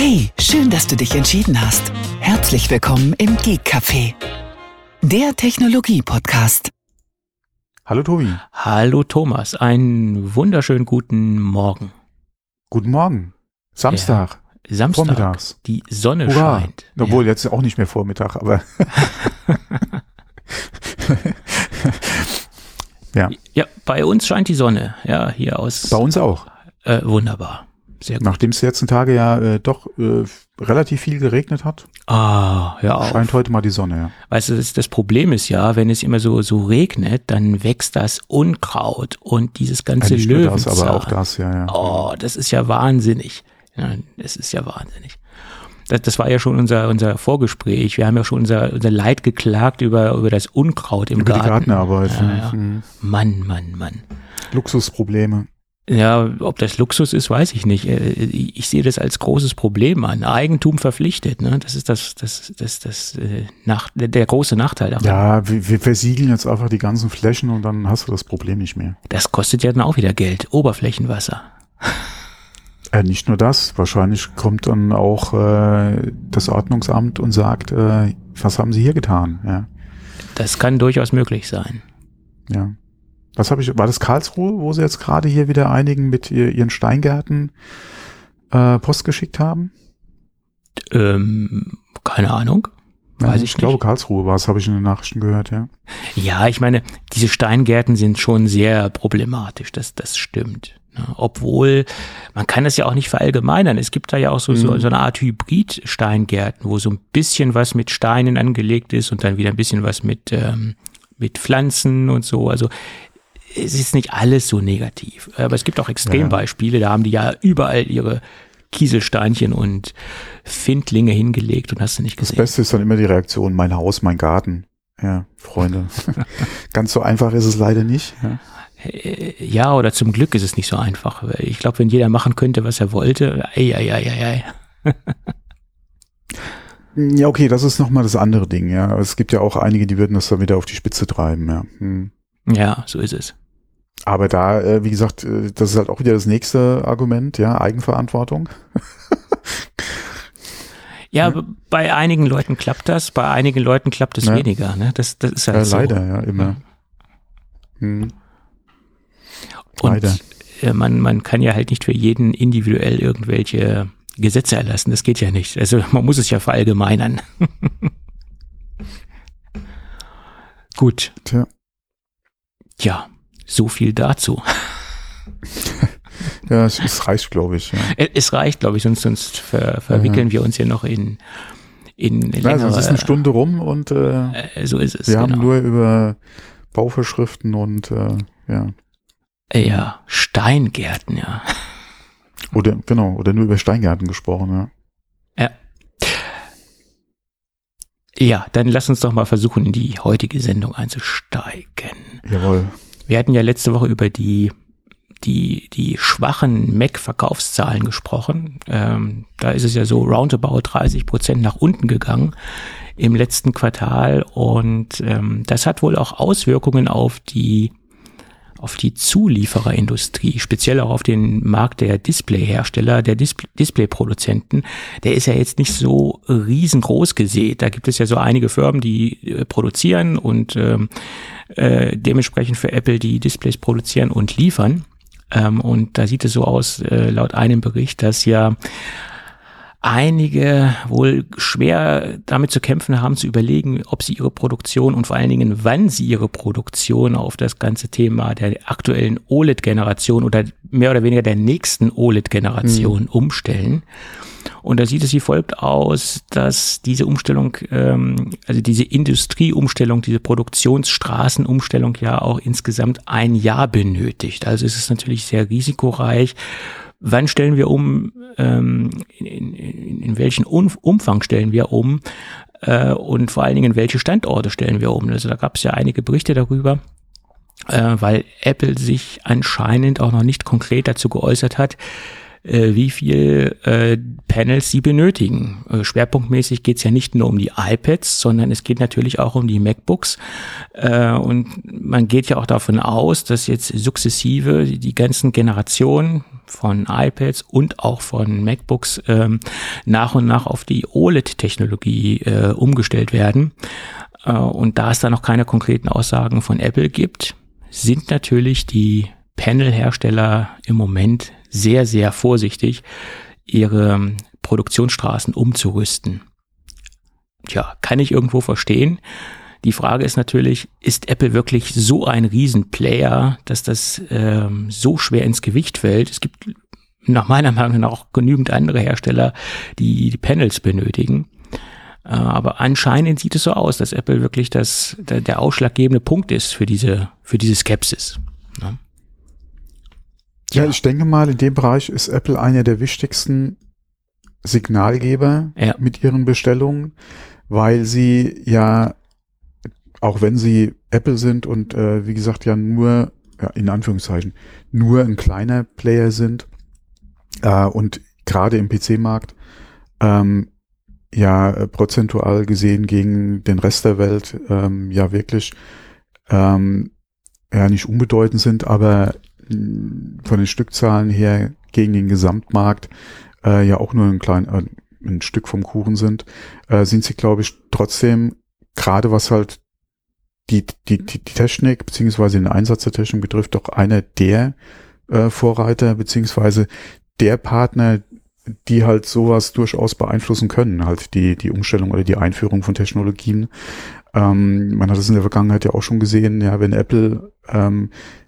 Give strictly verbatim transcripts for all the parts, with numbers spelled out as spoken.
Hey, schön, dass du dich entschieden hast. Herzlich willkommen im Geek Café, der Technologie-Podcast. Hallo Tobi. Hallo Thomas, einen wunderschönen guten Morgen. Guten Morgen. Samstag. Ja, Samstag. Vormittags. Die Sonne Hurra. scheint. Obwohl, ja. Jetzt auch nicht mehr Vormittag, aber ja. Ja, bei uns scheint die Sonne. Ja, hier aus. Bei uns auch. Äh, wunderbar. Sehr gut. Nachdem es die letzten Tage ja äh, doch äh, relativ viel geregnet hat, Ah, hör auf. scheint heute mal die Sonne. Ja. Weißt du, das, das Problem ist ja, wenn es immer so, so regnet, dann wächst das Unkraut und dieses ganze Ja, nicht nur Löwenzahn. das, aber auch das, ja, ja. Oh, das ist ja wahnsinnig. Ja, das ist ja wahnsinnig. Das, das war ja schon unser, unser Vorgespräch. Wir haben ja schon unser, unser Leid geklagt über, über das Unkraut im Über Garten. die Gartenarbeit. Ja, ja. Mhm. Mann, Mann, Mann. Luxusprobleme. Ja, ob das Luxus ist, weiß ich nicht. Ich sehe das als großes Problem an. Eigentum verpflichtet, ne? Das ist das, das, das, das, äh, nach, der große Nachteil daran. Ja, wir, wir versiegeln jetzt einfach die ganzen Flächen und dann hast du das Problem nicht mehr. Das kostet ja dann auch wieder Geld. Oberflächenwasser. Äh, nicht nur das, wahrscheinlich kommt dann auch äh, das Ordnungsamt und sagt, äh, was haben Sie hier getan? Ja. Das kann durchaus möglich sein. Ja. Was habe ich, war das Karlsruhe, wo sie jetzt gerade hier wieder einigen mit ihr, ihren Steingärten äh, Post geschickt haben? Ähm, keine Ahnung. Weiß ja, ich, ich nicht. glaube, Karlsruhe war es, habe ich in den Nachrichten gehört, ja. Ja, ich meine, diese Steingärten sind schon sehr problematisch, das, das stimmt. Ja, obwohl, man kann das ja auch nicht verallgemeinern. Es gibt da ja auch so, so, so eine Art Hybrid-Steingärten, wo so ein bisschen was mit Steinen angelegt ist und dann wieder ein bisschen was mit, ähm, mit Pflanzen und so. Also es ist nicht alles so negativ. Aber es gibt auch Extrembeispiele, da haben die ja überall ihre Kieselsteinchen und Findlinge hingelegt und hast du nicht gesehen. Das Beste ist dann immer die Reaktion, mein Haus, mein Garten. Ja, Freunde. Ganz so einfach ist es leider nicht. Ja. Ja, oder zum Glück ist es nicht so einfach. Ich glaube, wenn jeder machen könnte, was er wollte, ei, ei, ei, ei, ei. Ja, okay, das ist nochmal das andere Ding, ja. Es gibt ja auch einige, die würden das dann wieder auf die Spitze treiben, ja. Hm. Ja, so ist es. Aber da, äh, wie gesagt, äh, das ist halt auch wieder das nächste Argument, ja, Eigenverantwortung. Ja, ja, bei einigen Leuten klappt das, bei einigen Leuten klappt es ja. weniger, ne? Das, das ist halt ja, so. Leider, ja, immer. Hm. Und äh, man, man kann ja halt nicht für jeden individuell irgendwelche Gesetze erlassen. Das geht ja nicht. Also man muss es ja verallgemeinern. Gut. Tja. Ja, so viel dazu. Ja, es, es reicht, glaube ich. Ja. Es reicht, glaube ich, sonst, sonst ver, verwickeln ja. wir uns ja noch in in längere, ja, also es ist eine Stunde rum und äh, äh, so ist es. Wir genau. haben nur über Bauvorschriften und äh, ja. Ja, Steingärten, ja. Oder genau, oder nur über Steingärten gesprochen, ja. Ja. Ja, dann lass uns doch mal versuchen, in die heutige Sendung einzusteigen. Jawohl. Wir hatten ja letzte Woche über die die die schwachen Mac-Verkaufszahlen gesprochen. Ähm, da ist es ja so roundabout dreißig Prozent nach unten gegangen im letzten Quartal und ähm, das hat wohl auch Auswirkungen auf die auf die Zuliefererindustrie, speziell auch auf den Markt der Displayhersteller, der Dis- Displayproduzenten. Der ist ja jetzt nicht so riesengroß gesät. Da gibt es ja so einige Firmen, die äh, produzieren und ähm, äh, dementsprechend für Apple die Displays produzieren und liefern. Ähm, und da sieht es so aus, äh, laut einem Bericht, dass ja einige wohl schwer damit zu kämpfen haben, zu überlegen, ob sie ihre Produktion und vor allen Dingen, wann sie ihre Produktion auf das ganze Thema der aktuellen O L E D-Generation oder mehr oder weniger der nächsten O L E D-Generation mhm. umstellen. Und da sieht es wie folgt aus, dass diese Umstellung, ähm, also diese Industrieumstellung, diese Produktionsstraßenumstellung ja auch insgesamt ein Jahr benötigt. Also es ist natürlich sehr risikoreich. Wann stellen wir um, ähm, in, in, in welchen Umfang stellen wir um äh, und vor allen Dingen, welche Standorte stellen wir um? Also da gab es ja einige Berichte darüber, äh, weil Apple sich anscheinend auch noch nicht konkret dazu geäußert hat, äh, wie viel äh, Panels sie benötigen. Äh, schwerpunktmäßig geht es ja nicht nur um die iPads, sondern es geht natürlich auch um die MacBooks. Äh, und man geht ja auch davon aus, dass jetzt sukzessive die, die ganzen Generationen von iPads und auch von MacBooks ähm, nach und nach auf die O L E D-Technologie äh, umgestellt werden. Äh, und da es da noch keine konkreten Aussagen von Apple gibt, sind natürlich die Panel-Hersteller im Moment sehr, sehr vorsichtig, ihre Produktionsstraßen umzurüsten. Tja, kann ich irgendwo verstehen. Die Frage ist natürlich, ist Apple wirklich so ein Riesenplayer, dass das ähm, so schwer ins Gewicht fällt? Es gibt nach meiner Meinung nach auch genügend andere Hersteller, die die Panels benötigen. Äh, aber anscheinend sieht es so aus, dass Apple wirklich das, der, der ausschlaggebende Punkt ist für diese, für diese Skepsis. Ne? Ja, ich denke mal, in dem Bereich ist Apple einer der wichtigsten Signalgeber ja. mit ihren Bestellungen, weil sie ja, auch wenn sie Apple sind und äh, wie gesagt ja nur, ja, in Anführungszeichen, nur ein kleiner Player sind äh, und gerade im P C-Markt ähm, ja äh, prozentual gesehen gegen den Rest der Welt ähm, ja wirklich ähm, ja nicht unbedeutend sind, aber mh, von den Stückzahlen her gegen den Gesamtmarkt äh, ja auch nur ein klein äh, ein Stück vom Kuchen sind, äh, sind sie, glaube ich, trotzdem, gerade was halt die, die, die Technik beziehungsweise den Einsatz der Technik betrifft, doch einer der äh, Vorreiter beziehungsweise der Partner, die halt sowas durchaus beeinflussen können, halt die die Umstellung oder die Einführung von Technologien. Ähm, man hat es in der Vergangenheit ja auch schon gesehen, ja, wenn Apple ähm,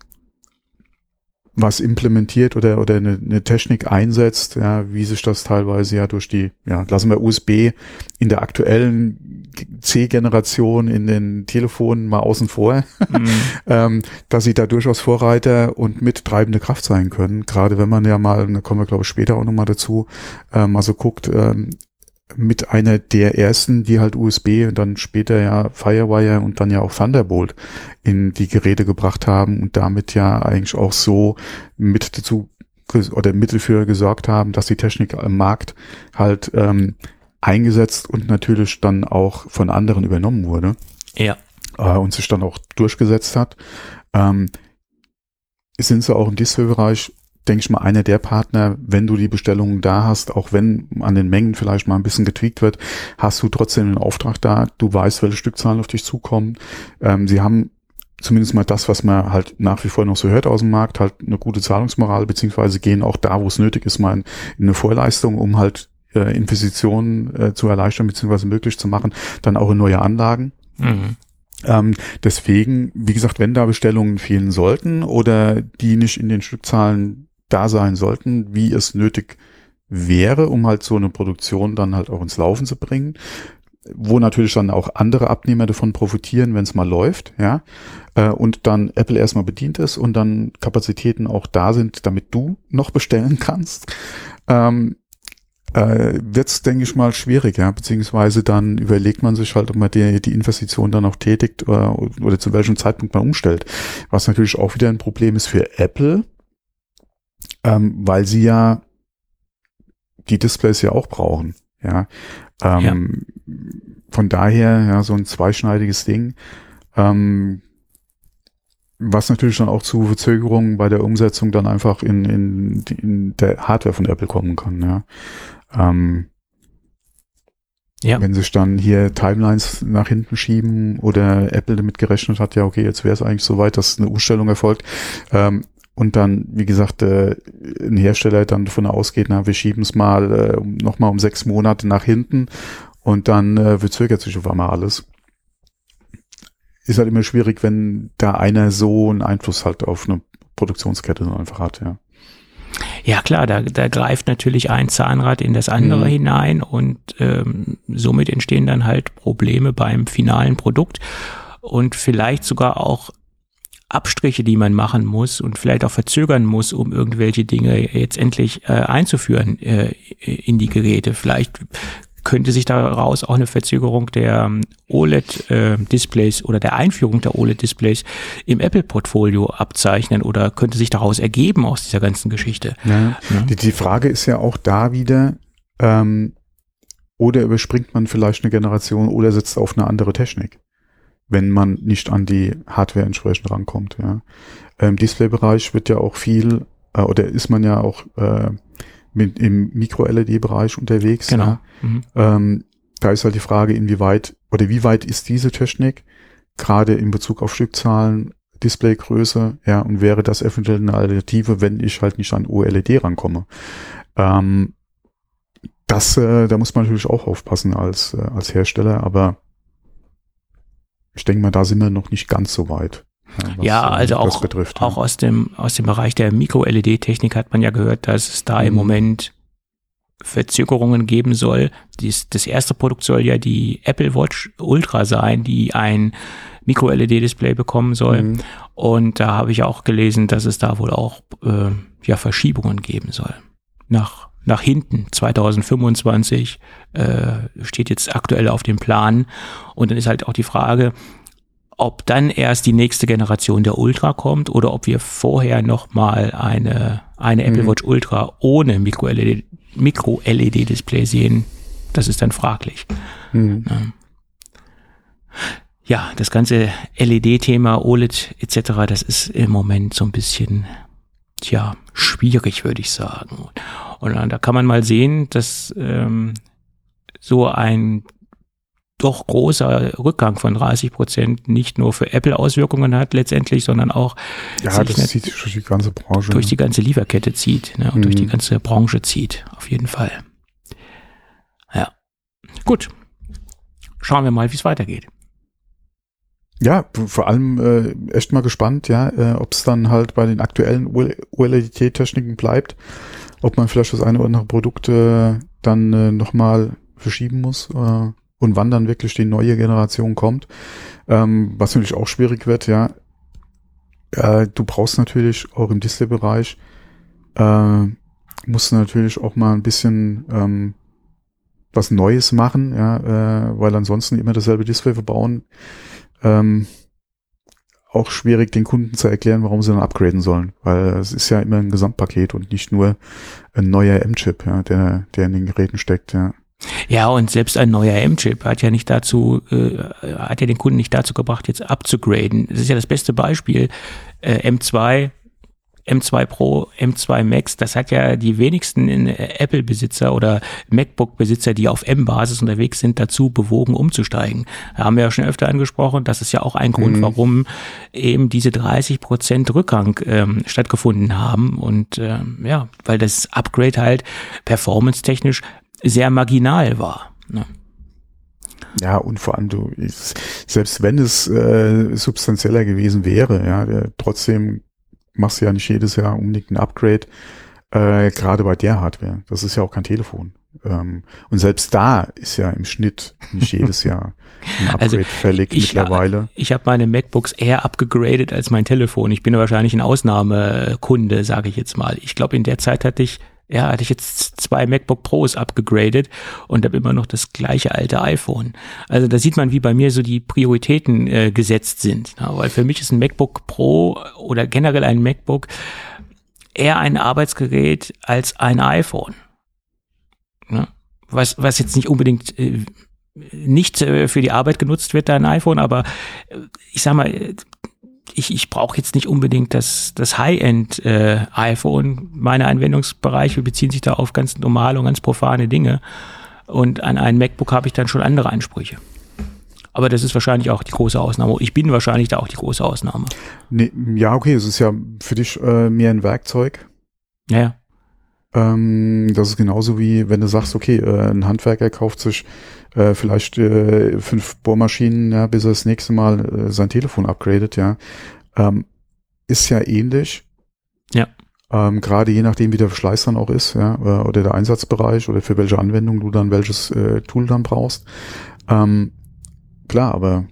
was implementiert oder oder eine, eine Technik einsetzt, ja, wie sich das teilweise ja durch die, ja, lassen wir U S B in der aktuellen C-Generation in den Telefonen mal außen vor, mhm. ähm, dass sie da durchaus Vorreiter und mittreibende Kraft sein können, gerade wenn man ja mal, da kommen wir glaube ich später auch nochmal dazu, ähm, mal so guckt, ähm, mit einer der ersten, die halt U S B und dann später ja Firewire und dann ja auch Thunderbolt in die Geräte gebracht haben und damit ja eigentlich auch so mit dazu oder Mittel für gesorgt haben, dass die Technik am Markt halt ähm, eingesetzt und natürlich dann auch von anderen übernommen wurde. Ja. Äh, und sich dann auch durchgesetzt hat. Ähm, sind sie auch im Display-Bereich, denke ich mal, einer der Partner, wenn du die Bestellungen da hast, auch wenn an den Mengen vielleicht mal ein bisschen getweakt wird, hast du trotzdem einen Auftrag da, du weißt, welche Stückzahlen auf dich zukommen. Ähm, sie haben zumindest mal das, was man halt nach wie vor noch so hört aus dem Markt, halt eine gute Zahlungsmoral, beziehungsweise gehen auch da, wo es nötig ist, mal in, in eine Vorleistung, um halt äh, Investitionen äh, zu erleichtern, beziehungsweise möglich zu machen, dann auch in neue Anlagen. Mhm. Ähm, deswegen, wie gesagt, wenn da Bestellungen fehlen sollten oder die nicht in den Stückzahlen da sein sollten, wie es nötig wäre, um halt so eine Produktion dann halt auch ins Laufen zu bringen, wo natürlich dann auch andere Abnehmer davon profitieren, wenn es mal läuft, ja, äh, und dann Apple erstmal bedient ist und dann Kapazitäten auch da sind, damit du noch bestellen kannst, ähm, äh, wird es, denke ich mal, schwierig, ja, beziehungsweise dann überlegt man sich halt, ob man die, die Investition dann auch tätigt oder, oder zu welchem Zeitpunkt man umstellt, was natürlich auch wieder ein Problem ist für Apple, ähm, weil sie ja die Displays ja auch brauchen, ja. Ähm, ja. Von daher, ja, so ein zweischneidiges Ding, ähm, was natürlich dann auch zu Verzögerungen bei der Umsetzung dann einfach in, in, in der Hardware von Apple kommen kann, ja. Ähm, ja. Wenn sich dann hier Timelines nach hinten schieben oder Apple damit gerechnet hat, ja, okay, jetzt wäre es eigentlich soweit, dass eine Umstellung erfolgt, ähm, und dann, wie gesagt, äh, ein Hersteller dann davon ausgeht, na, wir schieben es mal äh, nochmal um sechs Monate nach hinten und dann äh, verzögert sich auf einmal alles. Ist halt immer schwierig, wenn da einer so einen Einfluss halt auf eine Produktionskette einfach hat, ja. Ja klar, da, da greift natürlich ein Zahnrad in das andere mhm. hinein und ähm, somit entstehen dann halt Probleme beim finalen Produkt und vielleicht sogar auch Abstriche, die man machen muss und vielleicht auch verzögern muss, um irgendwelche Dinge jetzt endlich äh, einzuführen äh, in die Geräte. Vielleicht könnte sich daraus auch eine Verzögerung der O L E D-Displays äh, oder der Einführung der O L E D-Displays im Apple-Portfolio abzeichnen oder könnte sich daraus ergeben aus dieser ganzen Geschichte? Ja, ja. Die, die Frage ist ja auch da wieder, ähm, oder überspringt man vielleicht eine Generation oder setzt auf eine andere Technik, wenn man nicht an die Hardware entsprechend rankommt. Ja. Im Display-Bereich wird ja auch viel, äh, oder ist man ja auch äh, mit, im Micro-L E D-Bereich unterwegs. Genau. Ja. Mhm. Ähm, da ist halt die Frage, inwieweit oder wie weit ist diese Technik, gerade in Bezug auf Stückzahlen, Displaygröße, ja, und wäre das eventuell eine Alternative, wenn ich halt nicht an O L E D rankomme. Ähm, das, äh, da muss man natürlich auch aufpassen als, äh, als Hersteller, aber ich denke mal, da sind wir noch nicht ganz so weit. Was, ja, also äh, auch, betrifft, auch ja. aus dem, aus dem Bereich der Micro-L E D-Technik hat man ja gehört, dass es da Mhm. im Moment Verzögerungen geben soll. Dies, das erste Produkt soll ja die Apple Watch Ultra sein, die ein Micro-L E D-Display bekommen soll. Mhm. Und da habe ich auch gelesen, dass es da wohl auch äh, ja, Verschiebungen geben soll. Nach, nach hinten, zwanzig fünfundzwanzig äh, steht jetzt aktuell auf dem Plan. Und dann ist halt auch die Frage, ob dann erst die nächste Generation der Ultra kommt oder ob wir vorher nochmal eine, eine Mhm. Apple Watch Ultra ohne Micro-L E D, Micro-L E D-Display sehen. Das ist dann fraglich. Mhm. Ja. Ja, das ganze L E D-Thema, O L E D et cetera, das ist im Moment so ein bisschen, tja, schwierig, würde ich sagen. Und dann, da kann man mal sehen, dass ähm, so ein doch großer Rückgang von dreißig Prozent nicht nur für Apple Auswirkungen hat letztendlich, sondern auch Ja, das zieht sich durch die ganze Branche. durch die ganze Lieferkette zieht, ne, und Mhm. durch die ganze Branche zieht, auf jeden Fall. Ja, gut. Schauen wir mal, wie es weitergeht. Ja, vor allem äh, echt mal gespannt, ja, äh, ob es dann halt bei den aktuellen O L E D-Techniken bleibt, ob man vielleicht das eine oder andere Produkt äh, dann äh, nochmal verschieben muss äh, und wann dann wirklich die neue Generation kommt. Ähm, was natürlich auch schwierig wird, ja, äh, du brauchst natürlich auch im Display-Bereich, äh, musst du natürlich auch mal ein bisschen ähm, was Neues machen, ja, äh, weil ansonsten immer dasselbe Display verbauen. Ähm, auch schwierig, den Kunden zu erklären, warum sie dann upgraden sollen, weil es ist ja immer ein Gesamtpaket und nicht nur ein neuer M-Chip, ja, der, der in den Geräten steckt, ja. Ja, und selbst ein neuer M-Chip hat ja nicht dazu, äh, hat ja den Kunden nicht dazu gebracht, jetzt abzugraden. Das ist ja das beste Beispiel. Äh, M zwei, M zwei Pro, M zwei Max, das hat ja die wenigsten äh, Apple-Besitzer oder MacBook-Besitzer, die auf M-Basis unterwegs sind, dazu bewogen, umzusteigen. Da haben wir ja schon öfter angesprochen. Das ist ja auch ein Grund, Mhm. warum eben diese dreißig Prozent Rückgang ähm, stattgefunden haben. Und ähm, ja, weil das Upgrade halt performance-technisch sehr marginal war. Ne? Ja, und vor allem du, ich, selbst wenn es äh, substanzieller gewesen wäre, ja, der, trotzdem machst du ja nicht jedes Jahr unbedingt ein Upgrade, äh, gerade bei der Hardware. Das ist ja auch kein Telefon. Ähm, und selbst da ist ja im Schnitt nicht jedes Jahr ein Upgrade Also fällig ich, mittlerweile. Ich habe meine MacBooks eher abgegradet als mein Telefon. Ich bin wahrscheinlich ein Ausnahmekunde, sage ich jetzt mal. Ich glaube, in der Zeit hatte ich Ja, hatte ich jetzt zwei MacBook Pros abgegradet und habe immer noch das gleiche alte iPhone. Also da sieht man, wie bei mir so die Prioritäten äh, gesetzt sind. Ja, weil für mich ist ein MacBook Pro oder generell ein MacBook eher ein Arbeitsgerät als ein iPhone. Ja, was, was jetzt nicht unbedingt äh, nicht äh, für die Arbeit genutzt wird, ein iPhone, aber äh, ich sag mal, ich, ich brauche jetzt nicht unbedingt das, das High-End-iPhone. Äh, Meine Anwendungsbereiche beziehen sich da auf ganz normale und ganz profane Dinge. Und an ein MacBook habe ich dann schon andere Ansprüche. Aber das ist wahrscheinlich auch die große Ausnahme. Ich bin wahrscheinlich da auch die große Ausnahme. Nee, ja, okay, es ist ja für dich äh, mehr ein Werkzeug. Ja, ja. Ähm, das ist genauso wie, wenn du sagst, okay, äh, ein Handwerker kauft sich äh, vielleicht äh, fünf Bohrmaschinen, ja, bis er das nächste Mal äh, sein Telefon upgradet, ja. Ähm, ist ja ähnlich. Ja. Ähm, gerade je nachdem, wie der Verschleiß dann auch ist, ja, oder, oder der Einsatzbereich oder für welche Anwendung du dann welches äh, Tool dann brauchst. Ähm, klar, aber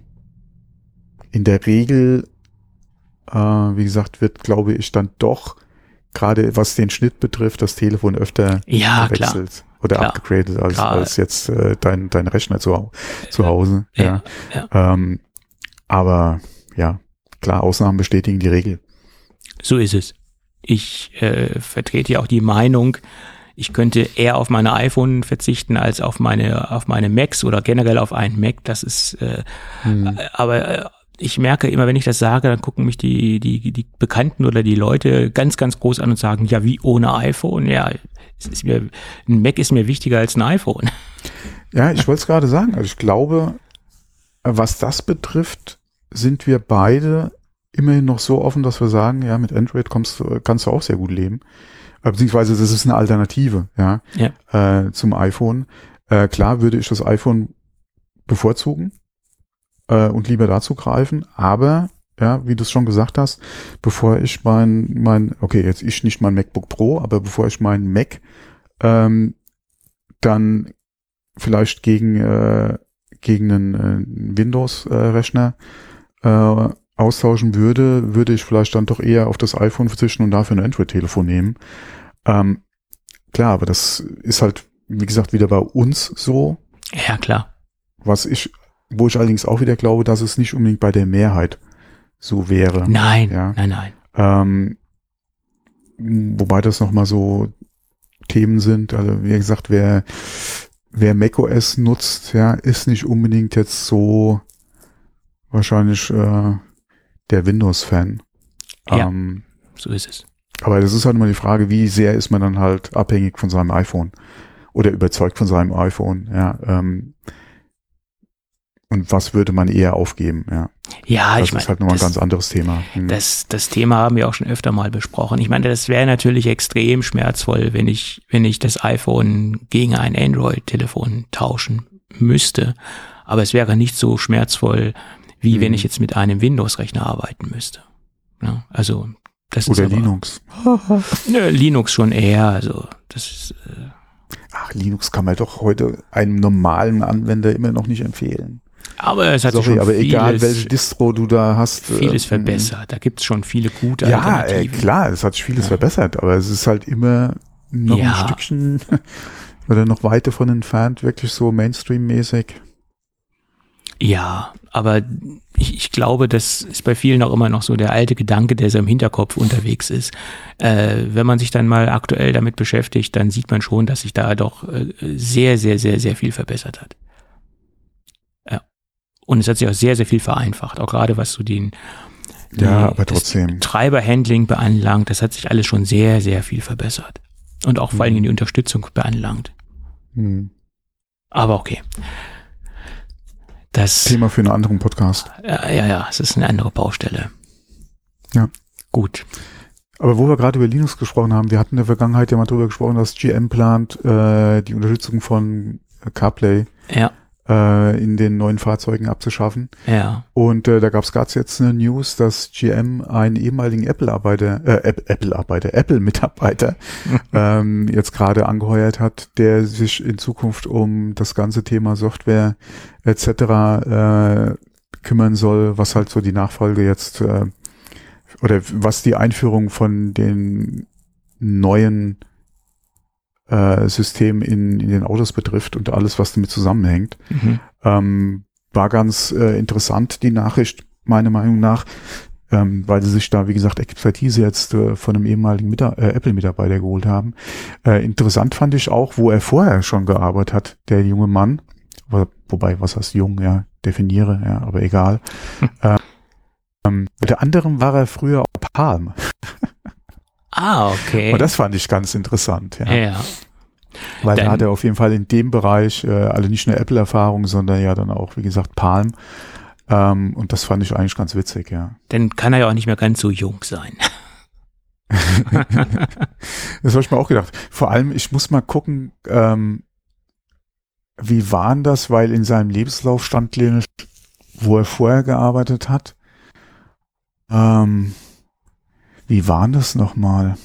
in der Regel, äh, wie gesagt, wird, glaube ich, dann doch gerade was den Schnitt betrifft, das Telefon öfter Ja, gewechselt. klar. oder klar, abgegradet als, klar. als jetzt äh, dein, dein Rechner zu, zu Hause. Ja, ja, ja. Ähm, aber ja, klar, Ausnahmen bestätigen die Regel. So ist es. Ich äh, vertrete ja auch die Meinung, ich könnte eher auf meine iPhone verzichten als auf meine auf meine Macs oder generell auf einen Mac. Das ist, äh, hm. aber äh, ich merke immer, wenn ich das sage, dann gucken mich die die die Bekannten oder die Leute ganz ganz groß an und sagen, ja, wie ohne iPhone? Ja, es ist mir, ein Mac ist mir wichtiger als ein iPhone. Ja, ich wollte es gerade sagen. Also ich glaube, was das betrifft, sind wir beide immerhin noch so offen, dass wir sagen, ja, mit Android kommst, kannst du auch sehr gut leben. Beziehungsweise das ist eine Alternative, ja, ja. Äh, zum iPhone. Äh, klar würde ich das iPhone bevorzugen äh, und lieber dazu greifen, aber ja, wie du es schon gesagt hast, bevor ich mein, mein, okay, jetzt ich nicht mein MacBook Pro, aber bevor ich meinen Mac ähm, dann vielleicht gegen äh, gegen einen äh, Windows-Rechner äh, äh, austauschen würde, würde ich vielleicht dann doch eher auf das iPhone verzichten und dafür ein Android-Telefon nehmen. Ähm, klar, aber das ist halt, wie gesagt, wieder bei uns so. Ja, klar. Was ich, wo ich allerdings auch wieder glaube, dass es nicht unbedingt bei der Mehrheit so wäre. Nein, ja. nein, nein. Ähm, wobei das nochmal so Themen sind. Also wie gesagt, wer, wer macOS nutzt, ja, ist nicht unbedingt jetzt so wahrscheinlich äh, der Windows-Fan. Ja, ähm, so ist es. Aber das ist halt immer die Frage, wie sehr ist man dann halt abhängig von seinem iPhone oder überzeugt von seinem iPhone, ja. Ähm, und was würde man eher aufgeben, ja. Ja, das ich meine, ist halt nochmal ein ganz anderes Thema. Hm. Das, das Thema haben wir auch schon öfter mal besprochen. Ich meine, das wäre natürlich extrem schmerzvoll, wenn ich, wenn ich das iPhone gegen ein Android-Telefon tauschen müsste. Aber es wäre nicht so schmerzvoll, wie hm. wenn ich jetzt mit einem Windows-Rechner arbeiten müsste. Ja, also, das Oder ist aber, Linux. Ne, Linux schon eher, also, das ist, äh, Ach, Linux kann man doch heute einem normalen Anwender immer noch nicht empfehlen. Aber es hat Sorry, schon aber vieles, egal, welche Distro du da hast. Vieles äh, verbessert. Da gibt es schon viele gute ja, Alternativen. Ja, klar, es hat sich vieles ja. verbessert, aber es ist halt immer noch ja. ein Stückchen oder noch weit davon entfernt, wirklich so Mainstream-mäßig. Ja, aber ich, ich glaube, das ist bei vielen auch immer noch so der alte Gedanke, der so im Hinterkopf unterwegs ist. Äh, wenn man sich dann mal aktuell damit beschäftigt, dann sieht man schon, dass sich da doch äh, sehr, sehr, sehr, sehr viel verbessert hat. Ja. Und es hat sich auch sehr, sehr viel vereinfacht, auch gerade was so den ja, die, aber trotzdem. Treiberhandling beanlangt, das hat sich alles schon sehr, sehr viel verbessert. Und auch vor allen Dingen die Unterstützung beanlangt. Hm. Aber okay. Das Thema für einen anderen Podcast. Ja, ja, ja, es ist eine andere Baustelle. Ja. Gut. Aber wo wir gerade über Linux gesprochen haben, wir hatten in der Vergangenheit ja mal drüber gesprochen, dass G M plant, äh, die Unterstützung von CarPlay ja. äh, in den neuen Fahrzeugen abzuschaffen. Ja. Und äh, da gab es gerade jetzt eine News, dass G M einen ehemaligen Apple-Arbeiter, äh, Apple-Arbeiter, Apple-Mitarbeiter ähm, jetzt gerade angeheuert hat, der sich in Zukunft um das ganze Thema Software et cetera äh, kümmern soll, was halt so die Nachfolge jetzt äh, oder was die Einführung von den neuen äh, Systemen in, in den Autos betrifft und alles, was damit zusammenhängt. Mhm. Ähm, war ganz äh, interessant, die Nachricht, meiner Meinung nach, ähm, weil sie sich da, wie gesagt, Expertise jetzt äh, von einem ehemaligen Mita- äh, Apple-Mitarbeiter geholt haben. Äh, interessant fand ich auch, wo er vorher schon gearbeitet hat, der junge Mann. Wo, wobei, was heißt jung, ja, definiere, ja, aber egal. Hm. Ähm, unter anderem war er früher auf Palm. Ah, okay. Und das fand ich ganz interessant, ja. Ja. Weil dann, da hat er auf jeden Fall in dem Bereich, äh, also nicht nur Apple-Erfahrung, sondern ja dann auch, wie gesagt, Palm. Ähm, und das fand ich eigentlich ganz witzig, ja. Dann kann er ja auch nicht mehr ganz so jung sein. Das habe ich mir auch gedacht. Vor allem, ich muss mal gucken, ähm, wie war denn das, weil in seinem Lebenslauf stand, wo er vorher gearbeitet hat. Ähm, wie war denn das nochmal?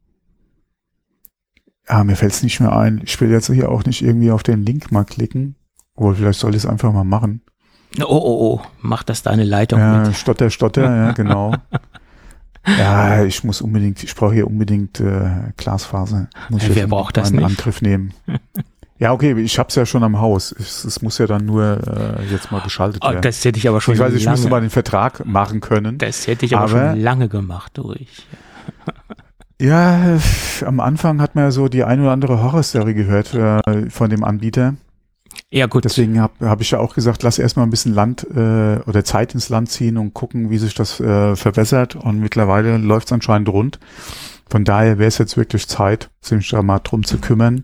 Ah, mir fällt es nicht mehr ein. Ich will jetzt hier auch nicht irgendwie auf den Link mal klicken. Oder vielleicht soll ich es einfach mal machen. Oh, oh, oh. Mach das deine Leitung ja, mit. Stotter, Stotter, ja, genau. Ja, ich muss unbedingt, ich brauche hier unbedingt äh, Glasfaser. Muss ja, ich wer braucht das einen nicht? Angriff nehmen. Ja, okay, ich hab's ja schon am Haus. Es, es muss ja dann nur äh, jetzt mal geschaltet werden. Oh, das hätte ich aber schon ich weiß, lange. Ich müsste mal den Vertrag machen können. Das hätte ich aber, aber schon lange gemacht durch. Ja, am Anfang hat man ja so die ein oder andere Horrorstory gehört äh, von dem Anbieter. Ja, gut. Deswegen habe hab ich ja auch gesagt, lass erstmal ein bisschen Land äh, oder Zeit ins Land ziehen und gucken, wie sich das äh, verbessert. Und mittlerweile läuft es anscheinend rund. Von daher wäre es jetzt wirklich Zeit, sich da mal drum zu kümmern.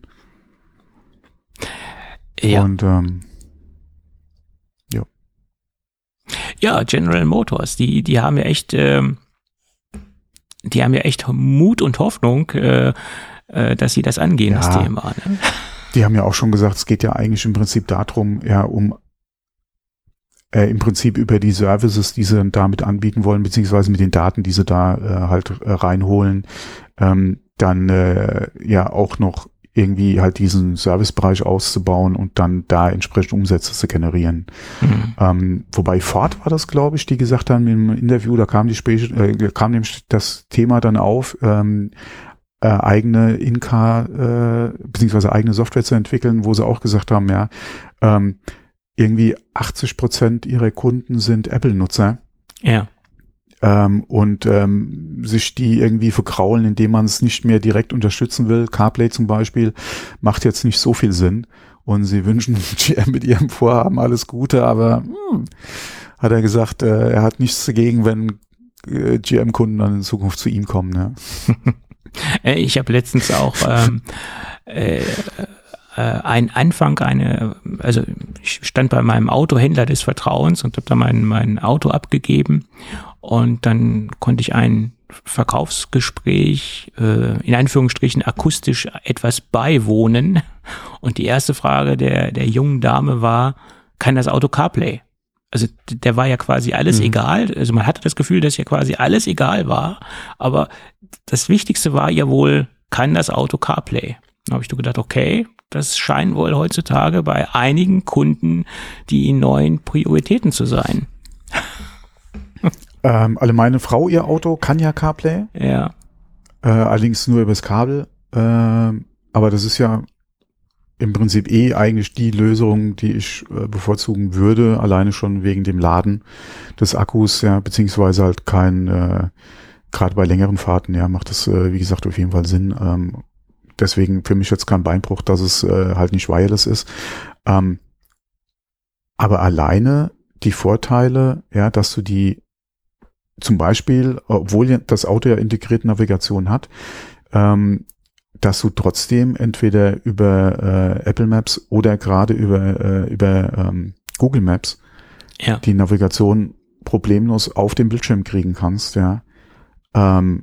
Ja. Und ähm, ja. Ja, General Motors, die, die haben ja echt, ähm, die haben ja echt Mut und Hoffnung, äh, äh, dass sie das angehen, ja, das Thema. Ne? Die haben ja auch schon gesagt, es geht ja eigentlich im Prinzip darum, ja, um äh, im Prinzip über die Services, die sie damit anbieten wollen, beziehungsweise mit den Daten, die sie da äh, halt äh, reinholen, ähm, dann äh, ja auch noch irgendwie halt diesen Servicebereich auszubauen und dann da entsprechend Umsätze zu generieren. Mhm. Ähm, wobei Ford war das, glaube ich, die gesagt haben im Interview, da kam die Sp- äh, kam nämlich das Thema dann auf, ähm, äh, eigene In-Car äh, beziehungsweise eigene Software zu entwickeln, wo sie auch gesagt haben, ja, ähm, irgendwie achtzig Prozent ihrer Kunden sind Apple-Nutzer. Ja. Ähm, und ähm, sich die irgendwie verkraulen, indem man es nicht mehr direkt unterstützen will. CarPlay zum Beispiel macht jetzt nicht so viel Sinn. Und sie wünschen G M mit ihrem Vorhaben alles Gute, aber hm, hat er gesagt, äh, er hat nichts dagegen, wenn äh, G M-Kunden dann in Zukunft zu ihm kommen. Ne? Ich habe letztens auch ähm, äh, ein Anfang, eine, also ich stand bei meinem Autohändler des Vertrauens und habe da mein, mein Auto abgegeben und dann konnte ich ein Verkaufsgespräch äh, in Anführungsstrichen akustisch etwas beiwohnen und die erste Frage der, der jungen Dame war, kann das Auto CarPlay? Also der war ja quasi alles mhm. egal, also man hatte das Gefühl, dass ja quasi alles egal war, aber das Wichtigste war ja wohl, kann das Auto CarPlay? Da habe ich nur gedacht, okay, das scheint wohl heutzutage bei einigen Kunden die neuen Prioritäten zu sein. ähm, also meine Frau, ihr Auto kann ja CarPlay. Ja. Äh, allerdings nur übers Kabel. Äh, aber das ist ja im Prinzip eh eigentlich die Lösung, die ich äh, bevorzugen würde, alleine schon wegen dem Laden des Akkus, ja, beziehungsweise halt kein, äh, gerade bei längeren Fahrten, ja, macht das, äh, wie gesagt, auf jeden Fall Sinn. Ähm, Deswegen für mich jetzt kein Beinbruch, dass es äh, halt nicht wireless ist. Ähm, aber alleine die Vorteile, ja, dass du die zum Beispiel, obwohl das Auto ja integrierte Navigation hat, ähm, dass du trotzdem entweder über äh, Apple Maps oder gerade über, äh, über ähm, Google Maps ja. die Navigation problemlos auf dem Bildschirm kriegen kannst, ja. Ähm,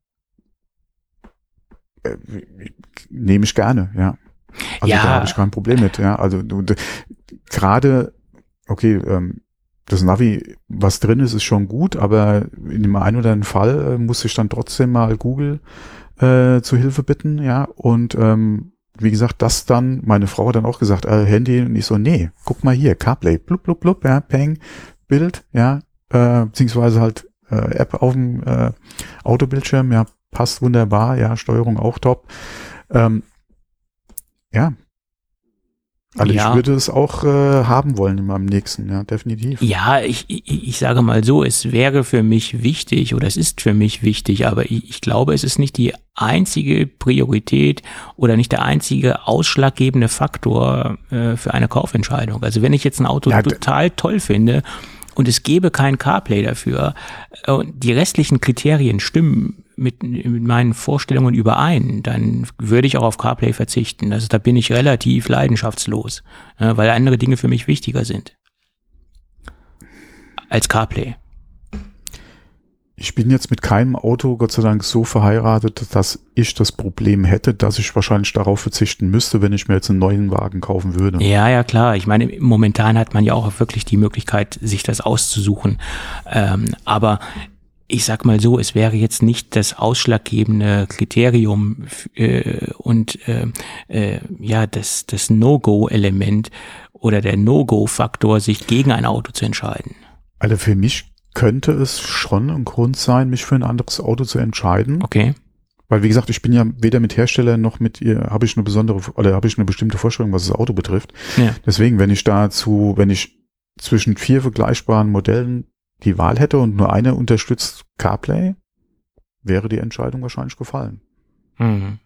nehme ich gerne, ja. Also ja. da habe ich kein Problem mit, ja. Also du, du, gerade, okay, ähm, das Navi, was drin ist, ist schon gut, aber in dem einen oder anderen Fall äh, muss ich dann trotzdem mal Google äh, zu Hilfe bitten, ja. Und ähm, wie gesagt, das dann, meine Frau hat dann auch gesagt, äh, Handy, und ich so, nee, guck mal hier, CarPlay, blub, blub, blub, ja, Peng, Bild, ja, äh, beziehungsweise halt äh, App auf dem äh, Autobildschirm, ja, passt wunderbar, ja, Steuerung auch top. Ähm, ja. Also ja. Ich würde es auch äh, haben wollen in meinem nächsten, ja, definitiv. Ja, ich, ich, ich sage mal so, es wäre für mich wichtig oder es ist für mich wichtig, aber ich, ich glaube, es ist nicht die einzige Priorität oder nicht der einzige ausschlaggebende Faktor äh, für eine Kaufentscheidung. Also wenn ich jetzt ein Auto ja, total toll finde und es gäbe kein CarPlay dafür und die restlichen Kriterien stimmen mit, mit meinen Vorstellungen überein, dann würde ich auch auf CarPlay verzichten. Also da bin ich relativ leidenschaftslos, äh, weil andere Dinge für mich wichtiger sind als CarPlay. Ich bin jetzt mit keinem Auto, Gott sei Dank, so verheiratet, dass ich das Problem hätte, dass ich wahrscheinlich darauf verzichten müsste, wenn ich mir jetzt einen neuen Wagen kaufen würde. Ja, ja, klar. Ich meine, momentan hat man ja auch wirklich die Möglichkeit, sich das auszusuchen. Ähm, aber ich sag mal so, es wäre jetzt nicht das ausschlaggebende Kriterium äh, und äh, äh, ja, das, das No-Go-Element oder der No-Go-Faktor, sich gegen ein Auto zu entscheiden. Also für mich könnte es schon ein Grund sein, mich für ein anderes Auto zu entscheiden. Okay. Weil, wie gesagt, ich bin ja weder mit Hersteller noch mit ihr, habe ich eine besondere, oder habe ich eine bestimmte Vorstellung, was das Auto betrifft. Ja. Deswegen, wenn ich dazu, wenn ich zwischen vier vergleichbaren Modellen die Wahl hätte und nur eine unterstützt CarPlay, wäre die Entscheidung wahrscheinlich gefallen. Mhm.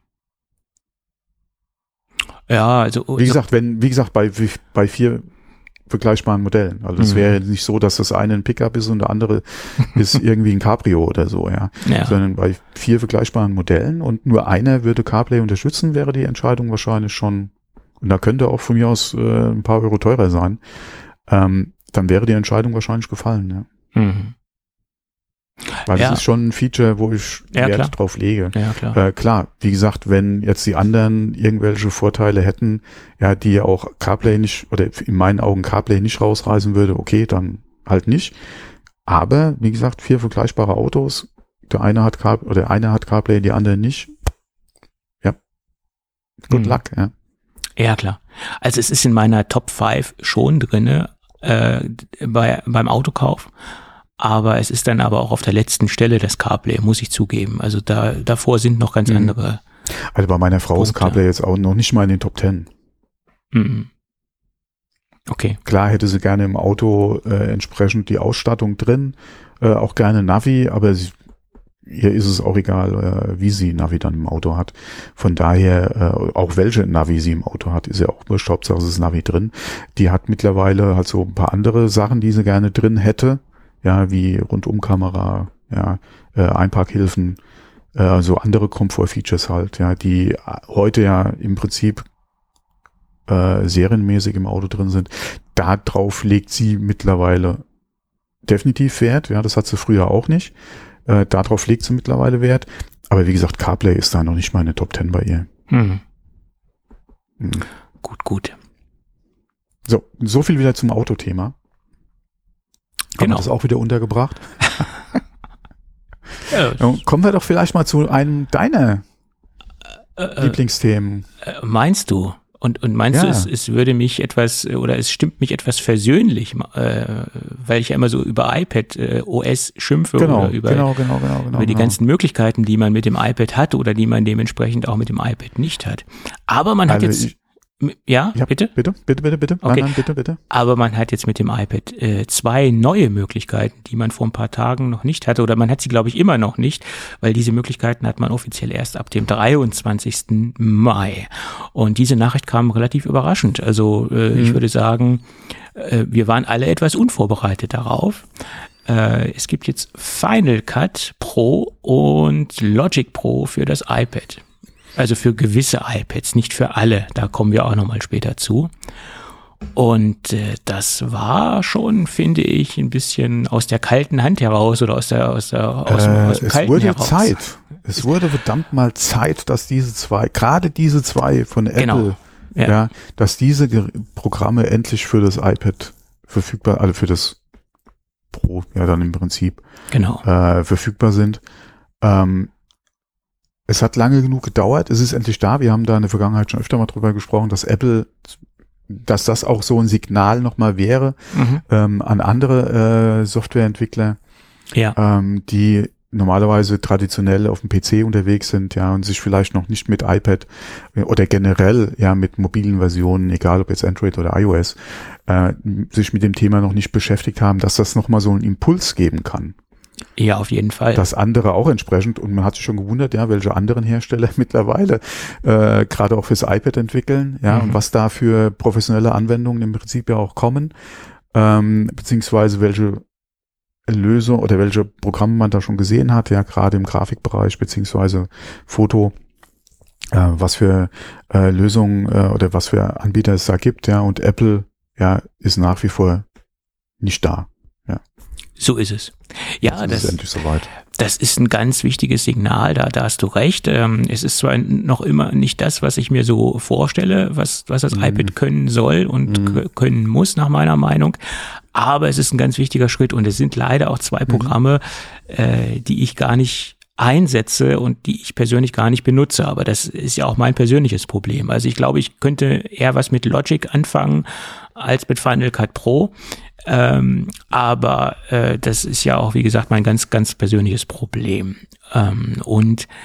Ja, also. Wie gesagt, wenn, wie gesagt, bei, bei vier vergleichbaren Modellen. Also es mhm. wäre nicht so, dass das eine ein Pickup ist und der andere ist irgendwie ein Cabrio oder so, ja. ja. Sondern bei vier vergleichbaren Modellen und nur einer würde CarPlay unterstützen, wäre die Entscheidung wahrscheinlich schon, und da könnte auch von mir aus äh, ein paar Euro teurer sein, ähm, dann wäre die Entscheidung wahrscheinlich gefallen, ja. Mhm. Weil ja. das ist schon ein Feature, wo ich ja, Wert klar. drauf lege. Ja, klar. Äh, klar, wie gesagt, wenn jetzt die anderen irgendwelche Vorteile hätten, ja, die auch CarPlay nicht, oder in meinen Augen CarPlay nicht rausreißen würde, okay, dann halt nicht. Aber, wie gesagt, vier vergleichbare Autos, der eine hat Car, oder der eine hat CarPlay, die andere nicht. Ja. Good mhm. luck, ja. Ja, klar. Also es ist in meiner Top fünf schon drinne, äh, bei, beim Autokauf. Aber es ist dann aber auch auf der letzten Stelle das CarPlay, muss ich zugeben. Also da davor sind noch ganz mhm. andere. Also bei meiner Frau Punkte. Ist CarPlay jetzt auch noch nicht mal in den Top Ten. Mhm. Okay. Klar hätte sie gerne im Auto äh, entsprechend die Ausstattung drin, äh, auch gerne Navi, aber sie, ihr ist es auch egal, äh, wie sie Navi dann im Auto hat. Von daher, äh, auch welche Navi sie im Auto hat, ist ja auch wurscht, Hauptsache es ist Navi drin. Die hat mittlerweile halt so ein paar andere Sachen, die sie gerne drin hätte. Ja, wie Rundumkamera, ja, äh, Einparkhilfen, äh, so andere Komfort-Features halt, ja, die heute ja im Prinzip äh, serienmäßig im Auto drin sind. Da drauf legt sie mittlerweile definitiv Wert, ja, das hat sie früher auch nicht. Äh, darauf legt sie mittlerweile Wert. Aber wie gesagt, CarPlay ist da noch nicht mal eine Top Ten bei ihr. Hm. Hm. Gut, gut. So, so viel wieder zum Autothema. Haben genau. wir das auch wieder untergebracht? ja, ja, kommen wir doch vielleicht mal zu einem deiner äh, Lieblingsthemen. Äh, meinst du? Und, und meinst ja. du, es, es würde mich etwas, oder es stimmt mich etwas versöhnlich, äh, weil ich ja immer so über iPad äh, O S schimpfe genau, oder über, genau, genau, genau, genau, über die genau. ganzen Möglichkeiten, die man mit dem iPad hat oder die man dementsprechend auch mit dem iPad nicht hat. Aber man hat also jetzt... Ich, Ja, ja, bitte? Bitte, bitte, bitte, bitte. Okay. Nein, nein, bitte, bitte. Aber man hat jetzt mit dem iPad äh, zwei neue Möglichkeiten, die man vor ein paar Tagen noch nicht hatte. Oder man hat sie, glaube ich, immer noch nicht, weil diese Möglichkeiten hat man offiziell erst ab dem dreiundzwanzigsten Mai. Und diese Nachricht kam relativ überraschend. Also äh, mhm. ich würde sagen, äh, wir waren alle etwas unvorbereitet darauf. Äh, es gibt jetzt Final Cut Pro und Logic Pro für das iPad. Also für gewisse iPads, nicht für alle. Da kommen wir auch nochmal später zu. Und äh, das war schon, finde ich, ein bisschen aus der kalten Hand heraus oder aus der aus der aus, äh, aus dem es kalten wurde heraus. Zeit. Es wurde verdammt mal Zeit, dass diese zwei, gerade diese zwei von Apple, genau. ja. ja, dass diese Ge- Programme endlich für das iPad verfügbar, also für das Pro, ja dann im Prinzip genau. äh, verfügbar sind. Ähm, Es hat lange genug gedauert, es ist endlich da. Wir haben da in der Vergangenheit schon öfter mal drüber gesprochen, dass Apple, dass das auch so ein Signal nochmal wäre Mhm. ähm, an andere äh, Softwareentwickler, Ja. ähm, die normalerweise traditionell auf dem P C unterwegs sind, ja, und sich vielleicht noch nicht mit iPad oder generell ja mit mobilen Versionen, egal ob jetzt Android oder iOS, äh, sich mit dem Thema noch nicht beschäftigt haben, dass das nochmal so einen Impuls geben kann. Ja, auf jeden Fall. Das andere auch entsprechend, und man hat sich schon gewundert, ja, welche anderen Hersteller mittlerweile äh, gerade auch fürs iPad entwickeln, ja, Mhm. und was da für professionelle Anwendungen im Prinzip ja auch kommen, ähm, beziehungsweise welche Lösung oder welche Programme man da schon gesehen hat, ja, gerade im Grafikbereich beziehungsweise Foto, äh, was für äh, Lösungen äh, oder was für Anbieter es da gibt, ja, und Apple, ja, ist nach wie vor nicht da. So ist es. Ja, Jetzt ist das es endlich soweit. Das ist ein ganz wichtiges Signal, da, da hast du recht. Ähm, es ist zwar noch immer nicht das, was ich mir so vorstelle, was, was das Mhm. iPad können soll und Mhm. k- können muss, nach meiner Meinung. Aber es ist ein ganz wichtiger Schritt und es sind leider auch zwei Programme, äh, die ich gar nicht einsetze und die ich persönlich gar nicht benutze. Aber das ist ja auch mein persönliches Problem. Also ich glaube, ich könnte eher was mit Logic anfangen als mit Final Cut Pro. Ähm, aber äh, das ist ja auch, wie gesagt, mein ganz, ganz persönliches Problem. Ähm, und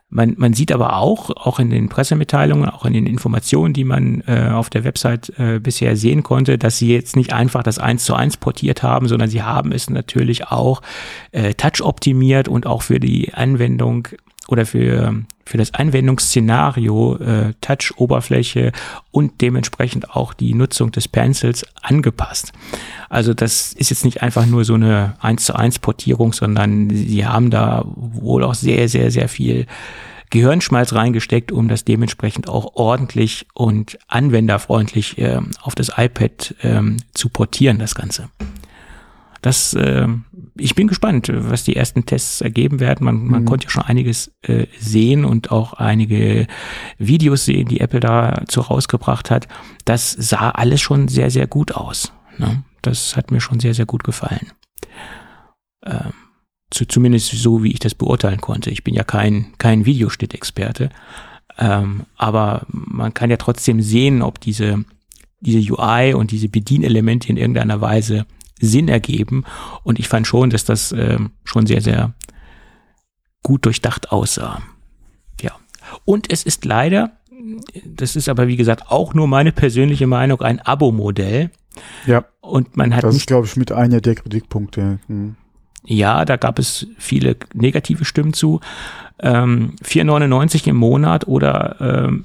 Man, man sieht aber auch, auch in den Pressemitteilungen, auch in den Informationen, die man äh, auf der Website äh, bisher sehen konnte, dass sie jetzt nicht einfach das eins zu eins portiert haben, sondern sie haben es natürlich auch äh, touch-optimiert und auch für die Anwendung oder für, für das Anwendungsszenario äh, Touch-Oberfläche und dementsprechend auch die Nutzung des Pencils angepasst. Also das ist jetzt nicht einfach nur so eine eins zu eins Portierung, sondern sie haben da wohl auch sehr, sehr, sehr viel Gehirnschmalz reingesteckt, um das dementsprechend auch ordentlich und anwenderfreundlich äh, auf das iPad ähm, zu portieren, das Ganze. Das, äh, ich bin gespannt, was die ersten Tests ergeben werden. Man, man mhm. konnte ja schon einiges äh, sehen und auch einige Videos sehen, die Apple dazu rausgebracht hat. Das sah alles schon sehr, sehr gut aus. Ne? Das hat mir schon sehr, sehr gut gefallen. Ähm, zu, zumindest so, wie ich das beurteilen konnte. Ich bin ja kein, kein Videoschnittexperte. Ähm, aber man kann ja trotzdem sehen, ob diese, diese U I und diese Bedienelemente in irgendeiner Weise Sinn ergeben. Und ich fand schon, dass das äh, schon sehr, sehr gut durchdacht aussah. Ja. Und es ist leider, das ist aber wie gesagt auch nur meine persönliche Meinung, ein Abo-Modell. Ja. Und man hat das nicht, ist, glaube ich, mit einer der Kritikpunkte. Hm. Ja, da gab es viele negative Stimmen zu. Ähm, vier neunundneunzig im Monat oder ähm,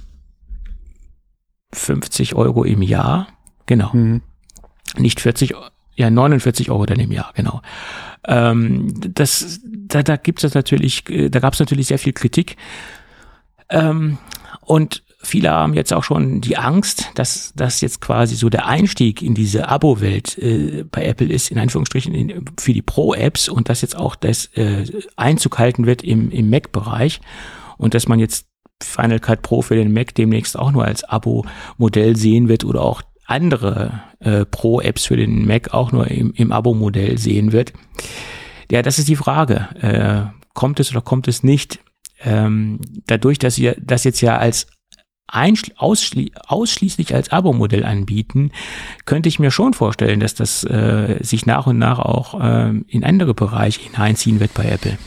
fünfzig Euro im Jahr. Genau. Mhm. Nicht vierzig Euro. Ja, neunundvierzig Euro dann im Jahr, genau. Ähm, das, da, da gibt's das natürlich, da gab's natürlich sehr viel Kritik. Ähm, und viele haben jetzt auch schon die Angst, dass das jetzt quasi so der Einstieg in diese Abo-Welt äh, bei Apple ist, in Anführungsstrichen in, für die Pro-Apps und dass jetzt auch das äh, Einzug halten wird im, im Mac-Bereich und dass man jetzt Final Cut Pro für den Mac demnächst auch nur als Abo-Modell sehen wird oder auch andere äh, Pro-Apps für den Mac auch nur im, im Abo-Modell sehen wird. Ja, das ist die Frage. Äh, kommt es oder kommt es nicht? Ähm, dadurch, dass wir das jetzt ja als ausschli- ausschließlich als Abo-Modell anbieten, könnte ich mir schon vorstellen, dass das äh, sich nach und nach auch äh, in andere Bereiche hineinziehen wird bei Apple.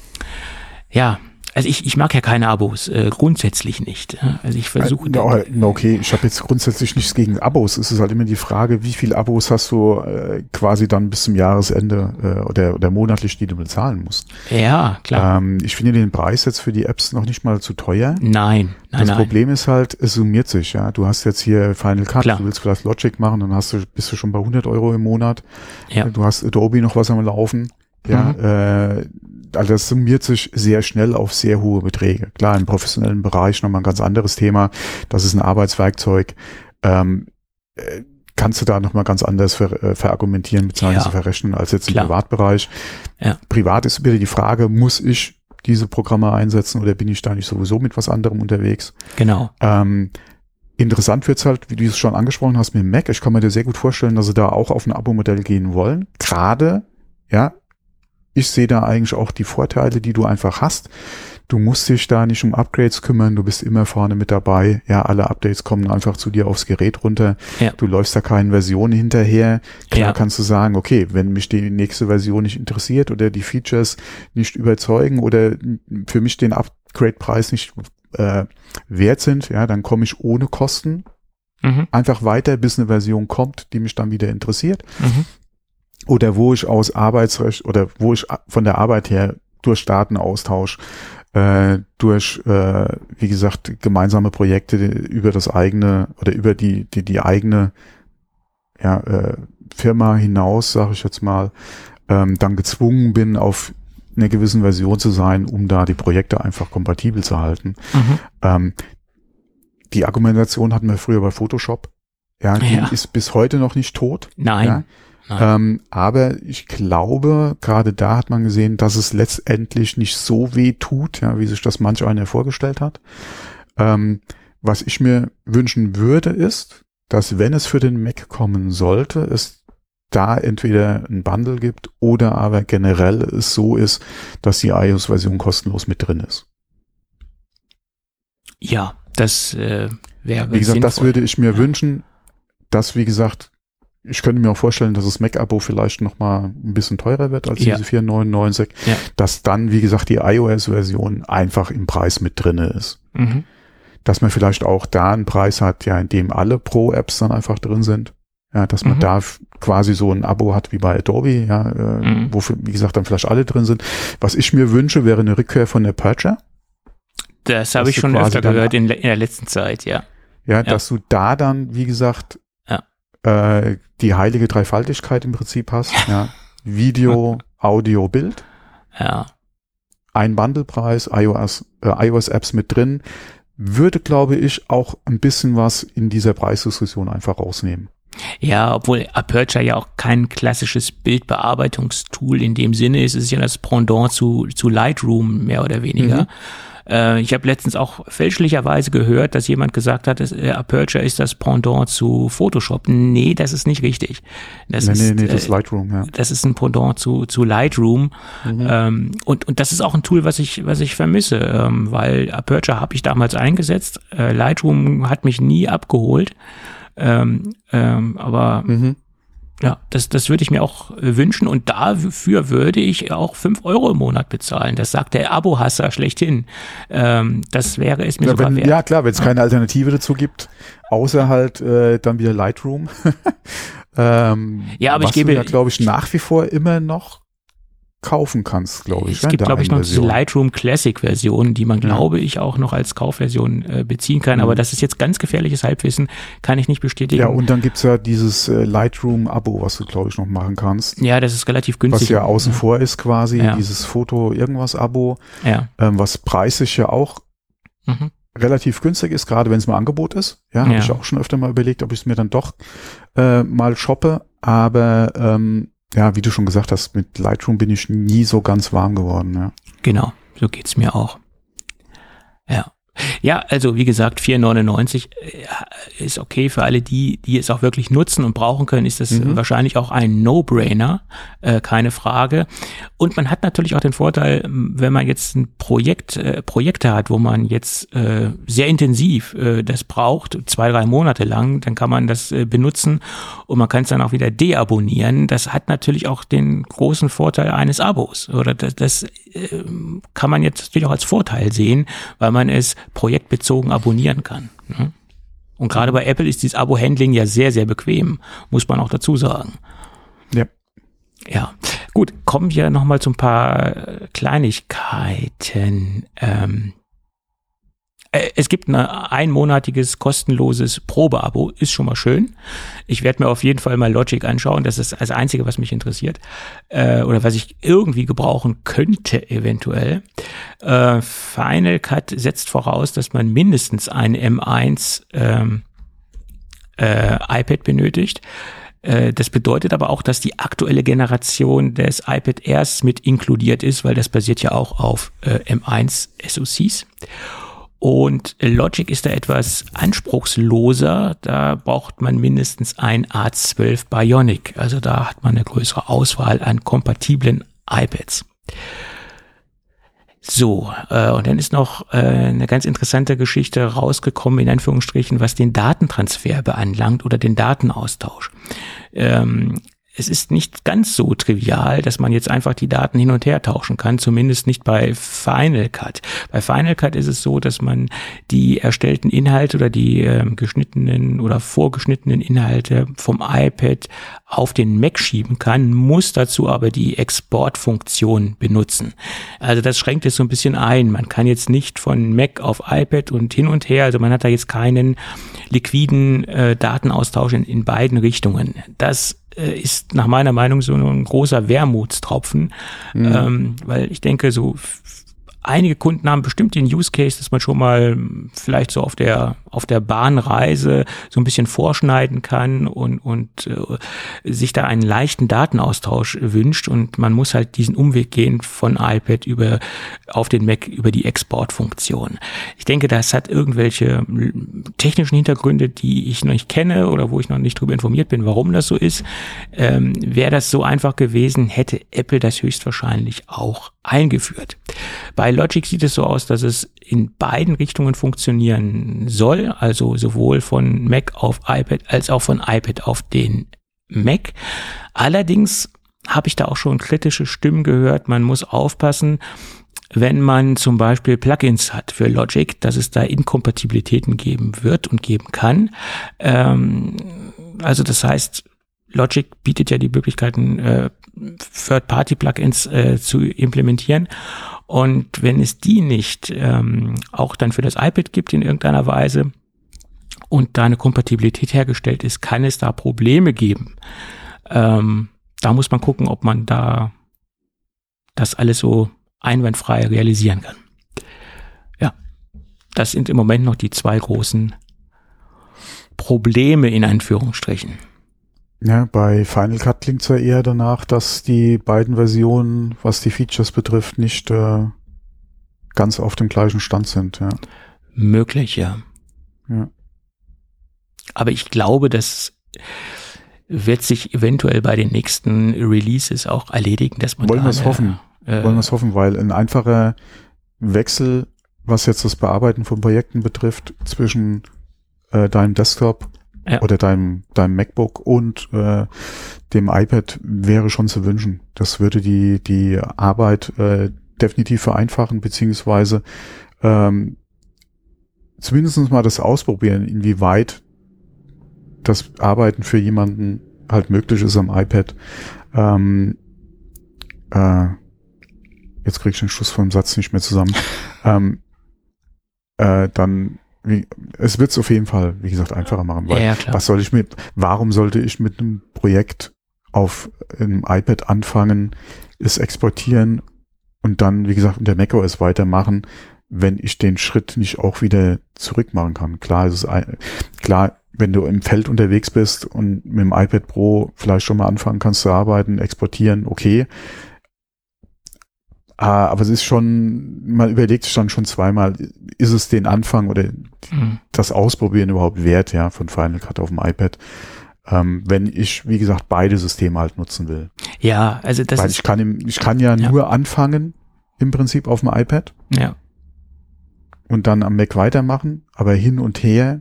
Ja, also ich, ich mag ja keine Abos, äh, grundsätzlich nicht. Also ich versuche... Ja, okay, ich habe jetzt grundsätzlich nichts gegen Abos. Es ist halt immer die Frage, wie viel Abos hast du äh, quasi dann bis zum Jahresende äh, oder, oder monatlich, die du bezahlen musst. Ja, klar. Ähm, ich finde den Preis jetzt für die Apps noch nicht mal zu teuer. Nein, nein, Das nein. Problem ist halt, es summiert sich. Ja, du hast jetzt hier Final Cut, klar. Du willst vielleicht Logic machen, dann hast du, bist du schon bei hundert Euro im Monat. Ja. Du hast Adobe noch was am Laufen. Ja, mhm. äh, also das summiert sich sehr schnell auf sehr hohe Beträge. Klar, im professionellen Bereich nochmal ein ganz anderes Thema. Das ist ein Arbeitswerkzeug. Ähm, äh, kannst du da nochmal ganz anders ver, äh, verargumentieren bzw. Ja. verrechnen als jetzt im Klar. Privatbereich. Ja. Privat ist wieder die Frage, muss ich diese Programme einsetzen oder bin ich da nicht sowieso mit was anderem unterwegs? Genau. Ähm, Interessant wird's halt, wie du es schon angesprochen hast mit dem Mac. Ich kann mir dir sehr gut vorstellen, dass sie da auch auf ein Abo-Modell gehen wollen. Gerade, ja, ich sehe da eigentlich auch die Vorteile, die du einfach hast. Du musst dich da nicht um Upgrades kümmern, du bist immer vorne mit dabei. Ja, alle Updates kommen einfach zu dir aufs Gerät runter. Ja. Du läufst da keinen Versionen hinterher. Klar ja. kannst du sagen, okay, wenn mich die nächste Version nicht interessiert oder die Features nicht überzeugen oder für mich den Upgrade-Preis nicht äh, wert sind, ja, dann komme ich ohne Kosten mhm. einfach weiter, bis eine Version kommt, die mich dann wieder interessiert. Mhm. Oder wo ich aus Arbeitsrecht oder wo ich von der Arbeit her durch Datenaustausch, äh, durch, äh, wie gesagt, gemeinsame Projekte über das eigene oder über die die die eigene ja, äh, Firma hinaus, sage ich jetzt mal, ähm, dann gezwungen bin, auf einer gewissen Version zu sein, um da die Projekte einfach kompatibel zu halten. Mhm. Ähm, die Argumentation hatten wir früher bei Photoshop. Ja, die ja. ist bis heute noch nicht tot. Nein. Ja? Ähm, aber ich glaube, gerade da hat man gesehen, dass es letztendlich nicht so weh tut, ja, wie sich das manch einer vorgestellt hat. Ähm, was ich mir wünschen würde, ist, dass wenn es für den Mac kommen sollte, es da entweder ein Bundle gibt oder aber generell es so ist, dass die iOS-Version kostenlos mit drin ist. Ja, das äh, wäre Wie gesagt, sinnvoll. Das würde ich mir ja. wünschen, dass, wie gesagt, ich könnte mir auch vorstellen, dass das Mac-Abo vielleicht noch mal ein bisschen teurer wird als ja. diese vier neunundneunzig, ja. dass dann, wie gesagt, die iOS-Version einfach im Preis mit drinne ist. Mhm. Dass man vielleicht auch da einen Preis hat, ja, in dem alle Pro-Apps dann einfach drin sind. Ja, dass man mhm. da quasi so ein Abo hat wie bei Adobe, ja, äh, mhm. wo, wie gesagt, dann vielleicht alle drin sind. Was ich mir wünsche, wäre eine Rückkehr von Aperture. Das habe ich schon öfter gehört in, in der letzten Zeit, ja. Ja, ja, dass du da dann, wie gesagt, ja. äh, die heilige Dreifaltigkeit im Prinzip hast. Ja. Video, Audio, Bild. Ja. Ein Bundlepreis, iOS, äh, iOS-Apps mit drin, würde, glaube ich, auch ein bisschen was in dieser Preisdiskussion einfach rausnehmen. Ja, obwohl Aperture ja auch kein klassisches Bildbearbeitungstool in dem Sinne ist, es ist ja das Pendant zu, zu Lightroom mehr oder weniger. Mhm. Äh, ich habe letztens auch fälschlicherweise gehört, dass jemand gesagt hat, dass, äh, Aperture ist das Pendant zu Photoshop. Nee, das ist nicht richtig. Das nee, ist, nee, nee, das ist äh, Lightroom, ja. Das ist ein Pendant zu, zu Lightroom. Mhm. Ähm, und, und das ist auch ein Tool, was ich, was ich vermisse, ähm, weil Aperture habe ich damals eingesetzt. Äh, Lightroom hat mich nie abgeholt. Ähm, ähm, aber mhm. ja, das, das würde ich mir auch wünschen und dafür würde ich auch fünf Euro im Monat bezahlen. Das sagt der Abo-Hasser schlechthin. Ähm, das wäre es mir ja, sogar wenn, wert. Ja klar, wenn es keine Alternative dazu gibt, außer halt äh, dann wieder Lightroom. ähm, ja, aber was ich gebe, du ja, glaube ich, nach wie vor immer noch kaufen kannst, glaube ich. Es gibt, glaube ich, noch diese Lightroom Classic Version, die man, ja. glaube ich, auch noch als Kaufversion äh, beziehen kann. Mhm. Aber das ist jetzt ganz gefährliches Halbwissen, kann ich nicht bestätigen. Ja, und dann gibt's ja dieses äh, Lightroom-Abo, was du, glaube ich, noch machen kannst. Ja, das ist relativ günstig. Was ja außen ja. vor ist quasi, ja. dieses Foto-Irgendwas-Abo, ja. ähm, was preislich ja auch mhm. relativ günstig ist, gerade wenn es mal Angebot ist. Ja, habe ja. ich auch schon öfter mal überlegt, ob ich es mir dann doch äh, mal shoppe. Aber ähm, ja, wie du schon gesagt hast, mit Lightroom bin ich nie so ganz warm geworden. Ja. Genau, so geht's mir auch. Ja. Ja, also wie gesagt, vier neunundneunzig ist okay für alle die, die es auch wirklich nutzen und brauchen können, ist das mhm. wahrscheinlich auch ein No-Brainer, äh, keine Frage. Und man hat natürlich auch den Vorteil, wenn man jetzt ein Projekt, äh, Projekte hat, wo man jetzt äh, sehr intensiv äh, das braucht, zwei, drei Monate lang, dann kann man das äh, benutzen und man kann es dann auch wieder deabonnieren. Das hat natürlich auch den großen Vorteil eines Abos. Oder das, das äh, kann man jetzt natürlich auch als Vorteil sehen, weil man es projektbezogen abonnieren kann. Ne? Und gerade bei Apple ist dieses Abo-Handling ja sehr, sehr bequem, muss man auch dazu sagen. Ja. Ja, gut, kommen wir nochmal zu ein paar Kleinigkeiten. Ähm, es gibt ein einmonatiges kostenloses Probeabo, ist schon mal schön. Ich werde mir auf jeden Fall mal Logic anschauen, das ist das Einzige, was mich interessiert äh, oder was ich irgendwie gebrauchen könnte eventuell. Äh, Final Cut setzt voraus, dass man mindestens ein M eins ähm, äh, iPad benötigt. Äh, das bedeutet aber auch, dass die aktuelle Generation des iPad Airs mit inkludiert ist, weil das basiert ja auch auf äh, M eins S O Cs. Und Logic ist da etwas anspruchsloser, da braucht man mindestens ein A zwölf Bionic, also da hat man eine größere Auswahl an kompatiblen iPads. So, äh, und dann ist noch äh, eine ganz interessante Geschichte rausgekommen, in Anführungsstrichen, was den Datentransfer beanlangt oder den Datenaustausch. Ähm, Es ist nicht ganz so trivial, dass man jetzt einfach die Daten hin und her tauschen kann, zumindest nicht bei Final Cut. Bei Final Cut ist es so, dass man die erstellten Inhalte oder die äh, geschnittenen oder vorgeschnittenen Inhalte vom iPad auf den Mac schieben kann, muss dazu aber die Exportfunktion benutzen. Also das schränkt es so ein bisschen ein. Man kann jetzt nicht von Mac auf iPad und hin und her, also man hat da jetzt keinen liquiden äh, Datenaustausch in, in beiden Richtungen. Das ist nach meiner Meinung so ein großer Wermutstropfen, mhm. ähm, weil ich denke, so f- einige Kunden haben bestimmt den Use Case, dass man schon mal vielleicht so auf der auf der Bahnreise so ein bisschen vorschneiden kann und und äh, sich da einen leichten Datenaustausch wünscht und man muss halt diesen Umweg gehen von iPad über auf den Mac über die Exportfunktion. Ich denke, das hat irgendwelche technischen Hintergründe, die ich noch nicht kenne oder wo ich noch nicht drüber informiert bin, warum das so ist. Ähm, wäre das so einfach gewesen, hätte Apple das höchstwahrscheinlich auch eingeführt. Bei Logic sieht es so aus, dass es in beiden Richtungen funktionieren soll, also sowohl von Mac auf iPad als auch von iPad auf den Mac. Allerdings habe ich da auch schon kritische Stimmen gehört. Man muss aufpassen, wenn man zum Beispiel Plugins hat für Logic, dass es da Inkompatibilitäten geben wird und geben kann. Ähm, also das heißt, Logic bietet ja die Möglichkeiten, äh, Third-Party-Plugins äh, zu implementieren. Und wenn es die nicht ähm, auch dann für das iPad gibt in irgendeiner Weise und da eine Kompatibilität hergestellt ist, kann es da Probleme geben. Ähm, da muss man gucken, ob man da das alles so einwandfrei realisieren kann. Ja, das sind im Moment noch die zwei großen Probleme in Anführungsstrichen. Ja, bei Final Cut klingt es ja eher danach, dass die beiden Versionen, was die Features betrifft, nicht äh, ganz auf dem gleichen Stand sind. Ja. Möglich, ja. Ja. Aber ich glaube, das wird sich eventuell bei den nächsten Releases auch erledigen, dass man Wollen wir da es eine, hoffen. Äh, Wollen wir es hoffen, weil ein einfacher Wechsel, was jetzt das Bearbeiten von Projekten betrifft, zwischen äh, deinem Desktop ja. oder deinem, deinem MacBook und äh, dem iPad wäre schon zu wünschen. Das würde die, die Arbeit äh, definitiv vereinfachen, beziehungsweise ähm, zumindest mal das Ausprobieren, inwieweit das Arbeiten für jemanden halt möglich ist am iPad. Ähm, äh, jetzt kriege ich den Schluss vom Satz nicht mehr zusammen. ähm, äh, dann, wie, es wird es auf jeden Fall, wie gesagt, einfacher machen. Weil ja, klar. Was soll ich mit, warum sollte ich mit einem Projekt auf einem iPad anfangen, es exportieren und dann, wie gesagt, unter macOS weitermachen, wenn ich den Schritt nicht auch wieder zurück machen kann? Klar, es ist ein, klar, wenn du im Feld unterwegs bist und mit dem iPad Pro vielleicht schon mal anfangen kannst zu arbeiten, exportieren, okay. Ah, aber es ist schon, man überlegt sich dann schon zweimal, ist es den Anfang oder mhm. das Ausprobieren überhaupt wert, ja, von Final Cut auf dem iPad, ähm, wenn ich, wie gesagt, beide Systeme halt nutzen will. Ja, also das Weil ist... ich kann, im, ich kann ja, ja nur anfangen, im Prinzip auf dem iPad. Ja. Und dann am Mac weitermachen, aber hin und her,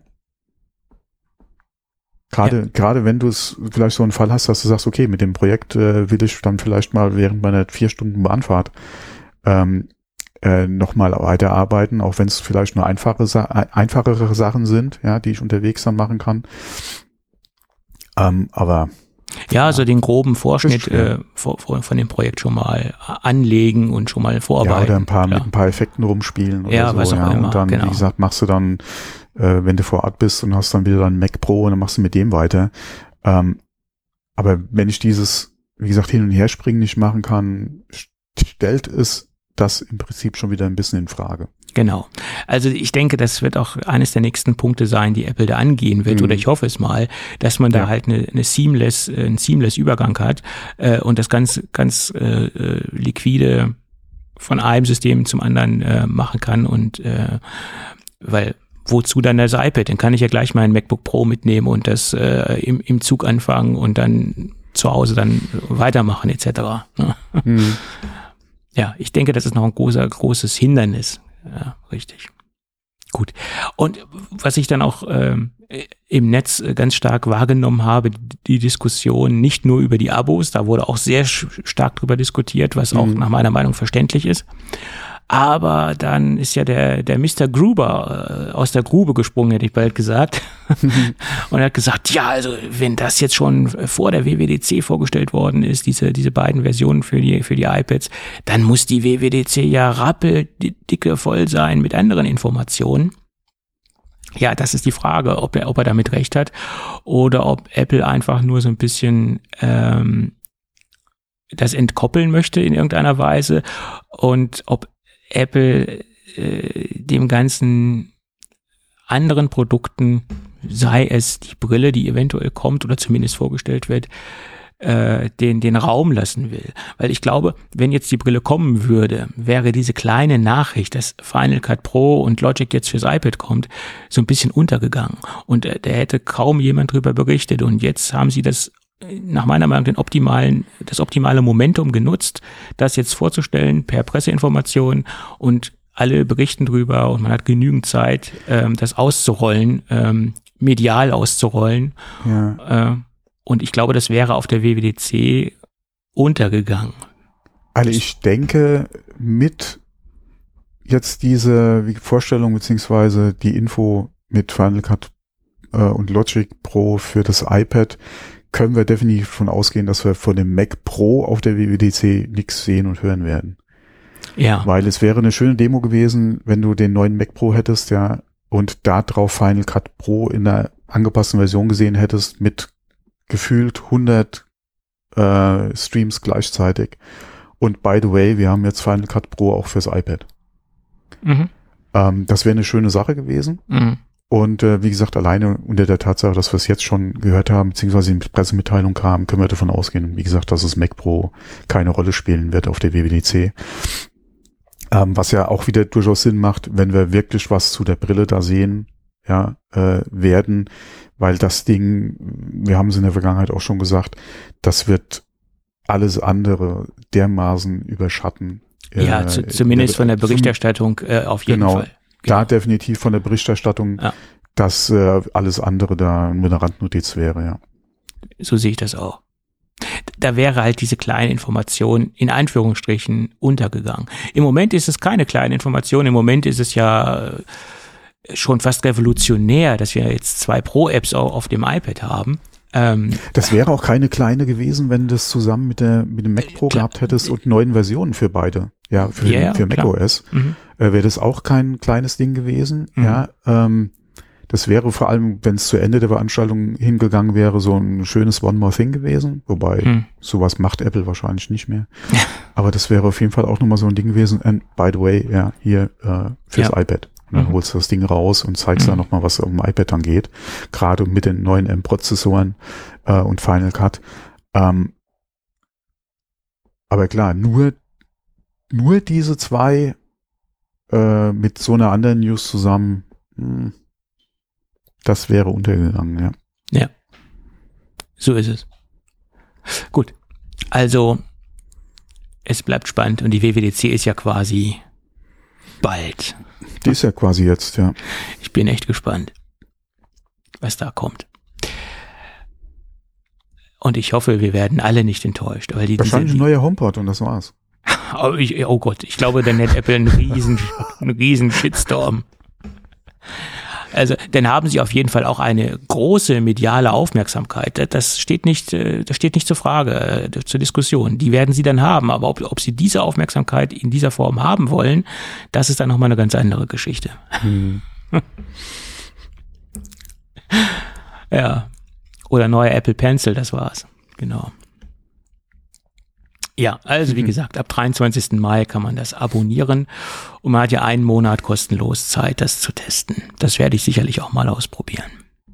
gerade ja. gerade wenn du es vielleicht so einen Fall hast, dass du sagst, okay, mit dem Projekt äh, will ich dann vielleicht mal während meiner vier Stunden Bahnfahrt ähm, äh, nochmal weiterarbeiten, auch wenn es vielleicht nur einfache Sa- einfachere Sachen sind, ja, die ich unterwegs dann machen kann. Ähm, aber Ja, also den groben Vorschnitt äh, von, von dem Projekt schon mal anlegen und schon mal vorarbeiten. Ja, oder ein paar klar. mit ein paar Effekten rumspielen oder ja, so. Was auch ja, immer, und dann, genau. wie gesagt, machst du dann, äh, wenn du vor Ort bist und hast dann wieder deinen Mac Pro und dann machst du mit dem weiter. Ähm, aber wenn ich dieses, wie gesagt, Hin- und Herspringen nicht machen kann, stellt es das im Prinzip schon wieder ein bisschen in Frage. Genau. Also ich denke, das wird auch eines der nächsten Punkte sein, die Apple da angehen wird, mhm. oder ich hoffe es mal, dass man da ja. halt eine, eine seamless, einen seamless Übergang hat äh, und das ganz, ganz äh, liquide von einem System zum anderen äh, machen kann und äh, weil wozu dann das iPad? Dann kann ich ja gleich mein MacBook Pro mitnehmen und das äh, im, im Zug anfangen und dann zu Hause dann weitermachen et cetera. Mhm. Ja, ich denke, das ist noch ein großer, großes Hindernis. Ja, richtig. Gut. Und was ich dann auch ähm, im Netz ganz stark wahrgenommen habe, die Diskussion nicht nur über die Abos, da wurde auch sehr stark drüber diskutiert, was auch mhm. nach meiner Meinung verständlich ist. Aber dann ist ja der der Mister Gruber äh, aus der Grube gesprungen, hätte ich bald gesagt. Und er hat gesagt, ja, also wenn das jetzt schon vor der W W D C vorgestellt worden ist, diese diese beiden Versionen für die für die iPads, dann muss die W W D C ja rappeldicke voll sein mit anderen Informationen. Ja, das ist die Frage, ob er ob er damit recht hat oder ob Apple einfach nur so ein bisschen ähm, das entkoppeln möchte in irgendeiner Weise und ob Apple äh, dem ganzen anderen Produkten, sei es die Brille, die eventuell kommt oder zumindest vorgestellt wird, äh, den, den Raum lassen will. Weil ich glaube, wenn jetzt die Brille kommen würde, wäre diese kleine Nachricht, dass Final Cut Pro und Logic jetzt fürs iPad kommt, so ein bisschen untergegangen. Und äh, da hätte kaum jemand drüber berichtet. Und jetzt haben sie das nach meiner Meinung den optimalen, das optimale Momentum genutzt, das jetzt vorzustellen per Presseinformation und alle berichten drüber und man hat genügend Zeit, ähm, das auszurollen, ähm, medial auszurollen. Ja. Äh, Und ich glaube, das wäre auf der W W D C untergegangen. Also ich denke, mit jetzt diese Vorstellung beziehungsweise die Info mit Final Cut äh, und Logic Pro für das iPad können wir definitiv davon ausgehen, dass wir von dem Mac Pro auf der W W D C nichts sehen und hören werden. Ja. Weil es wäre eine schöne Demo gewesen, wenn du den neuen Mac Pro hättest, ja, und da drauf Final Cut Pro in der angepassten Version gesehen hättest mit gefühlt hundert äh, Streams gleichzeitig. Und by the way, wir haben jetzt Final Cut Pro auch fürs iPad. Mhm. Ähm, das wäre eine schöne Sache gewesen. Mhm. Und äh, wie gesagt, alleine unter der Tatsache, dass wir es jetzt schon gehört haben, beziehungsweise die Pressemitteilung kam, können wir davon ausgehen, wie gesagt, dass das Mac Pro keine Rolle spielen wird auf der W W D C. Ähm, was ja auch wieder durchaus Sinn macht, wenn wir wirklich was zu der Brille da sehen, ja, äh, werden, weil das Ding, wir haben es in der Vergangenheit auch schon gesagt, das wird alles andere dermaßen überschatten. Ja, äh, zu, zumindest der, von der Berichterstattung äh, auf jeden genau, Fall. Da definitiv von der Berichterstattung, ja. dass äh, alles andere da eine Randnotiz wäre, ja. So sehe ich das auch. Da wäre halt diese kleine Information in Anführungsstrichen untergegangen. Im Moment ist es keine kleine Information, im Moment ist es ja schon fast revolutionär, dass wir jetzt zwei Pro-Apps auch auf dem iPad haben. Ähm, das wäre auch keine kleine gewesen, wenn du das zusammen mit der mit dem Mac Pro klar, gehabt hättest und neuen Versionen für beide. Ja, für, ja, für macOS. Mhm. Äh, wäre das auch kein kleines Ding gewesen. Mhm. Ja, ähm, das wäre vor allem, wenn es zu Ende der Veranstaltung hingegangen wäre, so ein schönes One More Thing gewesen. Wobei, mhm. sowas macht Apple wahrscheinlich nicht mehr. Aber das wäre auf jeden Fall auch nochmal so ein Ding gewesen. And by the way, ja, hier äh, fürs ja. iPad. Und dann mhm. holst du das Ding raus und zeigst mhm. da nochmal, was auf dem iPad dann geht. Gerade mit den neuen M-Prozessoren äh, und Final Cut. Ähm, aber klar, nur, nur diese zwei äh, mit so einer anderen News zusammen, mh, das wäre untergegangen, ja. Ja, so ist es. Gut, also es bleibt spannend und die W W D C ist ja quasi bald. Die ist ja quasi jetzt, ja. Ich bin echt gespannt, was da kommt. Und ich hoffe, wir werden alle nicht enttäuscht. Weil die, Wahrscheinlich diese, ein neuer HomePod und das war's. Oh, ich, oh Gott, ich glaube, dann hat Apple einen riesen, einen riesen Shitstorm. Also, dann haben sie auf jeden Fall auch eine große mediale Aufmerksamkeit. Das steht nicht, das steht nicht zur Frage, zur Diskussion. Die werden sie dann haben. Aber ob, ob sie diese Aufmerksamkeit in dieser Form haben wollen, das ist dann nochmal eine ganz andere Geschichte. Hm. Ja. Oder neuer Apple Pencil, das war's. Genau. Ja, also wie gesagt, ab dreiundzwanzigsten Mai kann man das abonnieren und man hat ja einen Monat kostenlos Zeit, das zu testen. Das werde ich sicherlich auch mal ausprobieren.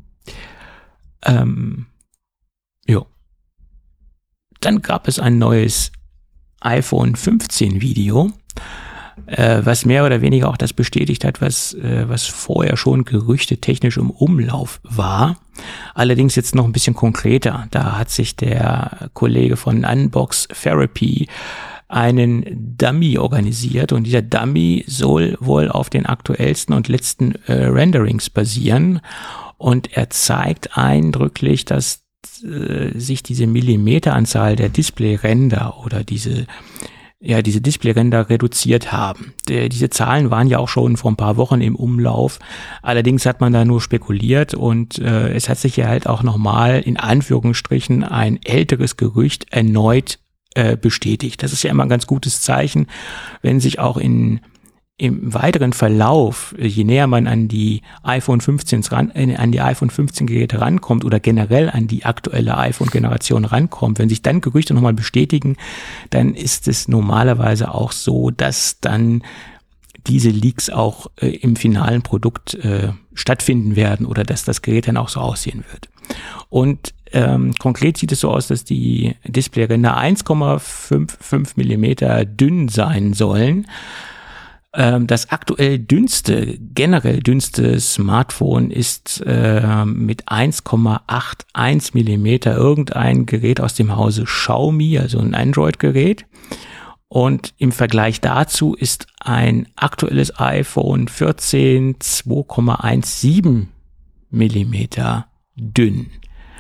Ähm, jo. Dann gab es ein neues iPhone fünfzehn Video, äh, was mehr oder weniger auch das bestätigt hat, was, äh, was vorher schon gerüchtetechnisch im Umlauf war. Allerdings jetzt noch ein bisschen konkreter. Da hat sich der Kollege von Unbox Therapy einen Dummy organisiert und dieser Dummy soll wohl auf den aktuellsten und letzten äh, Renderings basieren und er zeigt eindrücklich, dass äh, sich diese Millimeteranzahl der Display-Ränder oder diese ja, diese Displayränder reduziert haben. Der, diese Zahlen waren ja auch schon vor ein paar Wochen im Umlauf. Allerdings hat man da nur spekuliert und äh, es hat sich ja halt auch nochmal in Anführungsstrichen ein älteres Gerücht erneut äh, bestätigt. Das ist ja immer ein ganz gutes Zeichen, wenn sich auch in im weiteren Verlauf, je näher man an die iPhone fünfzehn ran, äh, an die iPhone fünfzehn Geräte rankommt oder generell an die aktuelle iPhone-Generation rankommt, wenn sich dann Gerüchte nochmal bestätigen, dann ist es normalerweise auch so, dass dann diese Leaks auch äh, im finalen Produkt äh, stattfinden werden oder dass das Gerät dann auch so aussehen wird. Und ähm, konkret sieht es so aus, dass die Displayränder eins Komma fünfundfünfzig Millimeter dünn sein sollen. Das aktuell dünnste, generell dünnste Smartphone ist äh, mit eins Komma einundachtzig Millimeter irgendein Gerät aus dem Hause Xiaomi, also ein Android-Gerät. Und im Vergleich dazu ist ein aktuelles iPhone vierzehn zwei Komma siebzehn Millimeter dünn.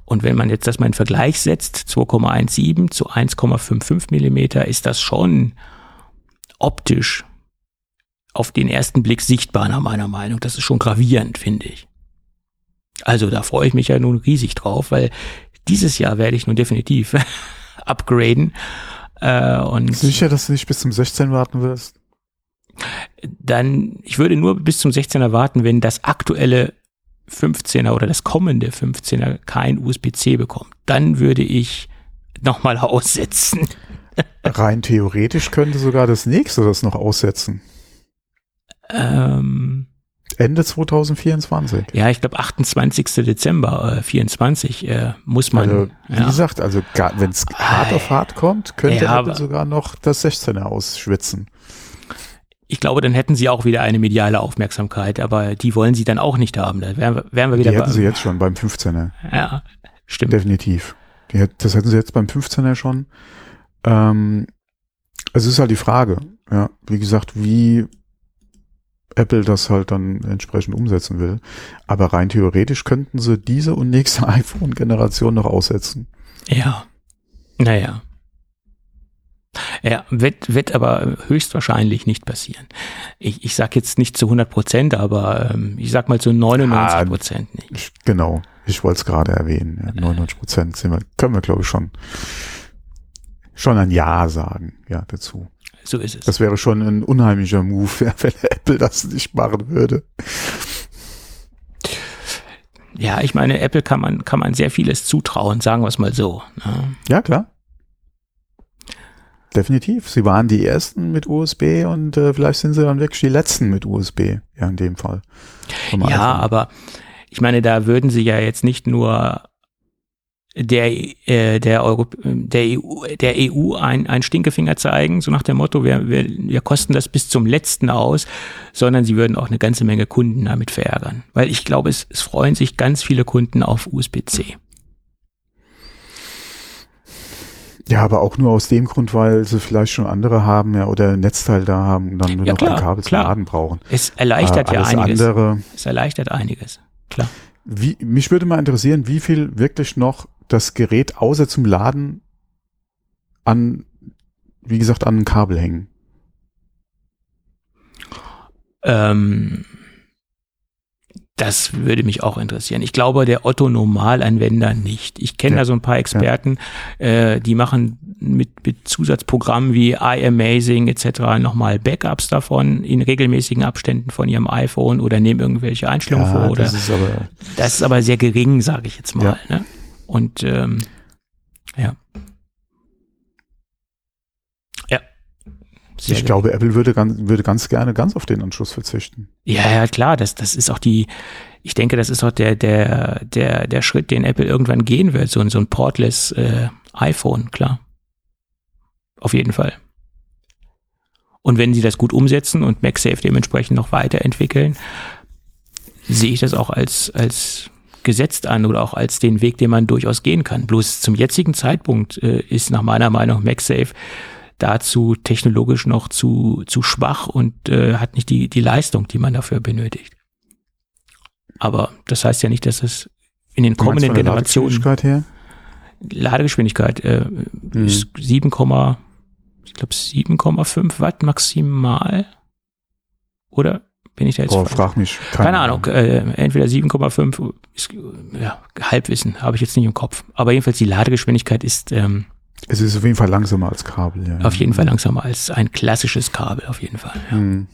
Und wenn man jetzt das mal in Vergleich setzt, zwei Komma siebzehn zu eins Komma fünfundfünfzig Millimeter, ist das schon optisch auf den ersten Blick sichtbar, nach meiner Meinung. Das ist schon gravierend, finde ich. Also da freue ich mich ja nun riesig drauf, weil dieses Jahr werde ich nun definitiv upgraden. Äh, und sicher, dass du nicht bis zum sechzehn warten wirst? Dann, ich würde nur bis zum sechzehner warten, wenn das aktuelle fünfzehner oder das kommende fünfzehner kein U S B C bekommt. Dann würde ich nochmal aussetzen. Rein theoretisch könnte sogar das nächste das noch aussetzen. Ähm, Ende zwanzig vierundzwanzig. Ja, ich glaube achtundzwanzigster Dezember äh, vierundzwanzig äh, muss man. Also, wie ja. gesagt, also wenn es hart auf hart kommt, könnte ja, Apple sogar noch das sechzehner ausschwitzen. Ich glaube, dann hätten sie auch wieder eine mediale Aufmerksamkeit, aber die wollen sie dann auch nicht haben. Da wären wir, wären wir wieder Die hätten bei, sie jetzt schon beim fünfzehner. Ja, stimmt. Definitiv. Die, das hätten sie jetzt beim fünfzehner schon. Ähm, es ist halt die Frage, ja, wie gesagt, wie Apple das halt dann entsprechend umsetzen will. Aber rein theoretisch könnten sie diese und nächste iPhone-Generation noch aussetzen. Ja. Naja. Ja, wird, wird aber höchstwahrscheinlich nicht passieren. Ich, ich sag jetzt nicht zu hundert Prozent, aber ähm, ich sag mal zu neunundneunzig Prozent nicht. Ich, genau, ich wollte es gerade erwähnen. Ja, neunundneunzig Prozent sind wir, können wir glaube ich schon, schon ein Ja sagen, ja, dazu. So ist es. Das wäre schon ein unheimlicher Move, wenn Apple das nicht machen würde. Ja, ich meine, Apple kann man, kann man sehr vieles zutrauen, sagen wir es mal so. Ne? Ja, klar. Definitiv. Sie waren die Ersten mit U S B und äh, vielleicht sind sie dann wirklich die Letzten mit U S B, ja, in dem Fall. Ja, iPhone. Aber ich meine, da würden sie ja jetzt nicht nur der, äh, der, Euro, der E U, der E U ein, ein Stinkefinger zeigen, so nach dem Motto, wir, wir, wir kosten das bis zum Letzten aus, sondern sie würden auch eine ganze Menge Kunden damit verärgern. Weil ich glaube, es, es freuen sich ganz viele Kunden auf U S B C. Ja, aber auch nur aus dem Grund, weil sie vielleicht schon andere haben, ja, oder ein Netzteil da haben und dann nur ja, noch klar, ein Kabel zum Laden brauchen. Es erleichtert äh, ja einiges. Andere, es erleichtert einiges, klar. Wie, mich würde mal interessieren, wie viel wirklich noch das Gerät außer zum Laden an, wie gesagt, an ein Kabel hängen. Ähm, das würde mich auch interessieren. Ich glaube, der Otto-Normalanwender nicht. Ich kenne ja, da so ein paar Experten, ja. äh, die machen mit, mit Zusatzprogrammen wie iAmazing et cetera nochmal Backups davon in regelmäßigen Abständen von ihrem iPhone oder nehmen irgendwelche Einstellungen ja, vor. Oder, das ist aber, das ist aber sehr gering, sage ich jetzt mal. Ja. Ne? Und ähm, ja. Ja. Sehr ich glaube, Apple würde ganz, würde ganz gerne ganz auf den Anschluss verzichten. Ja, ja, klar, das, das ist auch die, ich denke, das ist auch der, der, der, der Schritt, den Apple irgendwann gehen wird, so ein, so ein portless äh, iPhone, klar. Auf jeden Fall. Und wenn sie das gut umsetzen und MagSafe dementsprechend noch weiterentwickeln, sehe ich das auch als, als gesetzt an oder auch als den Weg, den man durchaus gehen kann. Bloß zum jetzigen Zeitpunkt äh, ist nach meiner Meinung MagSafe dazu technologisch noch zu, zu schwach und äh, hat nicht die, die Leistung, die man dafür benötigt. Aber das heißt ja nicht, dass es in den kommenden Generationen... Ladegeschwindigkeit her? Ladegeschwindigkeit äh, hm. ist sieben, ich glaube sieben Komma fünf Watt maximal. Oder bin ich da jetzt oh, frag mich. Keine, keine Ahnung. Äh, entweder sieben Komma fünf ist ja, Halbwissen, habe ich jetzt nicht im Kopf. Aber jedenfalls die Ladegeschwindigkeit ist... Ähm, Es ist auf jeden Fall langsamer als Kabel, ja. Auf jeden Fall langsamer als ein klassisches Kabel, auf jeden Fall. Ja. Hm.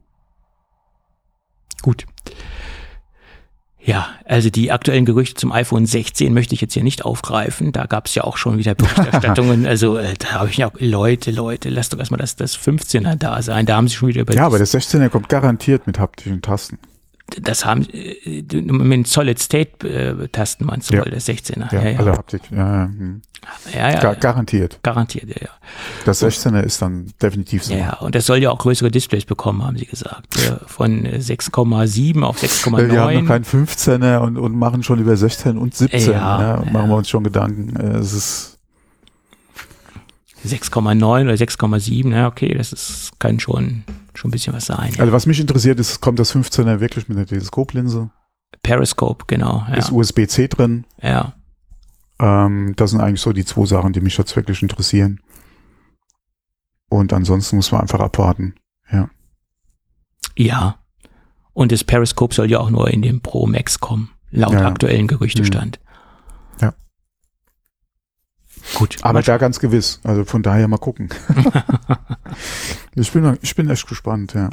Gut. Ja, also die aktuellen Gerüchte zum iPhone sechzehn möchte ich jetzt hier nicht aufgreifen. Da gab es ja auch schon wieder Berichterstattungen. Also äh, da habe ich ja auch, Leute, Leute, lasst doch erstmal das, das fünfzehner da sein. Da haben sie schon wieder über... Ja, aber der sechzehner kommt garantiert mit haptischen Tasten. Das haben äh, mit Solid-State-Tasten äh, meinst du, ja. der sechzehner. Ja, ja, ja. alle Haptik. Ja, hm. ja, ja, Gar, garantiert. Garantiert, ja, ja. Das sechzehner ist dann definitiv so. Ja, und das soll ja auch größere Displays bekommen, haben sie gesagt. Von sechs Komma sieben auf sechs Komma neun. Wir haben noch keinen fünfzehner und, und machen schon über sechzehn und siebzehn. Ja, ja, ja. Machen wir uns schon Gedanken. Es ist sechs Komma neun oder sechs Komma sieben, ja, okay, das ist, kann schon, schon ein bisschen was sein. Ja. Also was mich interessiert ist, kommt das fünfzehner wirklich mit einer Teleskoplinse? Periscope, genau. Ja. Ist U S B C drin? Ja. Ähm, das sind eigentlich so die zwei Sachen, die mich jetzt wirklich interessieren. Und ansonsten muss man einfach abwarten. Ja. Ja. Und das Periscope soll ja auch nur in dem Pro Max kommen, laut ja, aktuellen Gerüchtestand. Ja. Gut. Aber da ganz gewiss. Also von daher mal gucken. ich bin, ich bin echt gespannt, ja.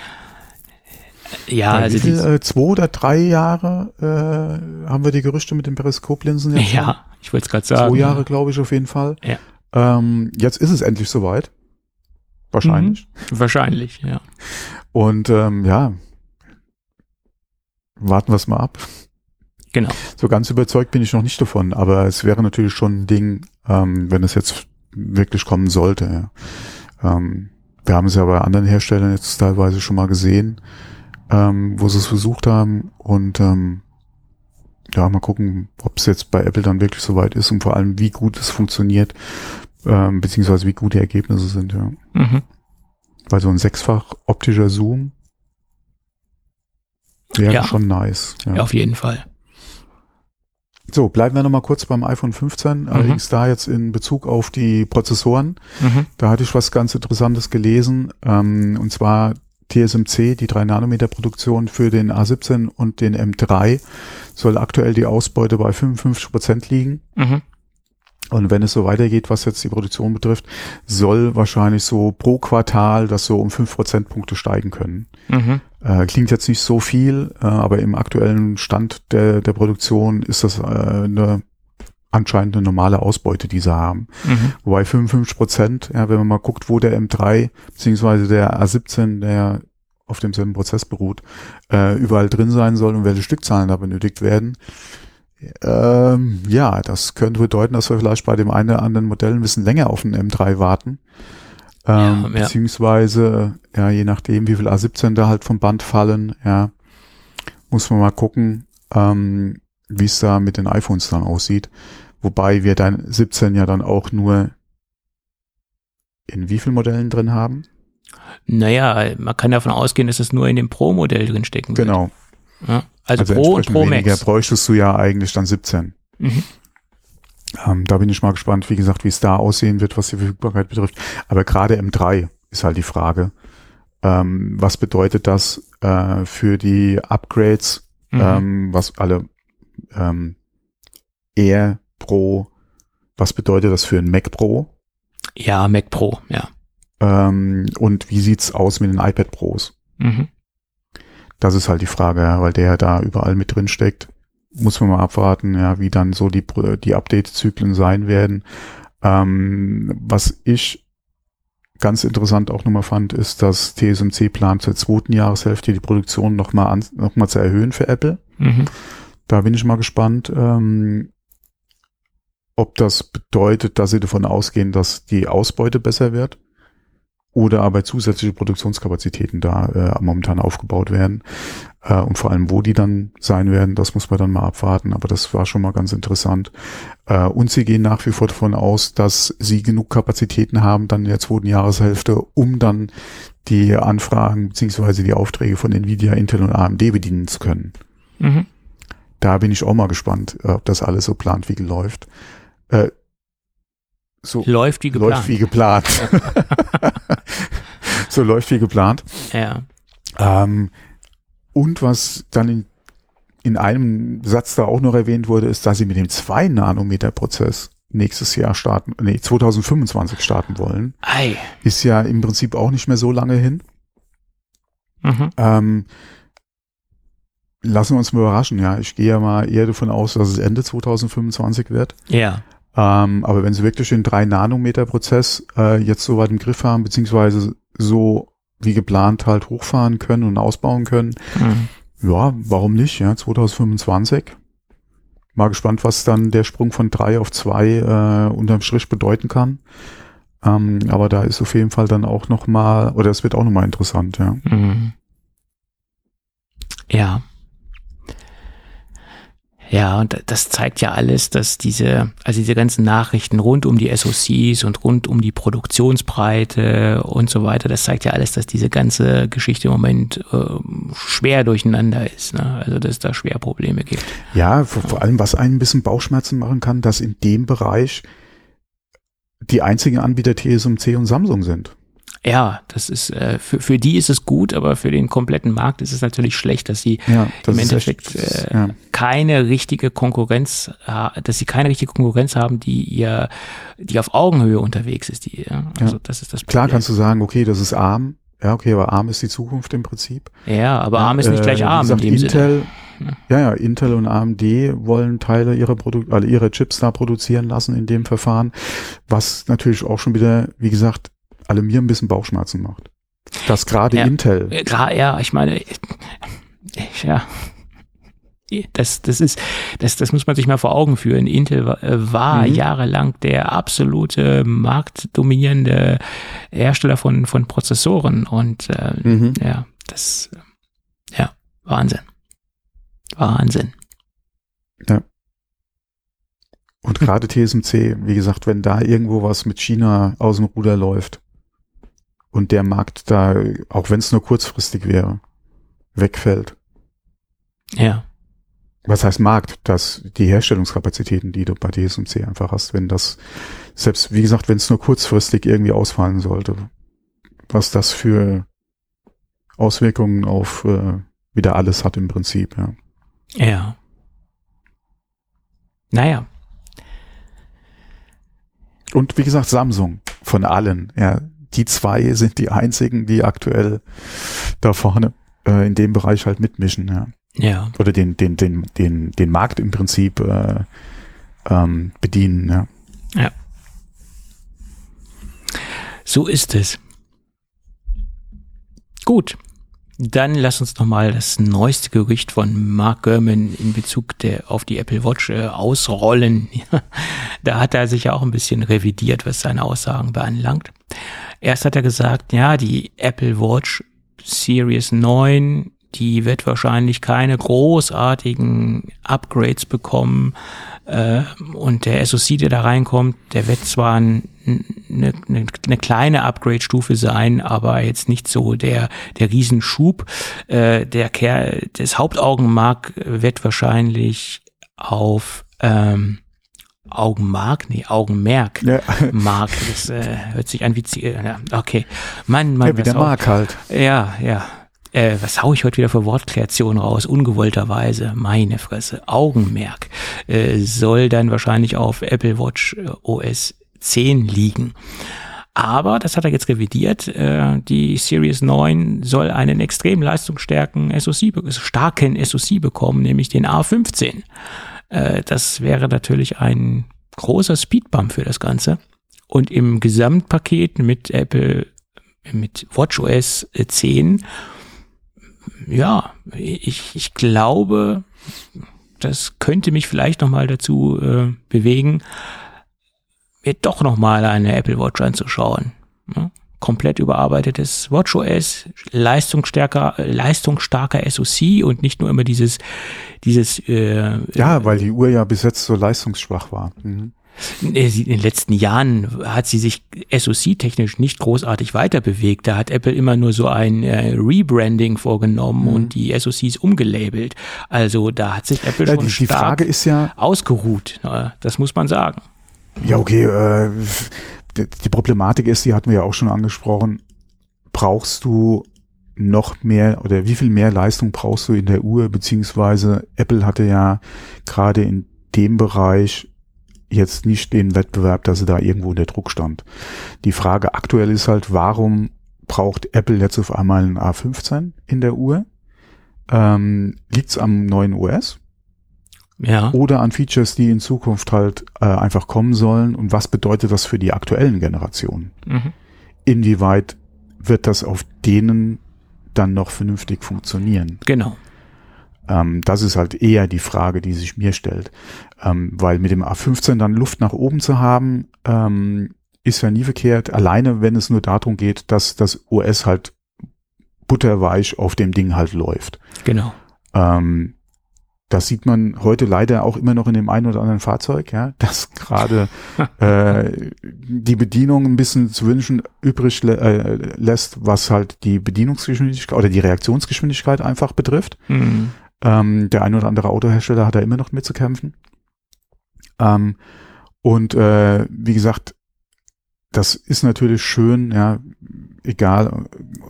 Ja, Weil also wie viel, die, äh, zwei oder drei Jahre äh, haben wir die Gerüchte mit den Periskoplinsen jetzt? ja, schon? ich wollte es gerade sagen. Zwei Jahre, glaube ich, auf jeden Fall. Ja. Ähm, jetzt ist es endlich soweit. Wahrscheinlich. Mhm. Wahrscheinlich, ja. Und ähm, ja, warten wir es mal ab. Genau. So ganz überzeugt bin ich noch nicht davon, aber es wäre natürlich schon ein Ding, ähm, wenn es jetzt wirklich kommen sollte. Ja. Ähm, wir haben es ja bei anderen Herstellern jetzt teilweise schon mal gesehen, ähm, wo sie es versucht haben und ähm, ja, mal gucken, ob es jetzt bei Apple dann wirklich soweit ist und vor allem, wie gut es funktioniert, ähm, beziehungsweise wie gut die Ergebnisse sind, ja. Mhm. Weil so ein sechsfach optischer Zoom wäre Ja. schon nice. Ja. Ja, auf jeden Fall. So, bleiben wir nochmal kurz beim iPhone fünfzehn, allerdings da jetzt in Bezug auf die Prozessoren. Mhm. Da hatte ich was ganz Interessantes gelesen, ähm, und zwar T S M C, die drei Nanometer Produktion für den A siebzehn und den M drei, soll aktuell die Ausbeute bei fünfundfünfzig Prozent liegen. Mhm. Und wenn es so weitergeht, was jetzt die Produktion betrifft, soll wahrscheinlich so pro Quartal das so um fünf Prozentpunkte steigen können. Mhm. Äh, klingt jetzt nicht so viel, äh, aber im aktuellen Stand der, der Produktion ist das äh, eine anscheinend eine normale Ausbeute, die sie haben. Mhm. Wobei fünfundfünfzig Prozent, ja, wenn man mal guckt, wo der M drei beziehungsweise der A siebzehn, der auf demselben Prozess beruht, äh, überall drin sein soll und welche Stückzahlen da benötigt werden. Ähm, ja, das könnte bedeuten, dass wir vielleicht bei dem einen oder anderen Modell ein bisschen länger auf den M drei warten. Ähm, Ja, ja. beziehungsweise, ja, je nachdem, wie viel A siebzehn da halt vom Band fallen, ja, muss man mal gucken, ähm, wie es da mit den iPhones dann aussieht. Wobei wir dann siebzehn ja dann auch nur in wie vielen Modellen drin haben? Naja, man kann davon ausgehen, dass es nur in dem Pro-Modell drin stecken wird. Genau. Ja, also, Also Pro und entsprechend Pro weniger Max. bräuchtest du ja eigentlich dann siebzehn. Mhm. Ähm, da bin ich mal gespannt, wie gesagt, wie es da aussehen wird, was die Verfügbarkeit betrifft. Aber gerade M drei ist halt die Frage, ähm, was bedeutet das äh, für die Upgrades, Mhm. ähm, was alle ähm, Air Pro, was bedeutet das für ein Mac Pro? Ja, Mac Pro, ja. Ähm, und wie sieht's aus mit den iPad Pros? Mhm. Das ist halt die Frage, ja, weil der ja da überall mit drin steckt. Muss man mal abwarten, ja, wie dann so die, die Update-Zyklen sein werden. Ähm, was ich ganz interessant auch nochmal fand, ist, dass T S M C plant zur zweiten Jahreshälfte die Produktion nochmal an, noch mal zu erhöhen für Apple. Mhm. Da bin ich mal gespannt, ähm, ob das bedeutet, dass sie davon ausgehen, dass die Ausbeute besser wird oder aber zusätzliche Produktionskapazitäten da äh, momentan aufgebaut werden. Äh, und vor allem, wo die dann sein werden, das muss man dann mal abwarten. Aber das war schon mal ganz interessant. Äh, und sie gehen nach wie vor davon aus, dass sie genug Kapazitäten haben, dann in der zweiten Jahreshälfte, um dann die Anfragen beziehungsweise die Aufträge von Nvidia, Intel und A M D bedienen zu können. Mhm. Da bin ich auch mal gespannt, ob das alles so plant wie geläuft. Äh, so Läuft wie geplant. läuft wie geplant. so läuft wie geplant. Ja. Ähm, und was dann in, in einem Satz da auch noch erwähnt wurde, ist, dass sie mit dem zwei Nanometer Prozess nächstes Jahr starten, nee, zwanzig fünfundzwanzig starten wollen. Ei. Ist ja im Prinzip auch nicht mehr so lange hin. Mhm. Ähm, lassen wir uns mal überraschen, ja. Ich gehe ja mal eher davon aus, dass es Ende zwanzig fünfundzwanzig wird. Ja. Ähm, aber wenn sie wirklich den drei Nanometer Prozess äh, jetzt so weit im Griff haben, beziehungsweise so wie geplant halt hochfahren können und ausbauen können, Mhm. ja, warum nicht, ja, zwanzig fünfundzwanzig. Mal gespannt, was dann der Sprung von drei auf zwei äh, unterm Strich bedeuten kann. Ähm, aber da ist auf jeden Fall dann auch nochmal, oder es wird auch nochmal interessant, ja. Mhm. Ja. Ja, und das zeigt ja alles, dass diese, also diese ganzen Nachrichten rund um die S O Cs und rund um die Produktionsbreite und so weiter, das zeigt ja alles, dass diese ganze Geschichte im Moment äh, schwer durcheinander ist, ne? Also dass es da schwer Probleme gibt. Ja, vor, vor allem, was einen ein bisschen Bauchschmerzen machen kann, dass in dem Bereich die einzigen Anbieter T S M C und Samsung sind. Ja, das ist äh, für, für die ist es gut, aber für den kompletten Markt ist es natürlich schlecht, dass sie ja, das im ist Endeffekt echt, äh, ja. keine richtige Konkurrenz, dass sie keine richtige Konkurrenz haben, die ihr, die auf Augenhöhe unterwegs ist. Die, ja, also ja. das ist das Problem. Klar kannst du sagen, okay, das ist ARM. Ja, okay, aber ARM ist die Zukunft im Prinzip. Ja, aber ja, ARM ist nicht gleich äh, ARM gesagt, in dem Intel, Sinne. Ja, ja, Intel und A M D wollen Teile ihrer Produ- also ihre Chips da produzieren lassen in dem Verfahren, was natürlich auch schon wieder, wie gesagt, alle mir ein bisschen Bauchschmerzen macht. Dass gerade ja, Intel. Gra- ja, ich meine, ja, das, das ist, das, das muss man sich mal vor Augen führen. Intel war, war mhm. jahrelang der absolute marktdominierende Hersteller von, von Prozessoren und äh, mhm. ja, das, ja, Wahnsinn. Wahnsinn. Ja. Und gerade T S M C, wie gesagt, wenn da irgendwo was mit China aus dem Ruder läuft und der Markt da, auch wenn es nur kurzfristig wäre, wegfällt. Ja. Was heißt Markt? Dass die Herstellungskapazitäten, die du bei T S M C einfach hast, wenn das, selbst wie gesagt, wenn es nur kurzfristig irgendwie ausfallen sollte, was das für Auswirkungen auf äh, wieder alles hat im Prinzip, ja. Ja. Naja. Und wie gesagt, Samsung von allen, ja, die zwei sind die einzigen, die aktuell da vorne äh, in dem Bereich halt mitmischen, ja. Ja. Oder den, den, den, den, den Markt im Prinzip äh, ähm, bedienen, ja. Ja. So ist es. Gut. Dann lass uns nochmal das neueste Gerücht von Mark Gurman in Bezug der, auf die Apple Watch äh, ausrollen. Da hat er sich ja auch ein bisschen revidiert, was seine Aussagen beanlangt. Erst hat er gesagt, ja, die Apple Watch Series neun, die wird wahrscheinlich keine großartigen Upgrades bekommen. Äh, und der S O C, der da reinkommt, der wird zwar eine ne, ne, ne kleine Upgrade-Stufe sein, aber jetzt nicht so der der Riesenschub. Äh, der Ker das Hauptaugenmerk wird wahrscheinlich auf ähm, Augenmark, nee, Augenmerk. Ja. Mark, das äh, hört sich an wie, äh, okay. Mann, Mann. Ja, wie der Mark halt. Ja, ja. Äh, was hau ich heute wieder für Wortkreationen raus? Ungewollterweise. Meine Fresse. Augenmerk äh, soll dann wahrscheinlich auf Apple Watch äh, O S zehn liegen. Aber, das hat er jetzt revidiert, äh, die Series neun soll einen extrem leistungsstarken S O C, starken S O C bekommen, nämlich den A fünfzehn. Äh, das wäre natürlich ein großer Speedbump für das Ganze. Und im Gesamtpaket mit Apple, mit WatchOS zehn, ja, ich, ich glaube, das könnte mich vielleicht nochmal dazu äh, bewegen, mir doch nochmal eine Apple Watch anzuschauen. Ja, komplett überarbeitetes WatchOS, leistungsstärker, leistungsstarker S O C und nicht nur immer dieses, dieses. Äh, ja, weil die Uhr ja bis jetzt so leistungsschwach war. Mhm. In den letzten Jahren hat sie sich S O C-technisch nicht großartig weiter bewegt. Da hat Apple immer nur so ein äh, Rebranding vorgenommen mhm. und die S O Cs umgelabelt. Also da hat sich Apple ja, schon die, stark die Frage ist ja, ausgeruht. Das muss man sagen. Ja, okay. Äh, die Problematik ist, die hatten wir ja auch schon angesprochen, brauchst du noch mehr oder wie viel mehr Leistung brauchst du in der Uhr, beziehungsweise Apple hatte ja gerade in dem Bereich jetzt nicht den Wettbewerb, dass sie da irgendwo unter Druck stand. Die Frage aktuell ist halt, warum braucht Apple jetzt auf einmal einen A fünfzehn in der Uhr? Ähm, liegt's am neuen O S? Ja. Oder an Features, die in Zukunft halt äh, einfach kommen sollen? Und was bedeutet das für die aktuellen Generationen? Mhm. Inwieweit wird das auf denen dann noch vernünftig funktionieren? Genau. Ähm, das ist halt eher die Frage, die sich mir stellt. Ähm, weil mit dem A fünfzehn dann Luft nach oben zu haben, ähm, ist ja nie verkehrt. Alleine, wenn es nur darum geht, dass das O S halt butterweich auf dem Ding halt läuft. Genau. Ähm, das sieht man heute leider auch immer noch in dem einen oder anderen Fahrzeug, ja, dass gerade äh, die Bedienung ein bisschen zu wünschen übrig lä- äh, lässt, was halt die Bedienungsgeschwindigkeit oder die Reaktionsgeschwindigkeit einfach betrifft. Mhm. Ähm, der ein oder andere Autohersteller hat da immer noch mit zu kämpfen. Ähm, und äh, wie gesagt, das ist natürlich schön, ja, egal,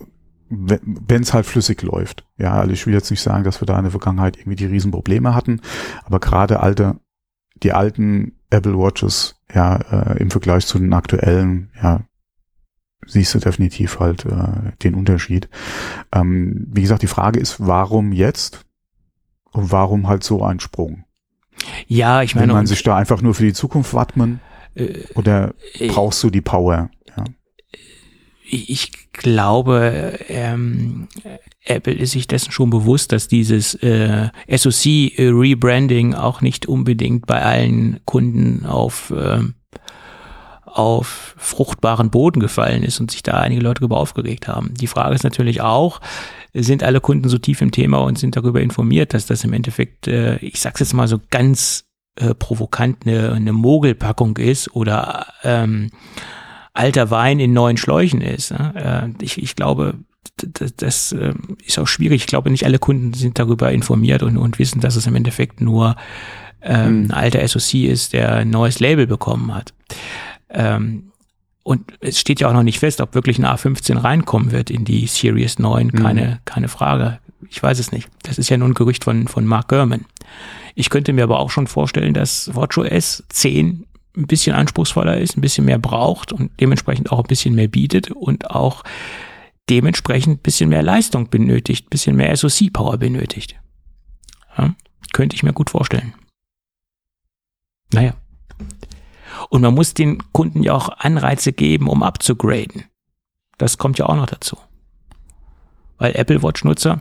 wenn es halt flüssig läuft. Ja, also ich will jetzt nicht sagen, dass wir da in der Vergangenheit irgendwie die Riesenprobleme hatten, aber gerade alte, die alten Apple Watches, ja, äh, im Vergleich zu den aktuellen, ja, siehst du definitiv halt äh, den Unterschied. Ähm, wie gesagt, die Frage ist, warum jetzt und warum halt so ein Sprung? Ja, ich meine, will man sich da einfach nur für die Zukunft wappnen äh, oder äh, brauchst du die Power? Ja. Ich glaube, ähm, Apple ist sich dessen schon bewusst, dass dieses äh, S O C-Rebranding auch nicht unbedingt bei allen Kunden auf, äh, auf fruchtbaren Boden gefallen ist und sich da einige Leute darüber aufgeregt haben. Die Frage ist natürlich auch, sind alle Kunden so tief im Thema und sind darüber informiert, dass das im Endeffekt, äh, ich sag's jetzt mal so ganz äh, provokant, eine, eine Mogelpackung ist oder ähm, alter Wein in neuen Schläuchen ist. Ich, ich glaube, das, das ist auch schwierig. Ich glaube, nicht alle Kunden sind darüber informiert und, und wissen, dass es im Endeffekt nur ähm, ein alter S O C ist, der ein neues Label bekommen hat. Ähm, und es steht ja auch noch nicht fest, ob wirklich ein A fünfzehn reinkommen wird in die Series neun. Keine, mhm. keine Frage. Ich weiß es nicht. Das ist ja nur ein Gerücht von, von Mark Gurman. Ich könnte mir aber auch schon vorstellen, dass WatchOS zehn ein bisschen anspruchsvoller ist, ein bisschen mehr braucht und dementsprechend auch ein bisschen mehr bietet und auch dementsprechend ein bisschen mehr Leistung benötigt, ein bisschen mehr S O C-Power benötigt. Ja, könnte ich mir gut vorstellen. Naja. Und man muss den Kunden ja auch Anreize geben, um abzugraden. Das kommt ja auch noch dazu. Weil Apple Watch-Nutzer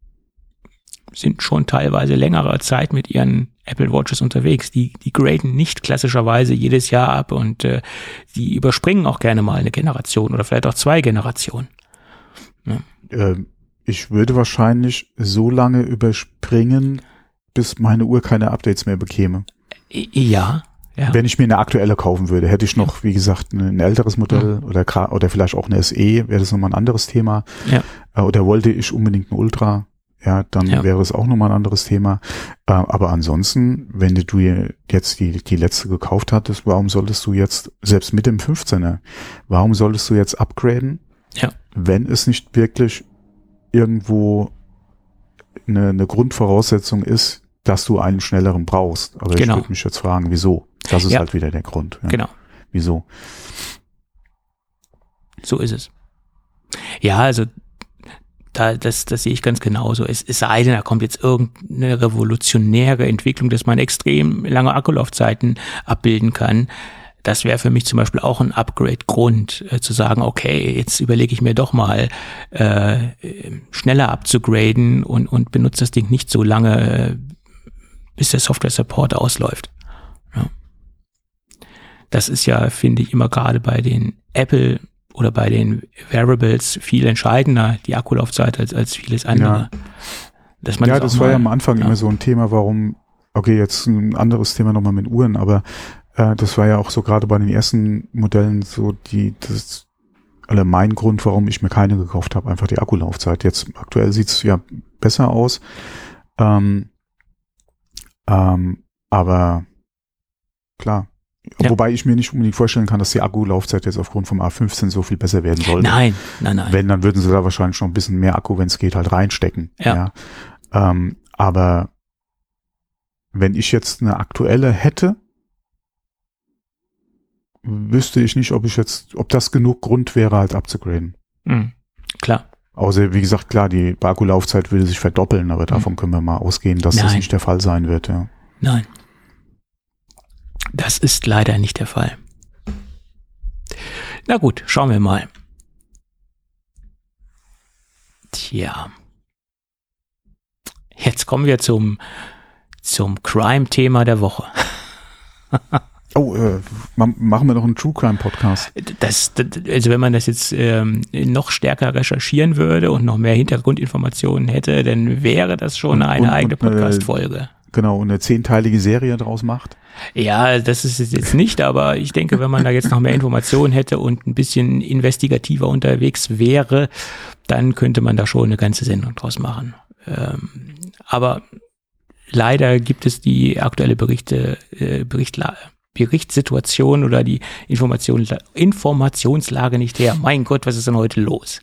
sind schon teilweise längere Zeit mit ihren Apple Watches unterwegs. Die, die graden nicht klassischerweise jedes Jahr ab und äh, die überspringen auch gerne mal eine Generation oder vielleicht auch zwei Generationen. Ja. Ähm, ich würde wahrscheinlich so lange überspringen, bis meine Uhr keine Updates mehr bekäme. Ja. Ja. Wenn ich mir eine aktuelle kaufen würde, hätte ich noch, ja. wie gesagt, ein älteres Modell ja. oder, oder vielleicht auch eine S E, wäre das nochmal ein anderes Thema. Ja. Oder wollte ich unbedingt ein Ultra, ja, dann ja. wäre es auch nochmal ein anderes Thema. Aber ansonsten, wenn du jetzt die, die letzte gekauft hattest, warum solltest du jetzt, selbst mit dem fünfzehner, warum solltest du jetzt upgraden, ja. wenn es nicht wirklich irgendwo eine, eine Grundvoraussetzung ist, dass du einen schnelleren brauchst. Aber genau. ich würde mich jetzt fragen, wieso? Das ist ja. halt wieder der Grund. Ja. Genau. Wieso? So ist es. Ja, also da, das, das sehe ich ganz genauso. Es, es sei denn, da kommt jetzt irgendeine revolutionäre Entwicklung, dass man extrem lange Akkulaufzeiten abbilden kann. Das wäre für mich zum Beispiel auch ein Upgrade-Grund, äh, zu sagen, okay, jetzt überlege ich mir doch mal, äh, schneller abzugraden und, und benutze das Ding nicht so lange, äh, bis der Software-Support ausläuft. Ja. Das ist ja, finde ich, immer gerade bei den Apple oder bei den Wearables viel entscheidender, die Akkulaufzeit, als, als vieles andere. Ja, Dass man ja das, das war mal, ja am Anfang ja. immer so ein Thema, warum, okay, jetzt ein anderes Thema nochmal mit Uhren, aber äh, das war ja auch so gerade bei den ersten Modellen so die, das, oder mein Grund, warum ich mir keine gekauft habe, einfach die Akkulaufzeit. Jetzt aktuell sieht's ja besser aus, ähm, ähm, aber klar. Ja. Wobei ich mir nicht unbedingt vorstellen kann, dass die Akkulaufzeit jetzt aufgrund vom A fünfzehn so viel besser werden sollte. Nein, nein, nein. Wenn, dann würden sie da wahrscheinlich noch ein bisschen mehr Akku, wenn es geht, halt reinstecken. Ja. ja. Ähm, aber wenn ich jetzt eine aktuelle hätte, wüsste ich nicht, ob ich jetzt, ob das genug Grund wäre, halt abzugraden. Mhm. Klar. Außer, wie gesagt, klar, die Akkulaufzeit würde sich verdoppeln, aber davon mhm. können wir mal ausgehen, dass Nein. das nicht der Fall sein wird. Ja. Nein. Das ist leider nicht der Fall. Na gut, schauen wir mal. Tja. Jetzt kommen wir zum, zum Crime-Thema der Woche. Oh, äh, machen wir noch einen True Crime Podcast. Das, das, also wenn man das jetzt ähm, noch stärker recherchieren würde und noch mehr Hintergrundinformationen hätte, dann wäre das schon und, eine und, eigene und, Podcast-Folge. genau, und eine zehnteilige Serie draus macht. Ja, das ist es jetzt nicht, aber ich denke, wenn man da jetzt noch mehr Informationen hätte und ein bisschen investigativer unterwegs wäre, dann könnte man da schon eine ganze Sendung draus machen. Ähm, aber leider gibt es die aktuelle Berichte, äh, Berichtla- Berichtssituation oder die Information, Informationslage nicht her. Mein Gott, was ist denn heute los?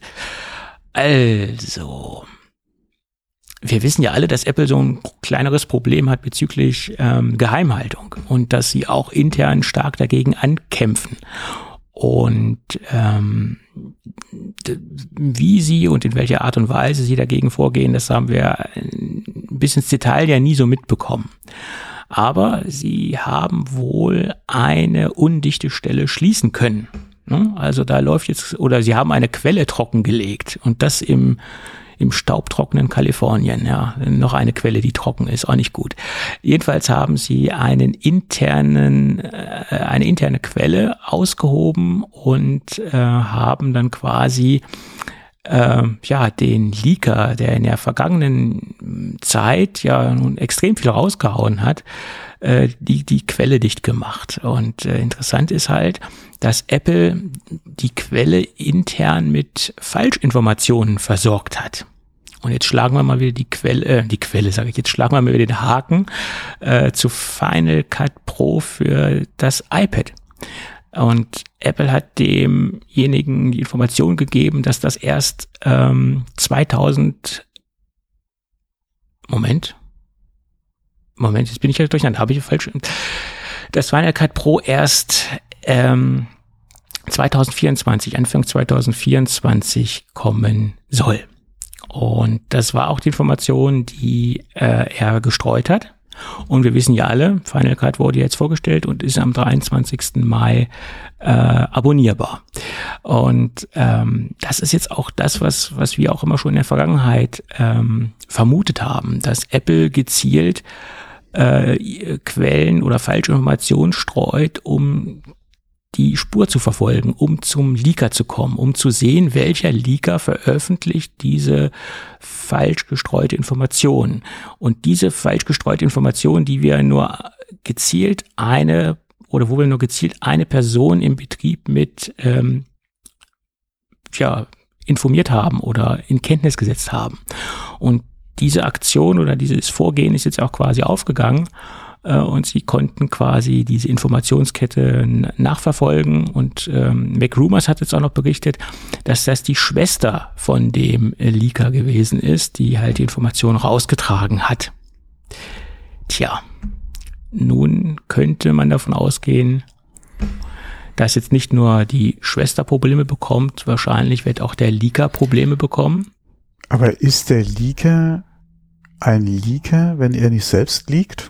Also, wir wissen ja alle, dass Apple so ein kleineres Problem hat bezüglich ähm, Geheimhaltung und dass sie auch intern stark dagegen ankämpfen. Und ähm, d- wie sie und in welcher Art und Weise sie dagegen vorgehen, das haben wir ein bisschen ins Detail ja nie so mitbekommen. Aber sie haben wohl eine undichte Stelle schließen können. Also da läuft jetzt, oder sie haben eine Quelle trockengelegt und das im im staubtrockenen Kalifornien, ja, noch eine Quelle, die trocken ist, auch nicht gut. Jedenfalls haben sie einen internen, äh, eine interne Quelle ausgehoben und äh, haben dann quasi äh, ja den Leaker, der in der vergangenen Zeit ja nun extrem viel rausgehauen hat, äh, die die Quelle dicht gemacht. Und äh, interessant ist halt, dass Apple die Quelle intern mit Falschinformationen versorgt hat. Und jetzt schlagen wir mal wieder die Quelle, äh, die Quelle sage ich, jetzt schlagen wir mal wieder den Haken äh, zu Final Cut Pro für das iPad. Und Apple hat demjenigen die Information gegeben, dass das erst ähm, zweitausend Moment, Moment, jetzt bin ich ja durcheinander, habe ich falsch, das Final Cut Pro erst ähm, zwanzig vierundzwanzig, Anfang zwanzig vierundzwanzig kommen soll. Und das war auch die Information, die äh, er gestreut hat. Und wir wissen ja alle, Final Cut wurde jetzt vorgestellt und ist am dreiundzwanzigsten Mai äh, abonnierbar. Und ähm, das ist jetzt auch das, was was wir auch immer schon in der Vergangenheit ähm, vermutet haben, dass Apple gezielt äh, Quellen oder Falschinformationen streut, um die Spur zu verfolgen, um zum Leaker zu kommen, um zu sehen, welcher Leaker veröffentlicht diese falsch gestreute Information. Und diese falsch gestreute Information, die wir nur gezielt eine oder wo wir nur gezielt eine Person im Betrieb mit ähm, ja, informiert haben oder in Kenntnis gesetzt haben. Und diese Aktion oder dieses Vorgehen ist jetzt auch quasi aufgegangen. Und sie konnten quasi diese Informationskette nachverfolgen. Und ähm, MacRumors hat jetzt auch noch berichtet, dass das die Schwester von dem Leaker gewesen ist, die halt die Information rausgetragen hat. Tja, nun könnte man davon ausgehen, dass jetzt nicht nur die Schwester Probleme bekommt, wahrscheinlich wird auch der Leaker Probleme bekommen. Aber ist der Leaker ein Leaker, wenn er nicht selbst leakt?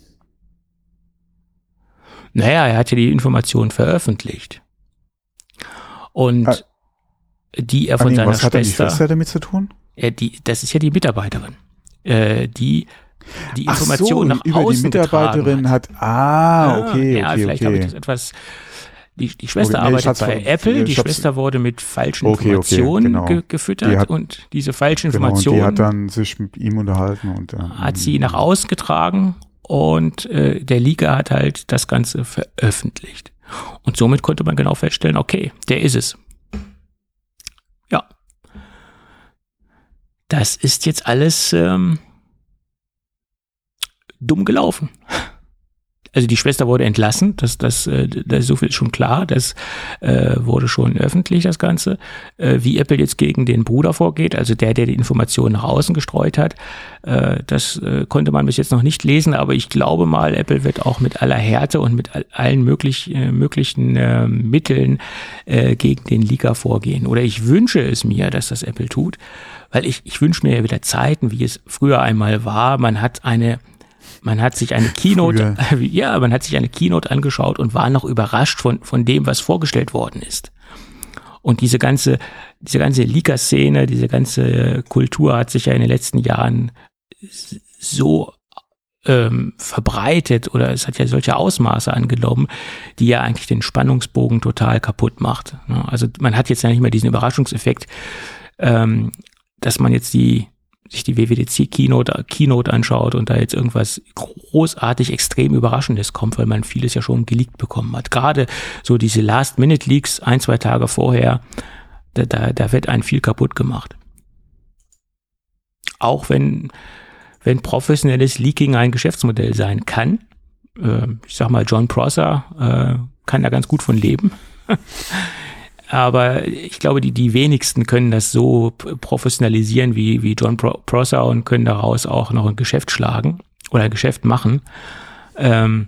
Naja, er hat ja die Information veröffentlicht. Und ah, die er von nee, seiner was hat Schwester... Was hat die Schwester damit zu tun? Er, die, das ist ja die Mitarbeiterin, äh, die die Information Ach so, nach über außen die Mitarbeiterin hat. hat ah, okay, ja, okay, vielleicht okay. habe ich das etwas... Die, die Schwester okay, nee, arbeitet bei von, Apple, die Schatz, Schwester wurde mit falschen okay, Informationen okay, genau. ge- gefüttert die hat, und diese falschen genau, Informationen und die hat dann sich mit ihm unterhalten und ähm, hat sie nach außen getragen und äh, der Leaker hat halt das Ganze veröffentlicht. Und somit konnte man genau feststellen, okay, der ist es. Ja. Das ist jetzt alles ähm, dumm gelaufen. Also die Schwester wurde entlassen, das, das, das so viel ist schon klar, das äh, wurde schon öffentlich, das Ganze. Äh, wie Apple jetzt gegen den Bruder vorgeht, also der, der die Informationen nach außen gestreut hat, äh, das äh, konnte man bis jetzt noch nicht lesen, aber ich glaube mal, Apple wird auch mit aller Härte und mit all, allen möglich, äh, möglichen äh, Mitteln äh, gegen den Leaker vorgehen. Oder ich wünsche es mir, dass das Apple tut, weil ich, ich wünsche mir ja wieder Zeiten, wie es früher einmal war. Man hat eine Man hat sich eine Keynote, Früher. ja, man hat sich eine Keynote angeschaut und war noch überrascht von, von dem, was vorgestellt worden ist. Und diese ganze, diese ganze Leaker-Szene, diese ganze Kultur hat sich ja in den letzten Jahren so ähm, verbreitet oder es hat ja solche Ausmaße angenommen, die ja eigentlich den Spannungsbogen total kaputt macht. Also man hat jetzt ja nicht mehr diesen Überraschungseffekt, ähm, dass man jetzt die sich die W W D C Keynote, Keynote anschaut und da jetzt irgendwas großartig extrem Überraschendes kommt, weil man vieles ja schon geleakt bekommen hat. Gerade so diese Last-Minute-Leaks ein, zwei Tage vorher, da, da, da wird einem viel kaputt gemacht. Auch wenn, wenn professionelles Leaking ein Geschäftsmodell sein kann, äh, ich sag mal, John Prosser äh, kann da ganz gut von leben. Aber ich glaube, die, die wenigsten können das so professionalisieren wie, wie John Prosser und können daraus auch noch ein Geschäft schlagen oder ein Geschäft machen. Ähm,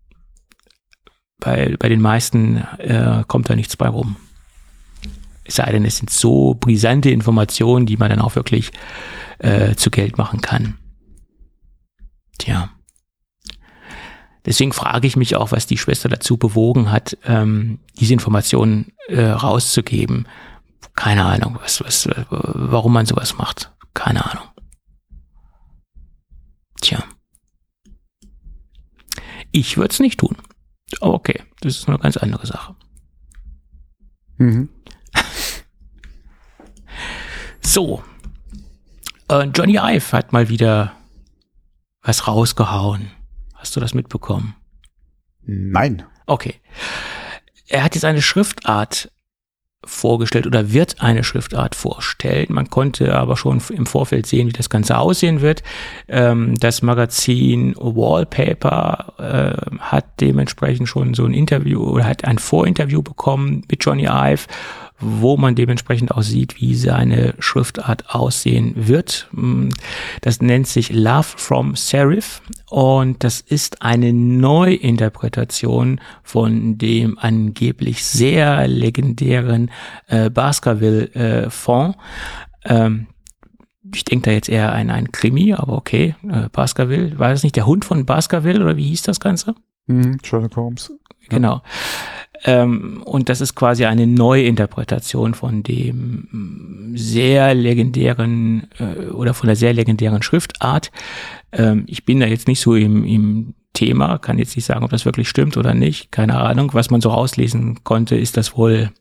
bei, bei den meisten äh, kommt da nichts bei rum. Es sei denn, es sind so brisante Informationen, die man dann auch wirklich äh, zu Geld machen kann. Tja. Deswegen frage ich mich auch, was die Schwester dazu bewogen hat, ähm, diese Informationen äh, rauszugeben. Keine Ahnung, was, was, warum man sowas macht. Keine Ahnung. Tja. Ich würde es nicht tun. Aber okay, das ist eine ganz andere Sache. Mhm. So. Äh, Johnny Ive hat mal wieder was rausgehauen. Hast du das mitbekommen? Nein. Okay. Er hat jetzt eine Schriftart vorgestellt oder wird eine Schriftart vorstellen. Man konnte aber schon im Vorfeld sehen, wie das Ganze aussehen wird. Ähm, das Magazin Wallpaper äh, hat dementsprechend schon so ein Interview oder hat ein Vorinterview bekommen mit Johnny Ive, wo man dementsprechend auch sieht, wie seine Schriftart aussehen wird. Das nennt sich Love from Serif und das ist eine Neuinterpretation von dem angeblich sehr legendären äh, Baskerville-Font. Äh, ähm, ich denke da jetzt eher an einen Krimi, aber okay, äh, Baskerville. War das nicht der Hund von Baskerville oder wie hieß das Ganze? Mhm, Sherlock Holmes. Genau. Ähm, und das ist quasi eine Neuinterpretation von dem sehr legendären äh, oder von der sehr legendären Schriftart. Ähm, ich bin da jetzt nicht so im, im Thema, kann jetzt nicht sagen, ob das wirklich stimmt oder nicht. Keine Ahnung. Was man so rauslesen konnte, ist das wohl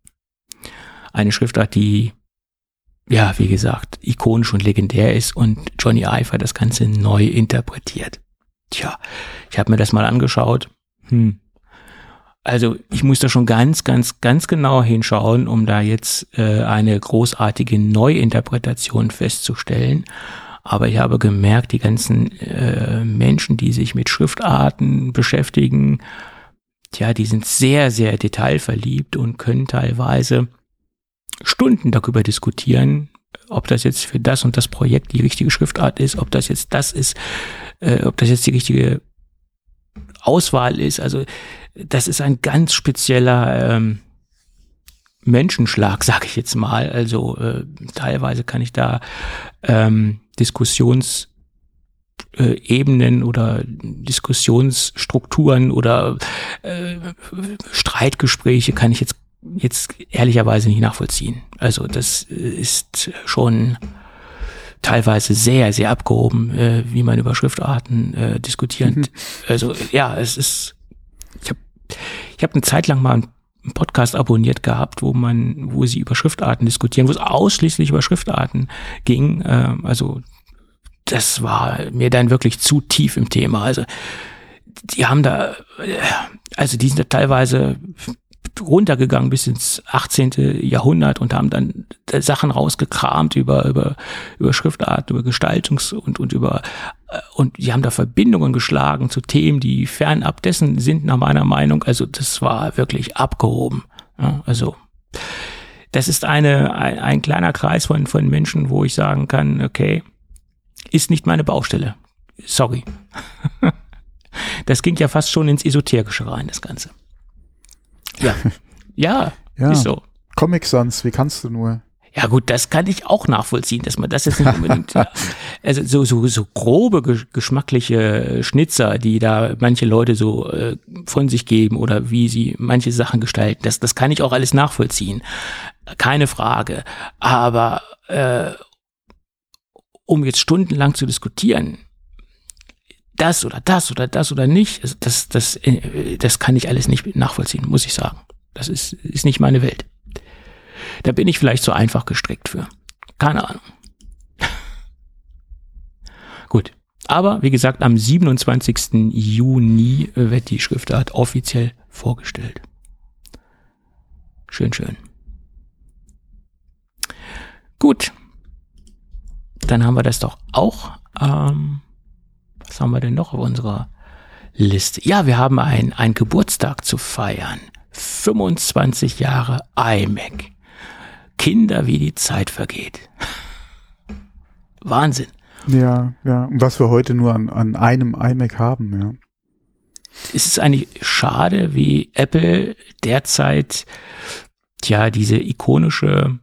eine Schriftart, die, ja, wie gesagt, ikonisch und legendär ist und Johnny Ive hat das Ganze neu interpretiert. Tja, ich habe mir das mal angeschaut. Hm. Also ich muss da schon ganz, ganz, ganz genau hinschauen, um da jetzt äh, eine großartige Neuinterpretation festzustellen. Aber ich habe gemerkt, die ganzen äh, Menschen, die sich mit Schriftarten beschäftigen, tja, die sind sehr, sehr detailverliebt und können teilweise Stunden darüber diskutieren, ob das jetzt für das und das Projekt die richtige Schriftart ist, ob das jetzt das ist, äh, ob das jetzt die richtige Auswahl ist. Also das ist ein ganz spezieller ähm, Menschenschlag, sage ich jetzt mal. Also äh, teilweise kann ich da ähm, Diskussionsebenen äh, oder Diskussionsstrukturen oder äh, Streitgespräche kann ich jetzt jetzt ehrlicherweise nicht nachvollziehen. Also das ist schon teilweise sehr, sehr abgehoben, äh, wie man über Schriftarten äh, diskutiert. Mhm. Also ja, es ist, ich habe ich hab eine Zeit lang mal einen Podcast abonniert gehabt, wo man, wo sie über Schriftarten diskutieren, wo es ausschließlich über Schriftarten ging. Äh, also das war mir dann wirklich zu tief im Thema. Also die haben da, also die sind da teilweise runtergegangen bis ins achtzehnten Jahrhundert und haben dann Sachen rausgekramt über über über Schriftarten, über Gestaltungs- und und über und die haben da Verbindungen geschlagen zu Themen, die fernab dessen sind, nach meiner Meinung. Also das war wirklich abgehoben. Ja, also das ist eine ein, ein kleiner Kreis von von Menschen, wo ich sagen kann, okay, ist nicht meine Baustelle. Sorry. Das ging ja fast schon ins Esoterische rein, das Ganze. Ja, ja, ja, ist so. Comic Sans, wie kannst du nur? Ja gut, das kann ich auch nachvollziehen, dass man das jetzt nicht unbedingt, also so so so grobe geschmackliche Schnitzer, die da manche Leute so äh, von sich geben oder wie sie manche Sachen gestalten, das das kann ich auch alles nachvollziehen, keine Frage. Aber äh, um jetzt stundenlang zu diskutieren, das oder das oder das oder nicht, das, das, das kann ich alles nicht nachvollziehen, muss ich sagen. Das ist, ist nicht meine Welt. Da bin ich vielleicht zu einfach gestrickt für. Keine Ahnung. Gut. Aber wie gesagt, am siebenundzwanzigsten Juni wird die Schriftart offiziell vorgestellt. Schön, schön. Gut. Dann haben wir das doch auch. Ähm, was haben wir denn noch auf unserer Liste? Ja, wir haben ein, ein Geburtstag zu feiern. fünfundzwanzig Jahre iMac. Kinder, wie die Zeit vergeht. Wahnsinn. Ja, ja. Und was wir heute nur an, an einem iMac haben, ja. Es ist eigentlich schade, wie Apple derzeit tja, diese ikonische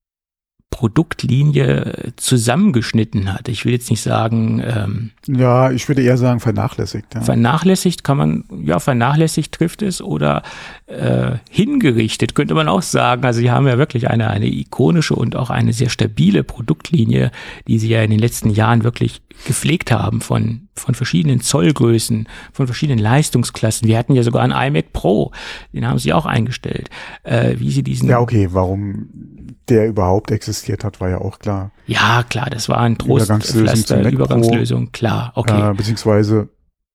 Produktlinie zusammengeschnitten hat. Ich will jetzt nicht sagen, ähm, ja, ich würde eher sagen vernachlässigt. Ja. Vernachlässigt kann man, ja, vernachlässigt trifft es oder äh, hingerichtet, könnte man auch sagen. Also sie haben ja wirklich eine, eine ikonische und auch eine sehr stabile Produktlinie, die sie ja in den letzten Jahren wirklich gepflegt haben von, von verschiedenen Zollgrößen, von verschiedenen Leistungsklassen. Wir hatten ja sogar einen iMac Pro, den haben sie auch eingestellt. Äh, wie sie diesen. Ja, okay, warum der überhaupt existiert hat, war ja auch klar. Ja, klar, das war ein Trostpflaster, Übergangslösung, klar, okay. Äh, beziehungsweise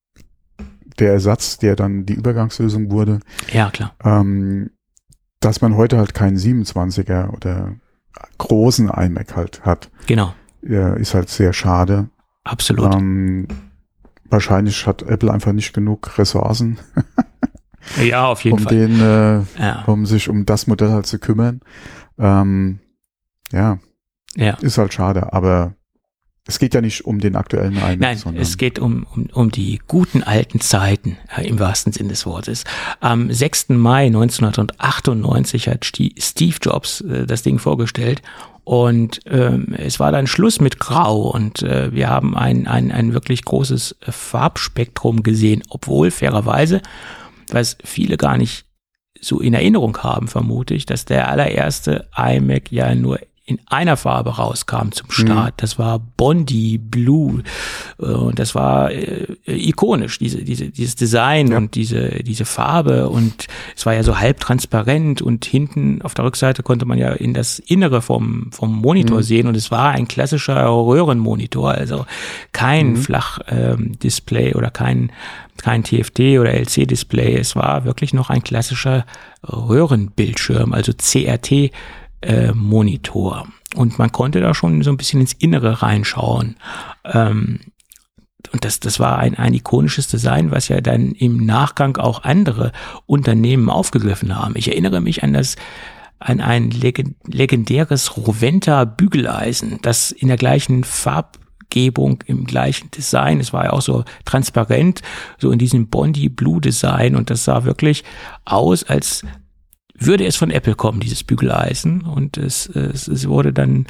der Ersatz, der dann die Übergangslösung wurde. Ja, klar. Ähm, dass man heute halt keinen siebenundzwanziger oder großen iMac halt hat. Genau. Äh, ist halt sehr schade. Absolut. Ähm, wahrscheinlich hat Apple einfach nicht genug Ressourcen. Ja, auf jeden um Fall. Den, äh, ja. Um sich um das Modell halt zu kümmern. Ähm, ja, ja, ist halt schade, aber es geht ja nicht um den aktuellen iMac. Nein, sondern es geht um, um, um die guten alten Zeiten, äh, im wahrsten Sinne des Wortes. Am sechsten Mai neunzehnhundertachtundneunzig hat Steve Jobs äh, das Ding vorgestellt und ähm, es war dann Schluss mit Grau und äh, wir haben ein, ein, ein wirklich großes Farbspektrum gesehen, obwohl fairerweise, was viele gar nicht so in Erinnerung haben, vermute ich, dass der allererste iMac ja nur in einer Farbe rauskam zum Start. Mhm. Das war Bondi Blue und das war äh, ikonisch, diese, diese, dieses Design ja. und diese, diese Farbe und es war ja so halbtransparent und hinten auf der Rückseite konnte man ja in das Innere vom, vom Monitor mhm. sehen und es war ein klassischer Röhrenmonitor, also kein mhm. Flachdisplay ähm, oder kein kein T F T oder L C Display, es war wirklich noch ein klassischer Röhrenbildschirm, also C R T Äh, Monitor. Und man konnte da schon so ein bisschen ins Innere reinschauen. Ähm, und das, das war ein, ein ikonisches Design, was ja dann im Nachgang auch andere Unternehmen aufgegriffen haben. Ich erinnere mich an das, an ein legend, legendäres Roventa Bügeleisen, das in der gleichen Farbgebung, im gleichen Design, es war ja auch so transparent, so in diesem Bondi Blue Design und das sah wirklich aus, als würde es von Apple kommen, dieses Bügeleisen. Und es, es, es wurde dann,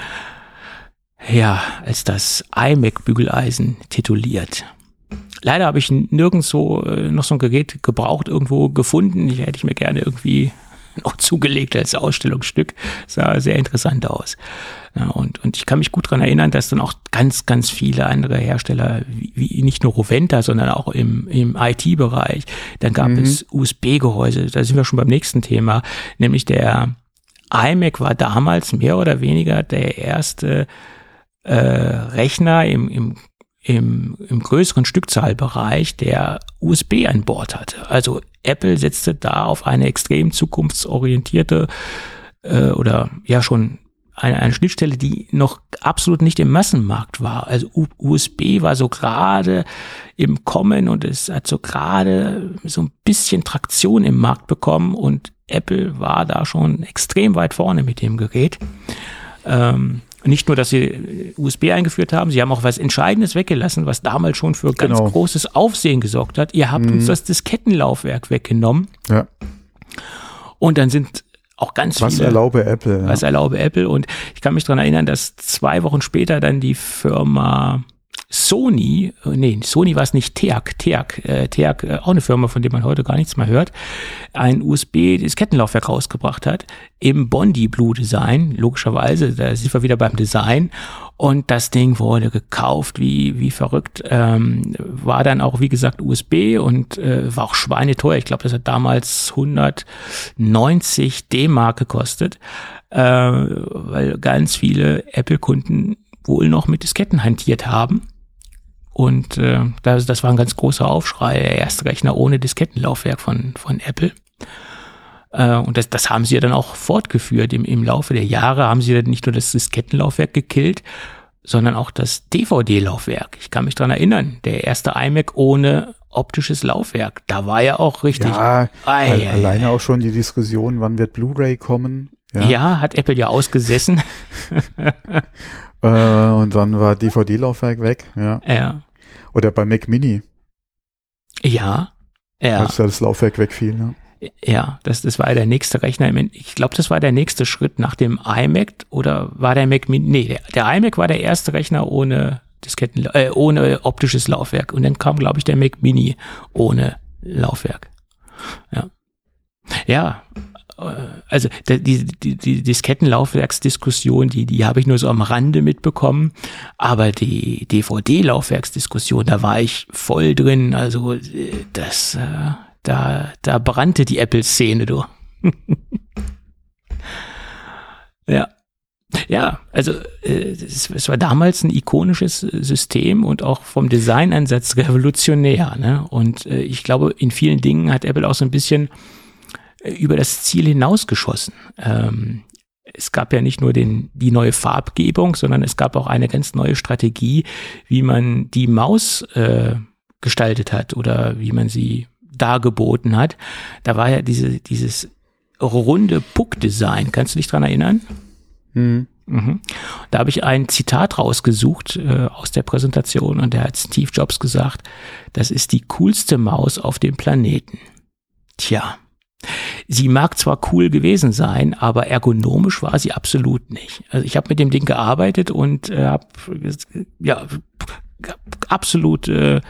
ja, als das iMac-Bügeleisen tituliert. Leider habe ich nirgends so äh, noch so ein Gerät gebraucht irgendwo gefunden. Die hätte ich mir gerne irgendwie noch zugelegt als Ausstellungsstück. Sah sehr interessant aus. Ja, und, und ich kann mich gut daran erinnern, dass dann auch ganz, ganz viele andere Hersteller, wie, wie nicht nur Roventa, sondern auch im, im I T-Bereich, dann gab mhm. es U S B-Gehäuse, da sind wir schon beim nächsten Thema, nämlich der iMac war damals mehr oder weniger der erste äh, Rechner im, im Im, im größeren Stückzahlbereich, der U S B an Bord hatte. Also Apple setzte da auf eine extrem zukunftsorientierte äh, oder ja schon eine, eine Schnittstelle, die noch absolut nicht im Massenmarkt war. Also U- USB war so gerade im Kommen und es hat so gerade so ein bisschen Traktion im Markt bekommen und Apple war da schon extrem weit vorne mit dem Gerät. Ähm, Nicht nur, dass sie U S B eingeführt haben, sie haben auch was Entscheidendes weggelassen, was damals schon für ganz genau. großes Aufsehen gesorgt hat. Ihr habt mhm. uns das Diskettenlaufwerk weggenommen. Ja. Und dann sind auch ganz was viele... Was erlaube Apple. Was ja. erlaube Apple. Und ich kann mich daran erinnern, dass zwei Wochen später dann die Firma Sony, nee, Sony war es nicht, T E A C, T E A C, äh, T E A C, äh, auch eine Firma, von der man heute gar nichts mehr hört, ein U S B-Diskettenlaufwerk rausgebracht hat, im Bondi Blue Design, logischerweise, da sind wir wieder beim Design und das Ding wurde gekauft wie wie verrückt, ähm, war dann auch, wie gesagt, U S B und äh, war auch schweineteuer, ich glaube, das hat damals hundertneunzig D-Mark gekostet, äh, weil ganz viele Apple-Kunden wohl noch mit Disketten hantiert haben. und äh, das, das war ein ganz großer Aufschrei, der erste Rechner ohne Diskettenlaufwerk von, von Apple. Äh, und das, das haben sie ja dann auch fortgeführt. Im, im Laufe der Jahre haben sie dann nicht nur das Diskettenlaufwerk gekillt, sondern auch das D V D-Laufwerk. Ich kann mich dran erinnern, der erste iMac ohne optisches Laufwerk. Da war ja auch richtig. Ja, ei, al- ei, alleine ei. auch schon die Diskussion, wann wird Blu-ray kommen. Ja. Ja, hat Apple ja ausgesessen. Äh, und dann war D V D-Laufwerk weg. Ja. Ja. Oder bei Mac Mini, Ja. Ja. als da das Laufwerk wegfiel. Ne? Ja, das, das war der nächste Rechner. Ich glaube, das war der nächste Schritt nach dem iMac oder war der Mac Mini? Nee, der, der iMac war der erste Rechner ohne Disketten, äh, ohne optisches Laufwerk. Und dann kam, glaube ich, der Mac Mini ohne Laufwerk. Ja. Ja, äh, also die, die, die, die Diskettenlaufwerksdiskussion, die, die habe ich nur so am Rande mitbekommen. Aber die D V D-Laufwerksdiskussion, da war ich voll drin. Also äh, das... Äh, Da, da brannte die Apple-Szene, du. ja. Ja, also äh, es, es war damals ein ikonisches System und auch vom Designansatz revolutionär. Ne? Und äh, ich glaube, in vielen Dingen hat Apple auch so ein bisschen äh, über das Ziel hinausgeschossen. Ähm, es gab ja nicht nur den, die neue Farbgebung, sondern es gab auch eine ganz neue Strategie, wie man die Maus äh, gestaltet hat oder wie man sie dargeboten hat. Da war ja diese, dieses runde Puck-Design. Kannst du dich dran erinnern? Hm. Mhm. Da habe ich ein Zitat rausgesucht äh, aus der Präsentation und da hat Steve Jobs gesagt, das ist die coolste Maus auf dem Planeten. Tja, sie mag zwar cool gewesen sein, aber ergonomisch war sie absolut nicht. Also ich habe mit dem Ding gearbeitet und äh, habe ja absolut äh,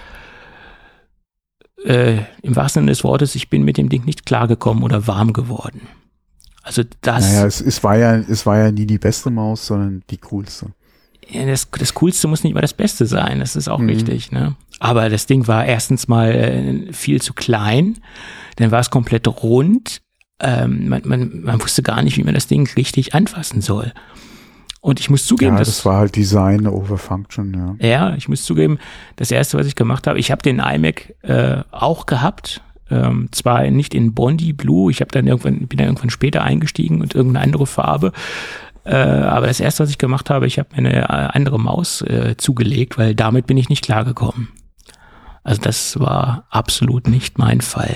Äh, im wahrsten Sinne des Wortes, ich bin mit dem Ding nicht klargekommen oder warm geworden. Also das, Naja, es, es war ja, es war ja nie die beste Maus, sondern die coolste. ja, das, das Coolste muss nicht immer das Beste sein, das ist auch Mhm. richtig, ne? Aber das Ding war erstens mal äh, viel zu klein, dann war es komplett rund, ähm, man, man, man wusste gar nicht, wie man das Ding richtig anfassen soll. Und ich muss zugeben, Ja, dass das war halt Design over Function, ja. Ja, ich muss zugeben, das erste, was ich gemacht habe, ich habe den iMac äh, auch gehabt, ähm, zwar nicht in Bondi Blue, ich habe dann irgendwann bin dann irgendwann später eingestiegen und irgendeine andere Farbe, äh, aber das erste, was ich gemacht habe, ich habe mir eine äh, andere Maus äh, zugelegt, weil damit bin ich nicht klargekommen. Also das war absolut nicht mein Fall.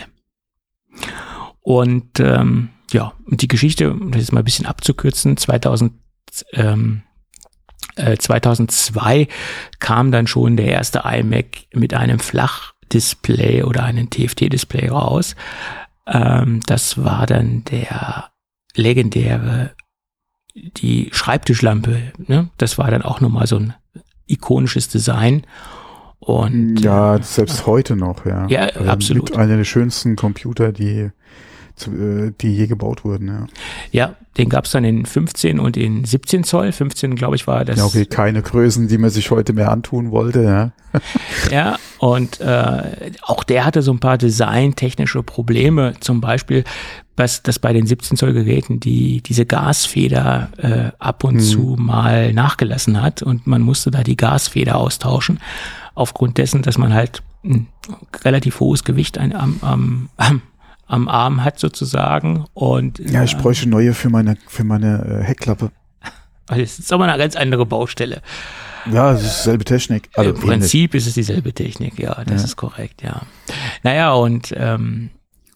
Und ähm, ja, und die Geschichte, um das jetzt mal ein bisschen abzukürzen, zweitausend Ähm, äh, zweitausendzwei kam dann schon der erste iMac mit einem Flachdisplay oder einem T F T-Display raus. Ähm, das war dann der legendäre, die Schreibtischlampe. Ne? Das war dann auch nochmal so ein ikonisches Design. Und Ja, äh, selbst heute noch, ja. Ja, Also absolut. Mit einer der schönsten Computer, die, zu, äh, die je gebaut wurden, ja. Ja, den gab es dann in fünfzehn und in siebzehn Zoll. fünfzehn, glaube ich, war das. Ja, okay, keine Größen, die man sich heute mehr antun wollte, ja. Ja, und äh, auch der hatte so ein paar designtechnische Probleme. Zum Beispiel, dass, dass bei den siebzehn Zoll Geräten die diese Gasfeder äh, ab und Mhm. zu mal nachgelassen hat und man musste da die Gasfeder austauschen. Aufgrund dessen, dass man halt ein relativ hohes Gewicht ein, am, am, am am Arm hat sozusagen und Ja, ich bräuchte neue für meine, für meine äh, Heckklappe. äh, das ist aber eine ganz andere Baustelle. Ja, es ist dieselbe Technik. Also Im Prinzip ist es dieselbe Technik, ja, das Ja. ist korrekt, ja. Naja, und ähm,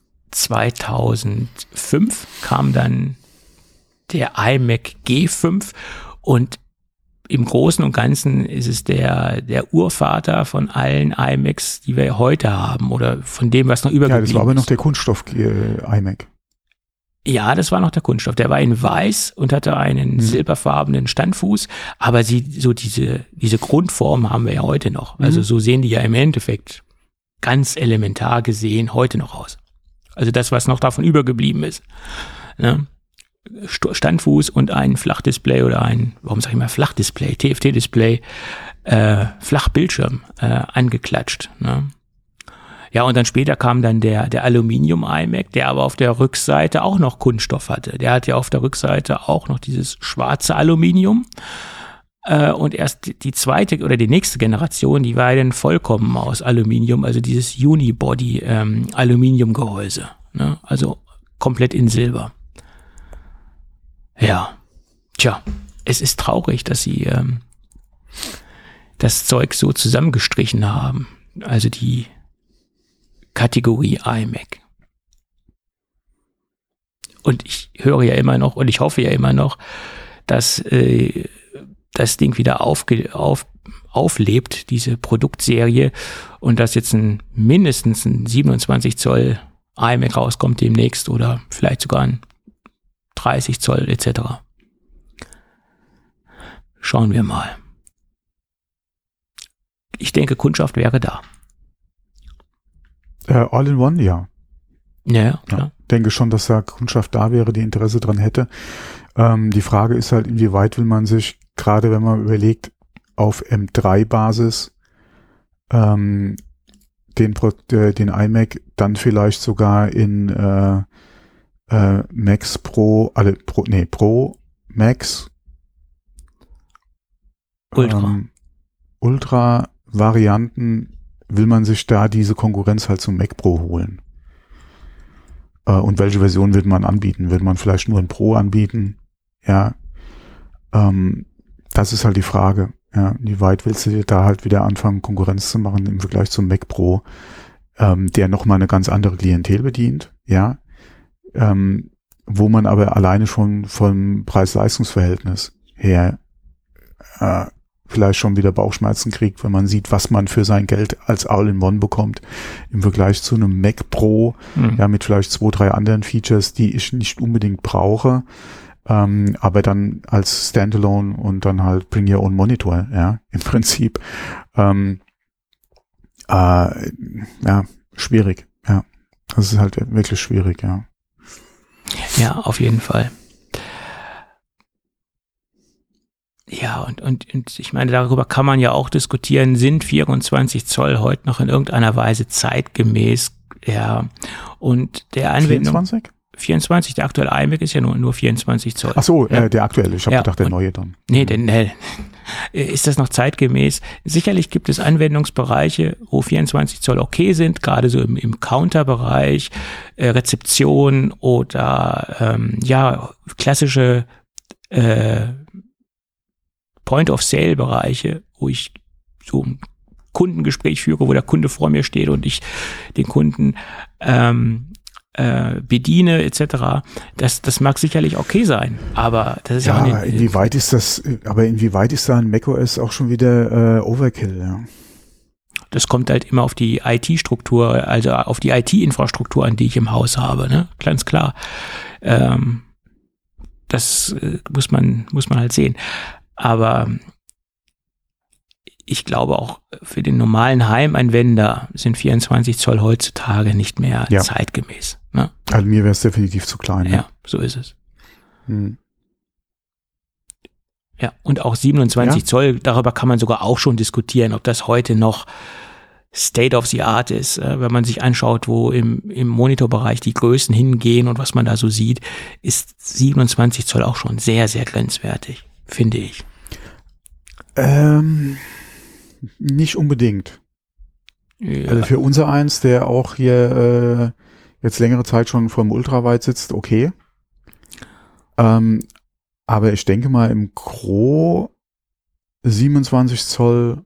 zweitausendfünf kam dann der iMac G fünf und im Großen und Ganzen ist es der, der Urvater von allen iMacs, die wir heute haben oder von dem, was noch übergeblieben ist. Ja, das war aber noch der Kunststoff-iMac. Ja, das war noch der Kunststoff. Der war in weiß und hatte einen Mhm. silberfarbenen Standfuß, aber sie, so diese, diese Grundform haben wir ja heute noch. Also Mhm. so sehen die ja im Endeffekt ganz elementar gesehen heute noch aus. Also das, was noch davon übergeblieben ist. Ne? St- Standfuß und ein Flachdisplay oder ein, warum sage ich mal Flachdisplay, T F T-Display, äh, Flachbildschirm äh, angeklatscht. Ne? Ja, und dann später kam dann der, der Aluminium-iMac, der aber auf der Rückseite auch noch Kunststoff hatte. Der hat ja auf der Rückseite auch noch dieses schwarze Aluminium. Äh, und erst die zweite oder die nächste Generation, die war dann vollkommen aus Aluminium, also dieses Unibody ähm, Aluminiumgehäuse, ne? Also komplett in Silber. Ja, tja, es ist traurig, dass sie ähm, das Zeug so zusammengestrichen haben, also die Kategorie iMac. Und ich höre ja immer noch und ich hoffe ja immer noch, dass äh, das Ding wieder aufge, auf, auflebt, diese Produktserie, und dass jetzt ein mindestens ein siebenundzwanzig Zoll iMac rauskommt demnächst oder vielleicht sogar ein dreißig Zoll et cetera. Schauen wir mal. Ich denke, Kundschaft wäre da. Äh, All-in-One, ja. Ja, klar. Ja, denke schon, dass da Kundschaft da wäre, die Interesse dran hätte. Ähm, die Frage ist halt, inwieweit will man sich, gerade wenn man überlegt, auf M drei Basis ähm, den, äh, den iMac dann vielleicht sogar in äh, äh, Max Pro, alle Pro, nee, Pro, Max, Ultra. Ähm, Ultra Varianten, will man sich da diese Konkurrenz halt zum Mac Pro holen? Äh, und welche Version wird man anbieten? Wird man vielleicht nur ein Pro anbieten? Ja, ähm, das ist halt die Frage. Ja, wie weit willst du dir da halt wieder anfangen, Konkurrenz zu machen im Vergleich zum Mac Pro, ähm, der nochmal eine ganz andere Klientel bedient, ja, ähm, wo man aber alleine schon vom Preis-Leistungs-Verhältnis her äh, vielleicht schon wieder Bauchschmerzen kriegt, wenn man sieht, was man für sein Geld als All-in-One bekommt im Vergleich zu einem Mac Pro, mhm. ja, mit vielleicht zwei, drei anderen Features, die ich nicht unbedingt brauche, ähm, aber dann als Standalone und dann halt bring your own Monitor, ja, im Prinzip. Ähm, äh, ja, schwierig, ja. Das ist halt wirklich schwierig, ja. Ja, auf jeden Fall. Ja, und, und, und ich meine, darüber kann man ja auch diskutieren, sind vierundzwanzig Zoll heute noch in irgendeiner Weise zeitgemäß, ja, und der Anwendung... vierundzwanzig? vierundzwanzig, der aktuelle iMac ist ja nur, nur vierundzwanzig Zoll. Ach so, ja. äh, der aktuelle, ich habe ja, gedacht, der und, neue dann. Nee, denn nee, ist das noch zeitgemäß? Sicherlich gibt es Anwendungsbereiche, wo vierundzwanzig Zoll okay sind, gerade so im, im Counter-Bereich, äh, Rezeption oder ähm, ja, klassische äh, Point-of-Sale-Bereiche, wo ich so ein Kundengespräch führe, wo der Kunde vor mir steht und ich den Kunden ähm, äh, bediene et cetera. Das, das mag sicherlich okay sein, aber das ist ja, ja auch eine, inwieweit ist das, aber inwieweit ist da ein macOS auch schon wieder äh, Overkill, ja? Das kommt halt immer auf die I T-Struktur, also auf die I T-Infrastruktur an, die ich im Haus habe, ne? Ganz klar. Ähm, das äh, muss man, muss man halt sehen. Aber ich glaube auch für den normalen Heimanwender sind vierundzwanzig Zoll heutzutage nicht mehr ja. zeitgemäß. Ne? Also mir wäre es definitiv zu klein. Ja, ne? so ist es. Hm. Ja, und auch siebenundzwanzig ja? Zoll, darüber kann man sogar auch schon diskutieren, ob das heute noch State of the Art ist. Wenn man sich anschaut, wo im, im Monitorbereich die Größen hingehen und was man da so sieht, ist siebenundzwanzig Zoll auch schon sehr, sehr grenzwertig, finde ich. Ähm, nicht unbedingt. Ja. Also für unser eins, der auch hier äh, jetzt längere Zeit schon vor dem Ultrawide sitzt, okay. Ähm, aber ich denke mal im Gros siebenundzwanzig Zoll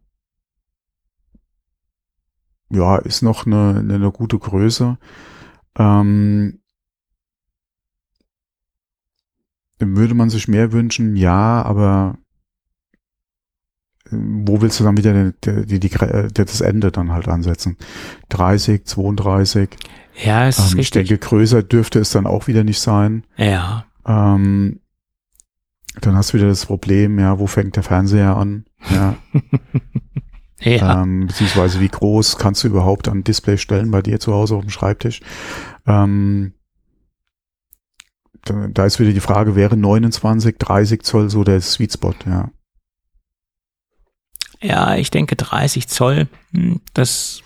ja, ist noch eine, eine, eine gute Größe. Ähm, würde man sich mehr wünschen? Ja, aber wo willst du dann wieder die, die, die, die, das Ende dann halt ansetzen? dreißig, zweiunddreißig? Ja, es ist ähm, richtig. Ich denke, größer dürfte es dann auch wieder nicht sein. Ja. Ähm, dann hast du wieder das Problem, ja, wo fängt der Fernseher an? Ja. ja. Ähm, beziehungsweise wie groß kannst du überhaupt an Display stellen bei dir zu Hause auf dem Schreibtisch? Ähm, da, da ist wieder die Frage, wäre neunundzwanzig, dreißig Zoll so der Sweet Spot, ja. Ja, ich denke dreißig Zoll, das,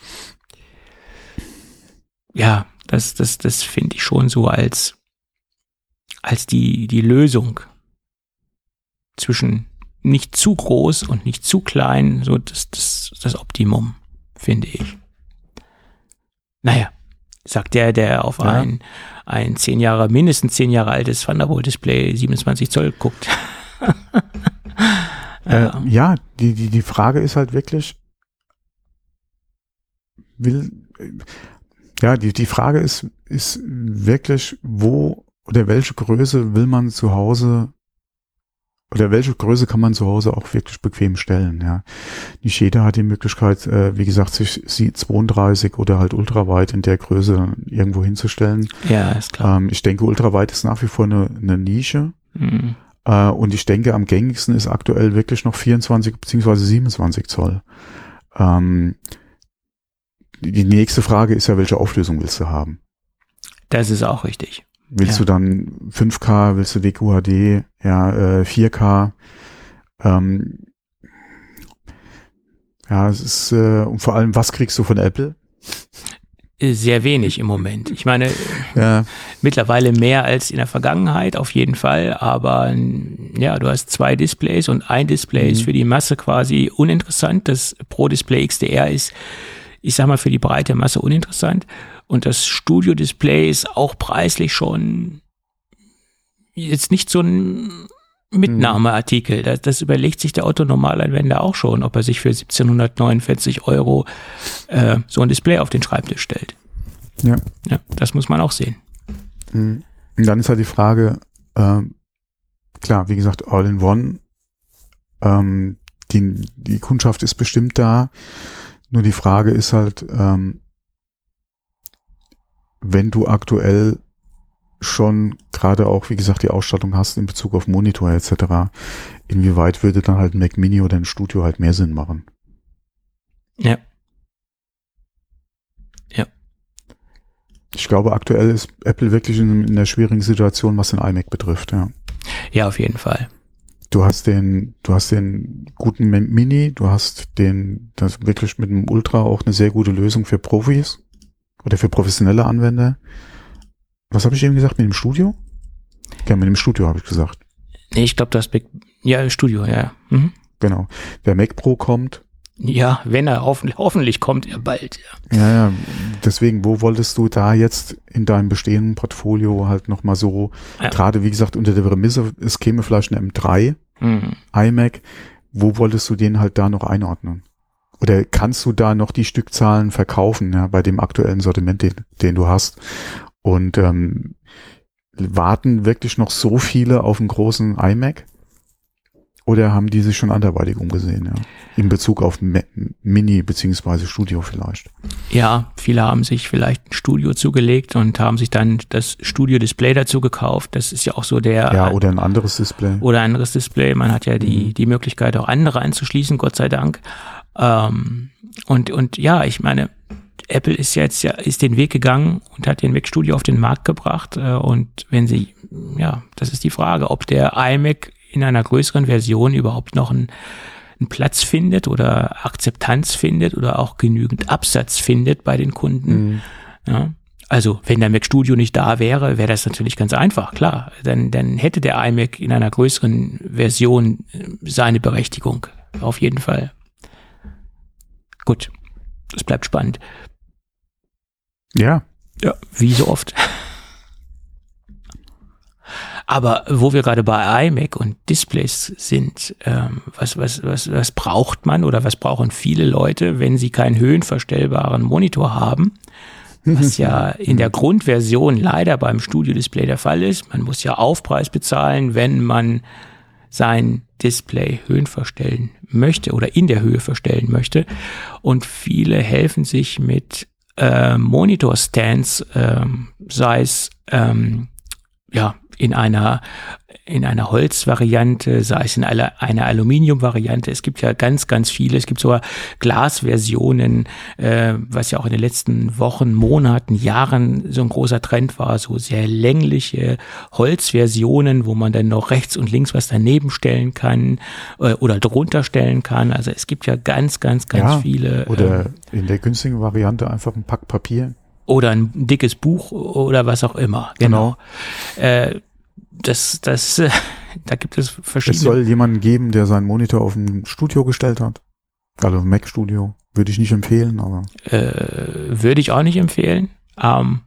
ja, das, das, das finde ich schon so als, als die, die Lösung zwischen nicht zu groß und nicht zu klein, so das, das, das Optimum, finde ich. Naja, sagt der, der auf ja. ein, ein zehn Jahre, mindestens zehn Jahre altes Thunderbolt-Display siebenundzwanzig Zoll guckt. äh, ja, die, die, die Frage ist halt wirklich, will, ja, die, die Frage ist, ist wirklich, wo oder welche Größe will man zu Hause oder welche Größe kann man zu Hause auch wirklich bequem stellen, ja. Nicht jeder hat die Möglichkeit, äh, wie gesagt, sich sie zweiunddreißig oder halt ultraweit in der Größe irgendwo hinzustellen. Ja, ist klar. Ähm, ich denke, ultraweit ist nach wie vor eine, eine Nische. Mhm. Äh, und ich denke, am gängigsten ist aktuell wirklich noch vierundzwanzig beziehungsweise siebenundzwanzig Zoll. Ähm, die nächste Frage ist ja, welche Auflösung willst du haben? Das ist auch richtig. Willst ja. du dann fünf K, willst du D Q H D, ja, äh, vier K? Ähm, ja, es ist, äh, und vor allem, was kriegst du von Apple? Sehr wenig im Moment. Ich meine, ja. mittlerweile mehr als in der Vergangenheit, auf jeden Fall, aber ja, du hast zwei Displays und ein Display mhm. ist für die Masse quasi uninteressant. Das Pro Display X D R ist, ich sag mal, für die breite Masse uninteressant. Und das Studio-Display ist auch preislich schon jetzt nicht so ein Mitnahmeartikel. Das, das überlegt sich der Otto-Normalanwender auch schon, ob er sich für siebzehnhundertneunundvierzig Euro äh, so ein Display auf den Schreibtisch stellt. Ja. Ja, das muss man auch sehen. Und dann ist halt die Frage, äh, klar, wie gesagt, All-in-One, ähm, die, die Kundschaft ist bestimmt da. Nur die Frage ist halt, ähm, wenn du aktuell schon gerade auch, wie gesagt, die Ausstattung hast in Bezug auf Monitor et cetera, inwieweit würde dann halt ein Mac Mini oder ein Studio halt mehr Sinn machen? Ja. Ja. Ich glaube, aktuell ist Apple wirklich in, in einer schwierigen Situation, was den iMac betrifft, ja. Ja, auf jeden Fall. Du hast den, du hast den guten Mac Mini, du hast den, das wirklich mit dem Ultra auch eine sehr gute Lösung für Profis oder für professionelle Anwender. Was habe ich eben gesagt, mit dem Studio? Ja, mit dem Studio habe ich gesagt. Nee, ich glaube, das Mac, ja, Studio, ja. Mhm. Genau. Der Mac Pro kommt. Ja, wenn er hoffentlich, hoffentlich kommt er bald. Ja. ja, ja, deswegen, wo wolltest du da jetzt in deinem bestehenden Portfolio halt nochmal so, ja. gerade wie gesagt, unter der Prämisse, es käme vielleicht eine M drei mhm. iMac, wo wolltest du den halt da noch einordnen? Oder kannst du da noch die Stückzahlen verkaufen, ja, bei dem aktuellen Sortiment, den, den du hast? Und ähm, warten wirklich noch so viele auf einen großen iMac? Oder haben die sich schon anderweitig umgesehen, ja? In Bezug auf Mini beziehungsweise Studio vielleicht? Ja, viele haben sich vielleicht ein Studio zugelegt und haben sich dann das Studio-Display dazu gekauft. Das ist ja auch so der... Ja, oder ein anderes Display. Oder ein anderes Display. Man hat ja die, mhm. die Möglichkeit, auch andere anzuschließen, Gott sei Dank. Ähm, und, und ja, ich meine, Apple ist jetzt ja, ist den Weg gegangen und hat den Mac Studio auf den Markt gebracht. Äh, und wenn sie, ja, das ist die Frage, ob der iMac in einer größeren Version überhaupt noch einen, einen Platz findet oder Akzeptanz findet oder auch genügend Absatz findet bei den Kunden. Mhm. Ja, also wenn der Mac Studio nicht da wäre, wäre das natürlich ganz einfach, klar. Dann, dann hätte der iMac in einer größeren Version seine Berechtigung, auf jeden Fall. Gut, das bleibt spannend. Ja. Ja, wie so oft. Aber wo wir gerade bei iMac und Displays sind, ähm, was, was, was, was braucht man oder was brauchen viele Leute, wenn sie keinen höhenverstellbaren Monitor haben? Was ja in der Grundversion leider beim Studio-Display der Fall ist. Man muss ja Aufpreis bezahlen, wenn man sein Display Höhen verstellen möchte oder in der Höhe verstellen möchte. Und viele helfen sich mit äh, Monitor-Stands, ähm, sei es ähm, ja in einer in einer Holzvariante, sei es in einer, einer Aluminiumvariante. Es gibt ja ganz, ganz viele. Es gibt sogar Glasversionen, äh, was ja auch in den letzten Wochen, Monaten, Jahren so ein großer Trend war. So sehr längliche Holzversionen, wo man dann noch rechts und links was daneben stellen kann äh, oder drunter stellen kann. Also es gibt ja ganz, ganz, ganz ja, viele. Oder ähm, in der günstigen Variante einfach ein Pack Papier. Oder ein dickes Buch oder was auch immer. Genau. genau. Äh, Das, das, da gibt es verschiedene. Es soll jemanden geben, der seinen Monitor auf ein Studio gestellt hat. Also ein Mac-Studio. Würde ich nicht empfehlen, aber. Äh, würde ich auch nicht empfehlen. Ähm,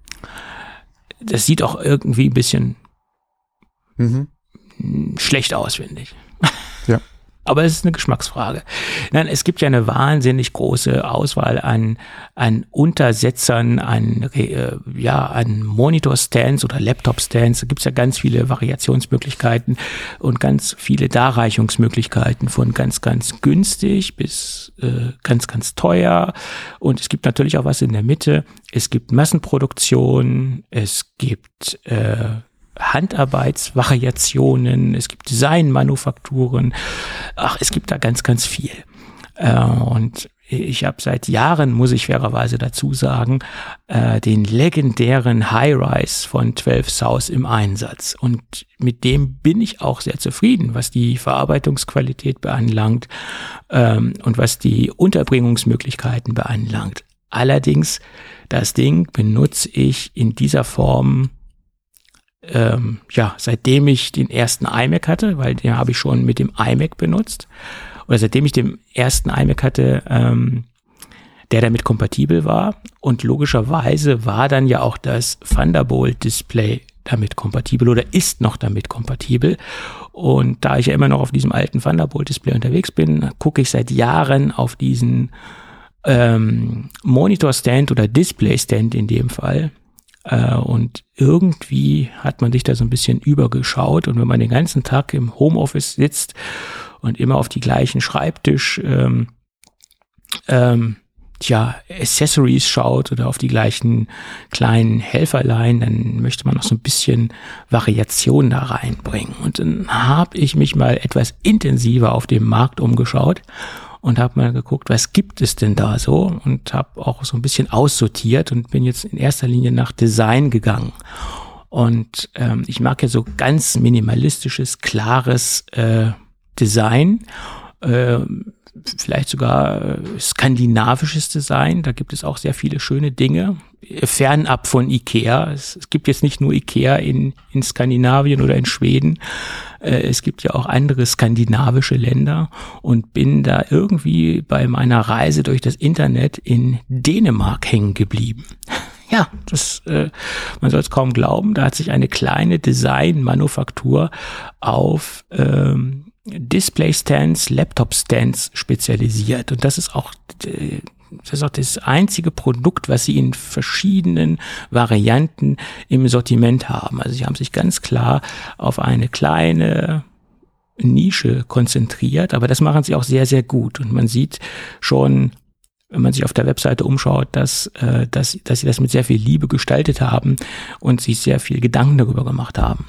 das sieht auch irgendwie ein bisschen mhm. schlecht aus, finde ich. Ja. Aber es ist eine Geschmacksfrage. Nein, es gibt ja eine wahnsinnig große Auswahl an, an Untersetzern, an, äh, ja, an Monitor-Stands oder Laptop-Stands. Da gibt es ja ganz viele Variationsmöglichkeiten und ganz viele Darreichungsmöglichkeiten von ganz, ganz günstig bis äh, ganz, ganz teuer. Und es gibt natürlich auch was in der Mitte. Es gibt Massenproduktion, es gibt äh, Handarbeitsvariationen, es gibt Designmanufakturen, ach, es gibt da ganz, ganz viel. Äh, und ich habe seit Jahren, muss ich fairerweise dazu sagen, äh, den legendären Hi-Rise von zwölf South im Einsatz. Und mit dem bin ich auch sehr zufrieden, was die Verarbeitungsqualität beanlangt ähm, und was die Unterbringungsmöglichkeiten beanlangt. Allerdings, das Ding benutze ich in dieser Form Ähm, ja, seitdem ich den ersten iMac hatte, weil den habe ich schon mit dem iMac benutzt, oder seitdem ich den ersten iMac hatte, ähm, der damit kompatibel war, und logischerweise war dann ja auch das Thunderbolt-Display damit kompatibel oder ist noch damit kompatibel, und da ich ja immer noch auf diesem alten Thunderbolt-Display unterwegs bin, gucke ich seit Jahren auf diesen ähm, Monitor-Stand oder Display-Stand in dem Fall. Und irgendwie hat man sich da so ein bisschen übergeschaut, und wenn man den ganzen Tag im Homeoffice sitzt und immer auf die gleichen Schreibtisch ähm, ähm, tja, Accessories schaut oder auf die gleichen kleinen Helferlein, dann möchte man noch so ein bisschen Variation da reinbringen. Und dann habe ich mich mal etwas intensiver auf dem Markt umgeschaut und habe mal geguckt, was gibt es denn da so, und habe auch so ein bisschen aussortiert und bin jetzt in erster Linie nach Design gegangen. Und ähm, ich mag ja so ganz minimalistisches, klares äh, Design, äh, vielleicht sogar äh, skandinavisches Design. Da gibt es auch sehr viele schöne Dinge, fernab von Ikea. Es, es gibt jetzt nicht nur Ikea in, in Skandinavien oder in Schweden. Es gibt ja auch andere skandinavische Länder, und bin da irgendwie bei meiner Reise durch das Internet in Dänemark hängen geblieben. Ja, das, äh, man soll es kaum glauben, da hat sich eine kleine Designmanufaktur auf ähm, Display-Stands, Laptop-Stands spezialisiert, und das ist auch äh, Das ist auch das einzige Produkt, was sie in verschiedenen Varianten im Sortiment haben. Also sie haben sich ganz klar auf eine kleine Nische konzentriert, aber das machen sie auch sehr, sehr gut. Und man sieht schon, wenn man sich auf der Webseite umschaut, dass, äh, dass, dass sie das mit sehr viel Liebe gestaltet haben und sich sehr viel Gedanken darüber gemacht haben.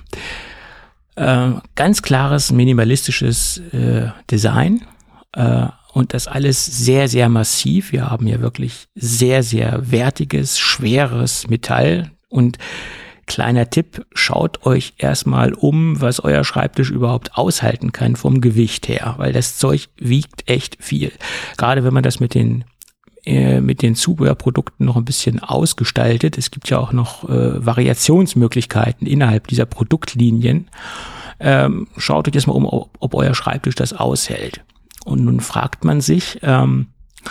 Äh, ganz klares, minimalistisches äh, Design, äh, und das alles sehr, sehr massiv. Wir haben ja wirklich sehr, sehr wertiges, schweres Metall. Und kleiner Tipp, schaut euch erstmal um, was euer Schreibtisch überhaupt aushalten kann vom Gewicht her, weil das Zeug wiegt echt viel. Gerade wenn man das mit den äh, mit den Zubehörprodukten noch ein bisschen ausgestaltet. Es gibt ja auch noch äh, Variationsmöglichkeiten innerhalb dieser Produktlinien. Ähm, schaut euch erstmal um, ob, ob euer Schreibtisch das aushält. Und nun fragt man sich, ähm,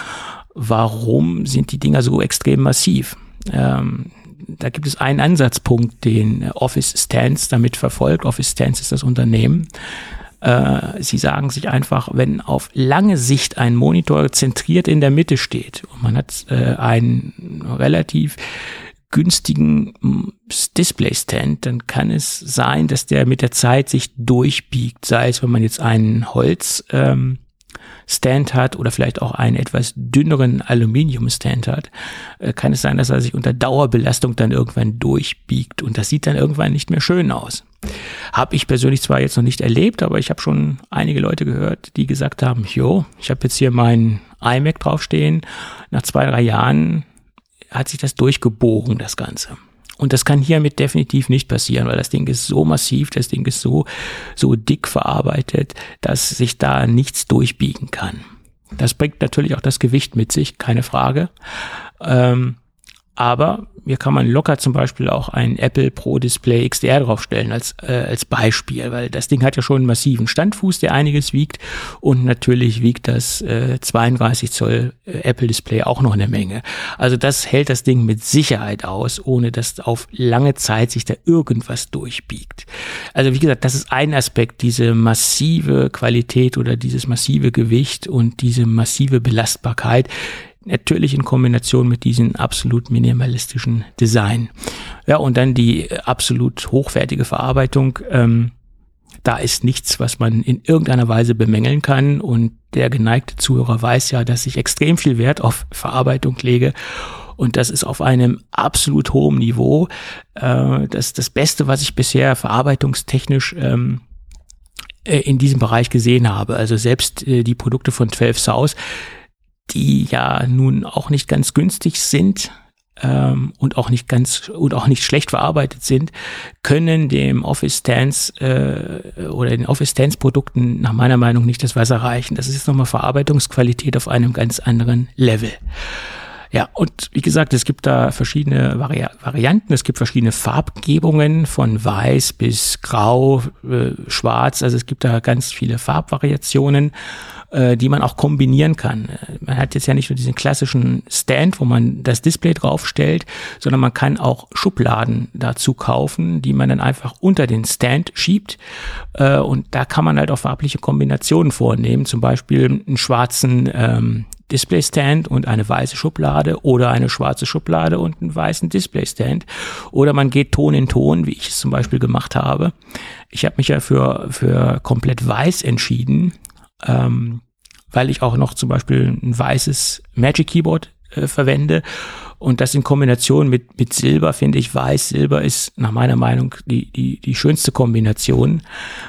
warum sind die Dinger so extrem massiv? Ähm, da gibt es einen Ansatzpunkt, den Office Stance damit verfolgt. Office Stance ist das Unternehmen. Äh, sie sagen sich einfach, wenn auf lange Sicht ein Monitor zentriert in der Mitte steht und man hat äh, einen relativ günstigen Display-Stand, dann kann es sein, dass der mit der Zeit sich durchbiegt. Sei es, wenn man jetzt einen Holz ähm, Stand hat oder vielleicht auch einen etwas dünneren Aluminium-Stand hat, äh, kann es sein, dass er sich unter Dauerbelastung dann irgendwann durchbiegt, und das sieht dann irgendwann nicht mehr schön aus. Habe ich persönlich zwar jetzt noch nicht erlebt, aber ich habe schon einige Leute gehört, die gesagt haben, jo, ich habe jetzt hier meinen iMac draufstehen, nach zwei, drei Jahren hat sich das durchgebogen, das Ganze. Und das kann hiermit definitiv nicht passieren, weil das Ding ist so massiv, das Ding ist so, so dick verarbeitet, dass sich da nichts durchbiegen kann. Das bringt natürlich auch das Gewicht mit sich, keine Frage. Ähm, Aber hier kann man locker zum Beispiel auch ein Apple Pro Display X D R draufstellen als, äh, als Beispiel, weil das Ding hat ja schon einen massiven Standfuß, der einiges wiegt, und natürlich wiegt das äh, zweiunddreißig Zoll äh, Apple Display auch noch eine Menge. Also das hält das Ding mit Sicherheit aus, ohne dass auf lange Zeit sich da irgendwas durchbiegt. Also wie gesagt, das ist ein Aspekt, diese massive Qualität oder dieses massive Gewicht und diese massive Belastbarkeit, natürlich in Kombination mit diesem absolut minimalistischen Design. Ja, und dann die absolut hochwertige Verarbeitung. Ähm, da ist nichts, was man in irgendeiner Weise bemängeln kann. Und der geneigte Zuhörer weiß ja, dass ich extrem viel Wert auf Verarbeitung lege. Und das ist auf einem absolut hohen Niveau. Äh, das das Beste, was ich bisher verarbeitungstechnisch ähm, in diesem Bereich gesehen habe. Also selbst äh, die Produkte von zwölf South, die ja nun auch nicht ganz günstig sind ähm, und auch nicht ganz und auch nicht schlecht verarbeitet sind, können dem Office Stance äh, oder den Office Stance Produkten nach meiner Meinung nicht das Wasser reichen. Das ist jetzt nochmal Verarbeitungsqualität auf einem ganz anderen Level. Ja, und wie gesagt, es gibt da verschiedene Vari- Varianten, es gibt verschiedene Farbgebungen von weiß bis grau, äh, schwarz, also es gibt da ganz viele Farbvariationen, äh, die man auch kombinieren kann. Man hat jetzt ja nicht nur diesen klassischen Stand, wo man das Display draufstellt, sondern man kann auch Schubladen dazu kaufen, die man dann einfach unter den Stand schiebt, äh, und da kann man halt auch farbliche Kombinationen vornehmen, zum Beispiel einen schwarzen ähm, Displaystand und eine weiße Schublade oder eine schwarze Schublade und einen weißen Displaystand. Oder man geht Ton in Ton, wie ich es zum Beispiel gemacht habe. Ich habe mich ja für, für komplett weiß entschieden, ähm, weil ich auch noch zum Beispiel ein weißes Magic Keyboard äh, verwende. Und das in Kombination mit, mit Silber, finde ich, weiß-Silber ist nach meiner Meinung die, die, die schönste Kombination.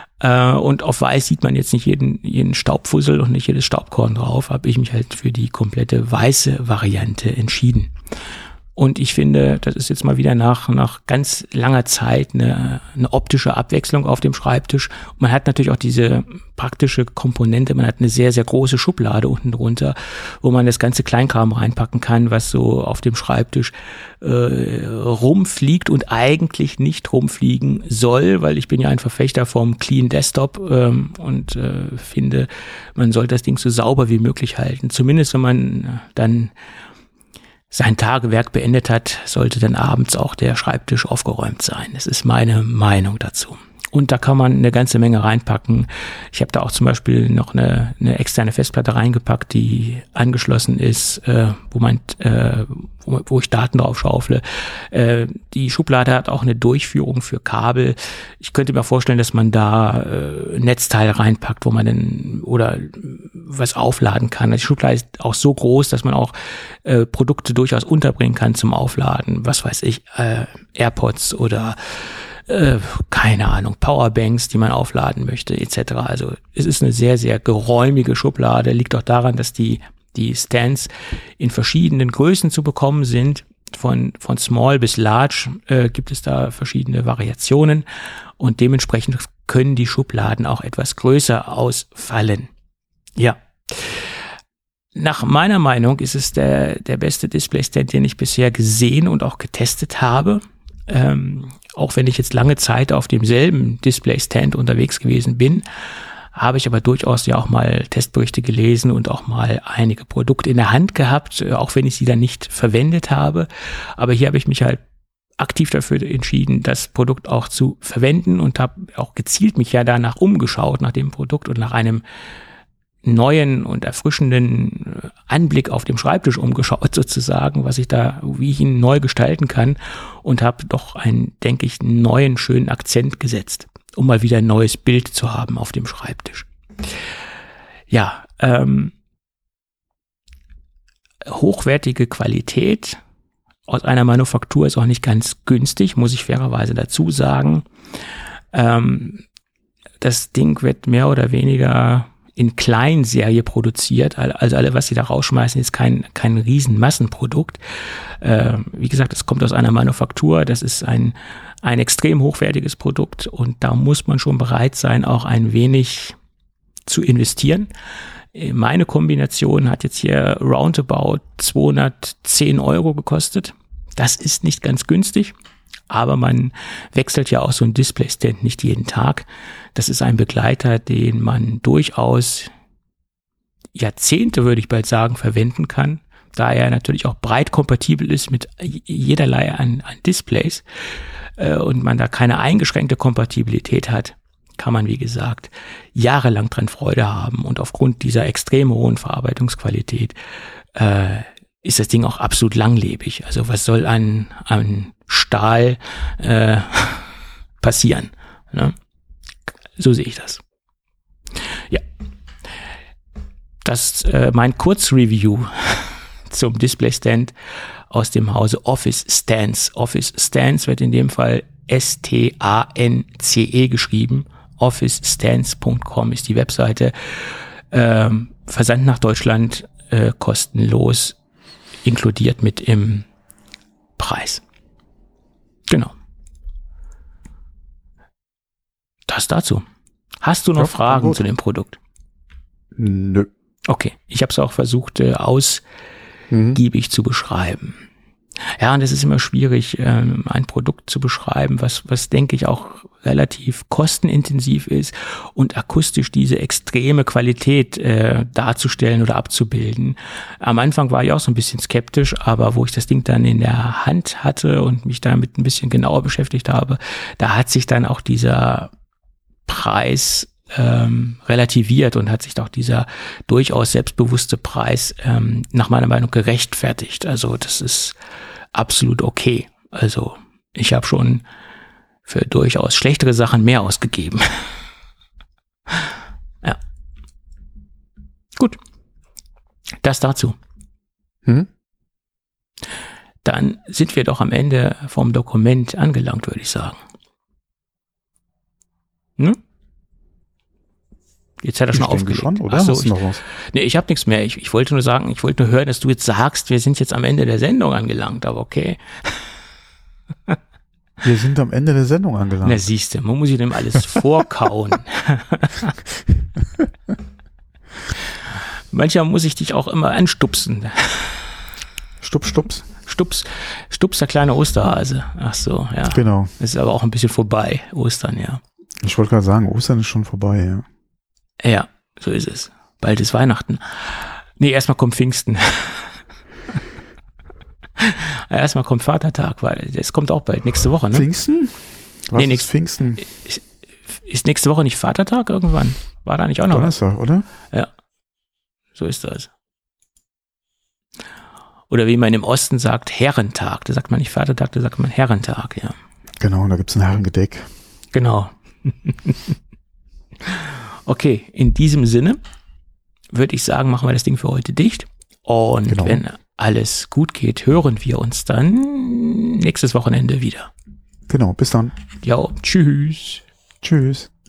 Und auf weiß sieht man jetzt nicht jeden, jeden Staubfussel und nicht jedes Staubkorn drauf, habe ich mich halt für die komplette weiße Variante entschieden. Und ich finde, das ist jetzt mal wieder nach, nach ganz langer Zeit eine, eine optische Abwechslung auf dem Schreibtisch. Und man hat natürlich auch diese praktische Komponente, man hat eine sehr, sehr große Schublade unten drunter, wo man das ganze Kleinkram reinpacken kann, was so auf dem Schreibtisch äh, rumfliegt und eigentlich nicht rumfliegen soll, weil ich bin ja ein Verfechter vom Clean Desktop ähm, und äh, finde, man sollte das Ding so sauber wie möglich halten. Zumindest wenn man dann sein Tagewerk beendet hat, sollte dann abends auch der Schreibtisch aufgeräumt sein. Das ist meine Meinung dazu. Und da kann man eine ganze Menge reinpacken. Ich habe da auch zum Beispiel noch eine, eine externe Festplatte reingepackt, die angeschlossen ist, äh, wo man, äh, wo, wo ich Daten drauf schaufle. Äh, die Schublade hat auch eine Durchführung für Kabel. Ich könnte mir vorstellen, dass man da äh, Netzteile reinpackt, wo man dann oder was aufladen kann. Die Schublade ist auch so groß, dass man auch äh, Produkte durchaus unterbringen kann zum Aufladen. Was weiß ich, äh, AirPods oder Äh, keine Ahnung, Powerbanks, die man aufladen möchte, et cetera. Also es ist eine sehr, sehr geräumige Schublade. Liegt auch daran, dass die die Stands in verschiedenen Größen zu bekommen sind. Von von small bis large äh, gibt es da verschiedene Variationen und dementsprechend können die Schubladen auch etwas größer ausfallen. Ja. Nach meiner Meinung ist es der der beste Displaystand, den ich bisher gesehen und auch getestet habe. Ähm, auch wenn ich jetzt lange Zeit auf demselben Displaystand unterwegs gewesen bin, habe ich aber durchaus ja auch mal Testberichte gelesen und auch mal einige Produkte in der Hand gehabt, auch wenn ich sie dann nicht verwendet habe. Aber hier habe ich mich halt aktiv dafür entschieden, das Produkt auch zu verwenden und habe auch gezielt mich ja danach umgeschaut, nach dem Produkt und nach einem neuen und erfrischenden Anblick auf dem Schreibtisch umgeschaut sozusagen, was ich da, wie ich ihn neu gestalten kann, und habe doch einen, denke ich, neuen, schönen Akzent gesetzt, um mal wieder ein neues Bild zu haben auf dem Schreibtisch. Ja, ähm, hochwertige Qualität aus einer Manufaktur ist auch nicht ganz günstig, muss ich fairerweise dazu sagen. Ähm, das Ding wird mehr oder weniger in Kleinserie produziert, also alle, was sie da rausschmeißen, ist kein kein riesen Massenprodukt. Äh, wie gesagt, es kommt aus einer Manufaktur, das ist ein ein extrem hochwertiges Produkt und da muss man schon bereit sein, auch ein wenig zu investieren. Meine Kombination hat jetzt hier roundabout zweihundertzehn Euro gekostet Das ist nicht ganz günstig, aber man wechselt ja auch so ein Display-Stand nicht jeden Tag. Das ist ein Begleiter, den man durchaus Jahrzehnte, würde ich bald sagen, verwenden kann, da er natürlich auch breit kompatibel ist mit jederlei an, an Displays äh, und man da keine eingeschränkte Kompatibilität hat, kann man, wie gesagt, jahrelang dran Freude haben. Und aufgrund dieser extrem hohen Verarbeitungsqualität äh, ist das Ding auch absolut langlebig. Also was soll an, an Stahl äh, passieren? Ne? So sehe ich das. Ja. Das äh, mein Kurzreview zum Displaystand aus dem Hause Office Stance. Office Stance wird in dem Fall S T A N C E geschrieben. office stance punkt com ist die Webseite. Ähm, Versand nach Deutschland äh, kostenlos, inkludiert mit im Preis. Genau. Das dazu. Hast du noch ja, Fragen gut. zu dem Produkt? Nö. Okay, ich habe es auch versucht, äh, ausgiebig mhm. zu beschreiben. Ja, und es ist immer schwierig, ähm, ein Produkt zu beschreiben, was, was denke ich auch relativ kostenintensiv ist und akustisch diese extreme Qualität äh, darzustellen oder abzubilden. Am Anfang war ich auch so ein bisschen skeptisch, aber wo ich das Ding dann in der Hand hatte und mich damit ein bisschen genauer beschäftigt habe, da hat sich dann auch dieser Preis ähm, relativiert und hat sich auch dieser durchaus selbstbewusste Preis ähm, nach meiner Meinung gerechtfertigt. Also das ist absolut okay. Also ich habe schon für durchaus schlechtere Sachen mehr ausgegeben. Ja. Gut. Das dazu. Hm? Dann sind wir doch am Ende vom Dokument angelangt, würde ich sagen. Hm? Jetzt hat er schon aufgelegt. Schon, oder? Ach so, Hast du noch was? Nee, ich habe nichts mehr. Ich, ich wollte nur sagen, ich wollte nur hören, dass du jetzt sagst, wir sind jetzt am Ende der Sendung angelangt, aber okay. Wir sind am Ende der Sendung angelangt. Na siehst du, man muss sich dem alles vorkauen. Manchmal muss ich dich auch immer anstupsen. Stups, stups. Stups, Stups, der kleine Osterhase. Ach so, ja. Genau. Ist aber auch ein bisschen vorbei, Ostern, ja. Ich wollte gerade sagen, Ostern ist schon vorbei, ja. Ja, so ist es. Bald ist Weihnachten. Nee, erstmal kommt Pfingsten. Erstmal kommt Vatertag, weil es kommt auch bald, nächste Woche, ne? Pfingsten? Was nee, ist nix, Pfingsten? Ist, ist nächste Woche nicht Vatertag irgendwann? War da nicht auch noch Donnerstag, was? Oder? Ja, so ist das. Oder wie man im Osten sagt, Herrentag. Da sagt man nicht Vatertag, da sagt man Herrentag, ja. Genau, da gibt's ein Herrengedeck. Genau. Okay, in diesem Sinne würde ich sagen, machen wir das Ding für heute dicht. Und genau. Wenn alles gut geht, hören wir uns dann nächstes Wochenende wieder. Genau, bis dann. Ja, tschüss. Tschüss.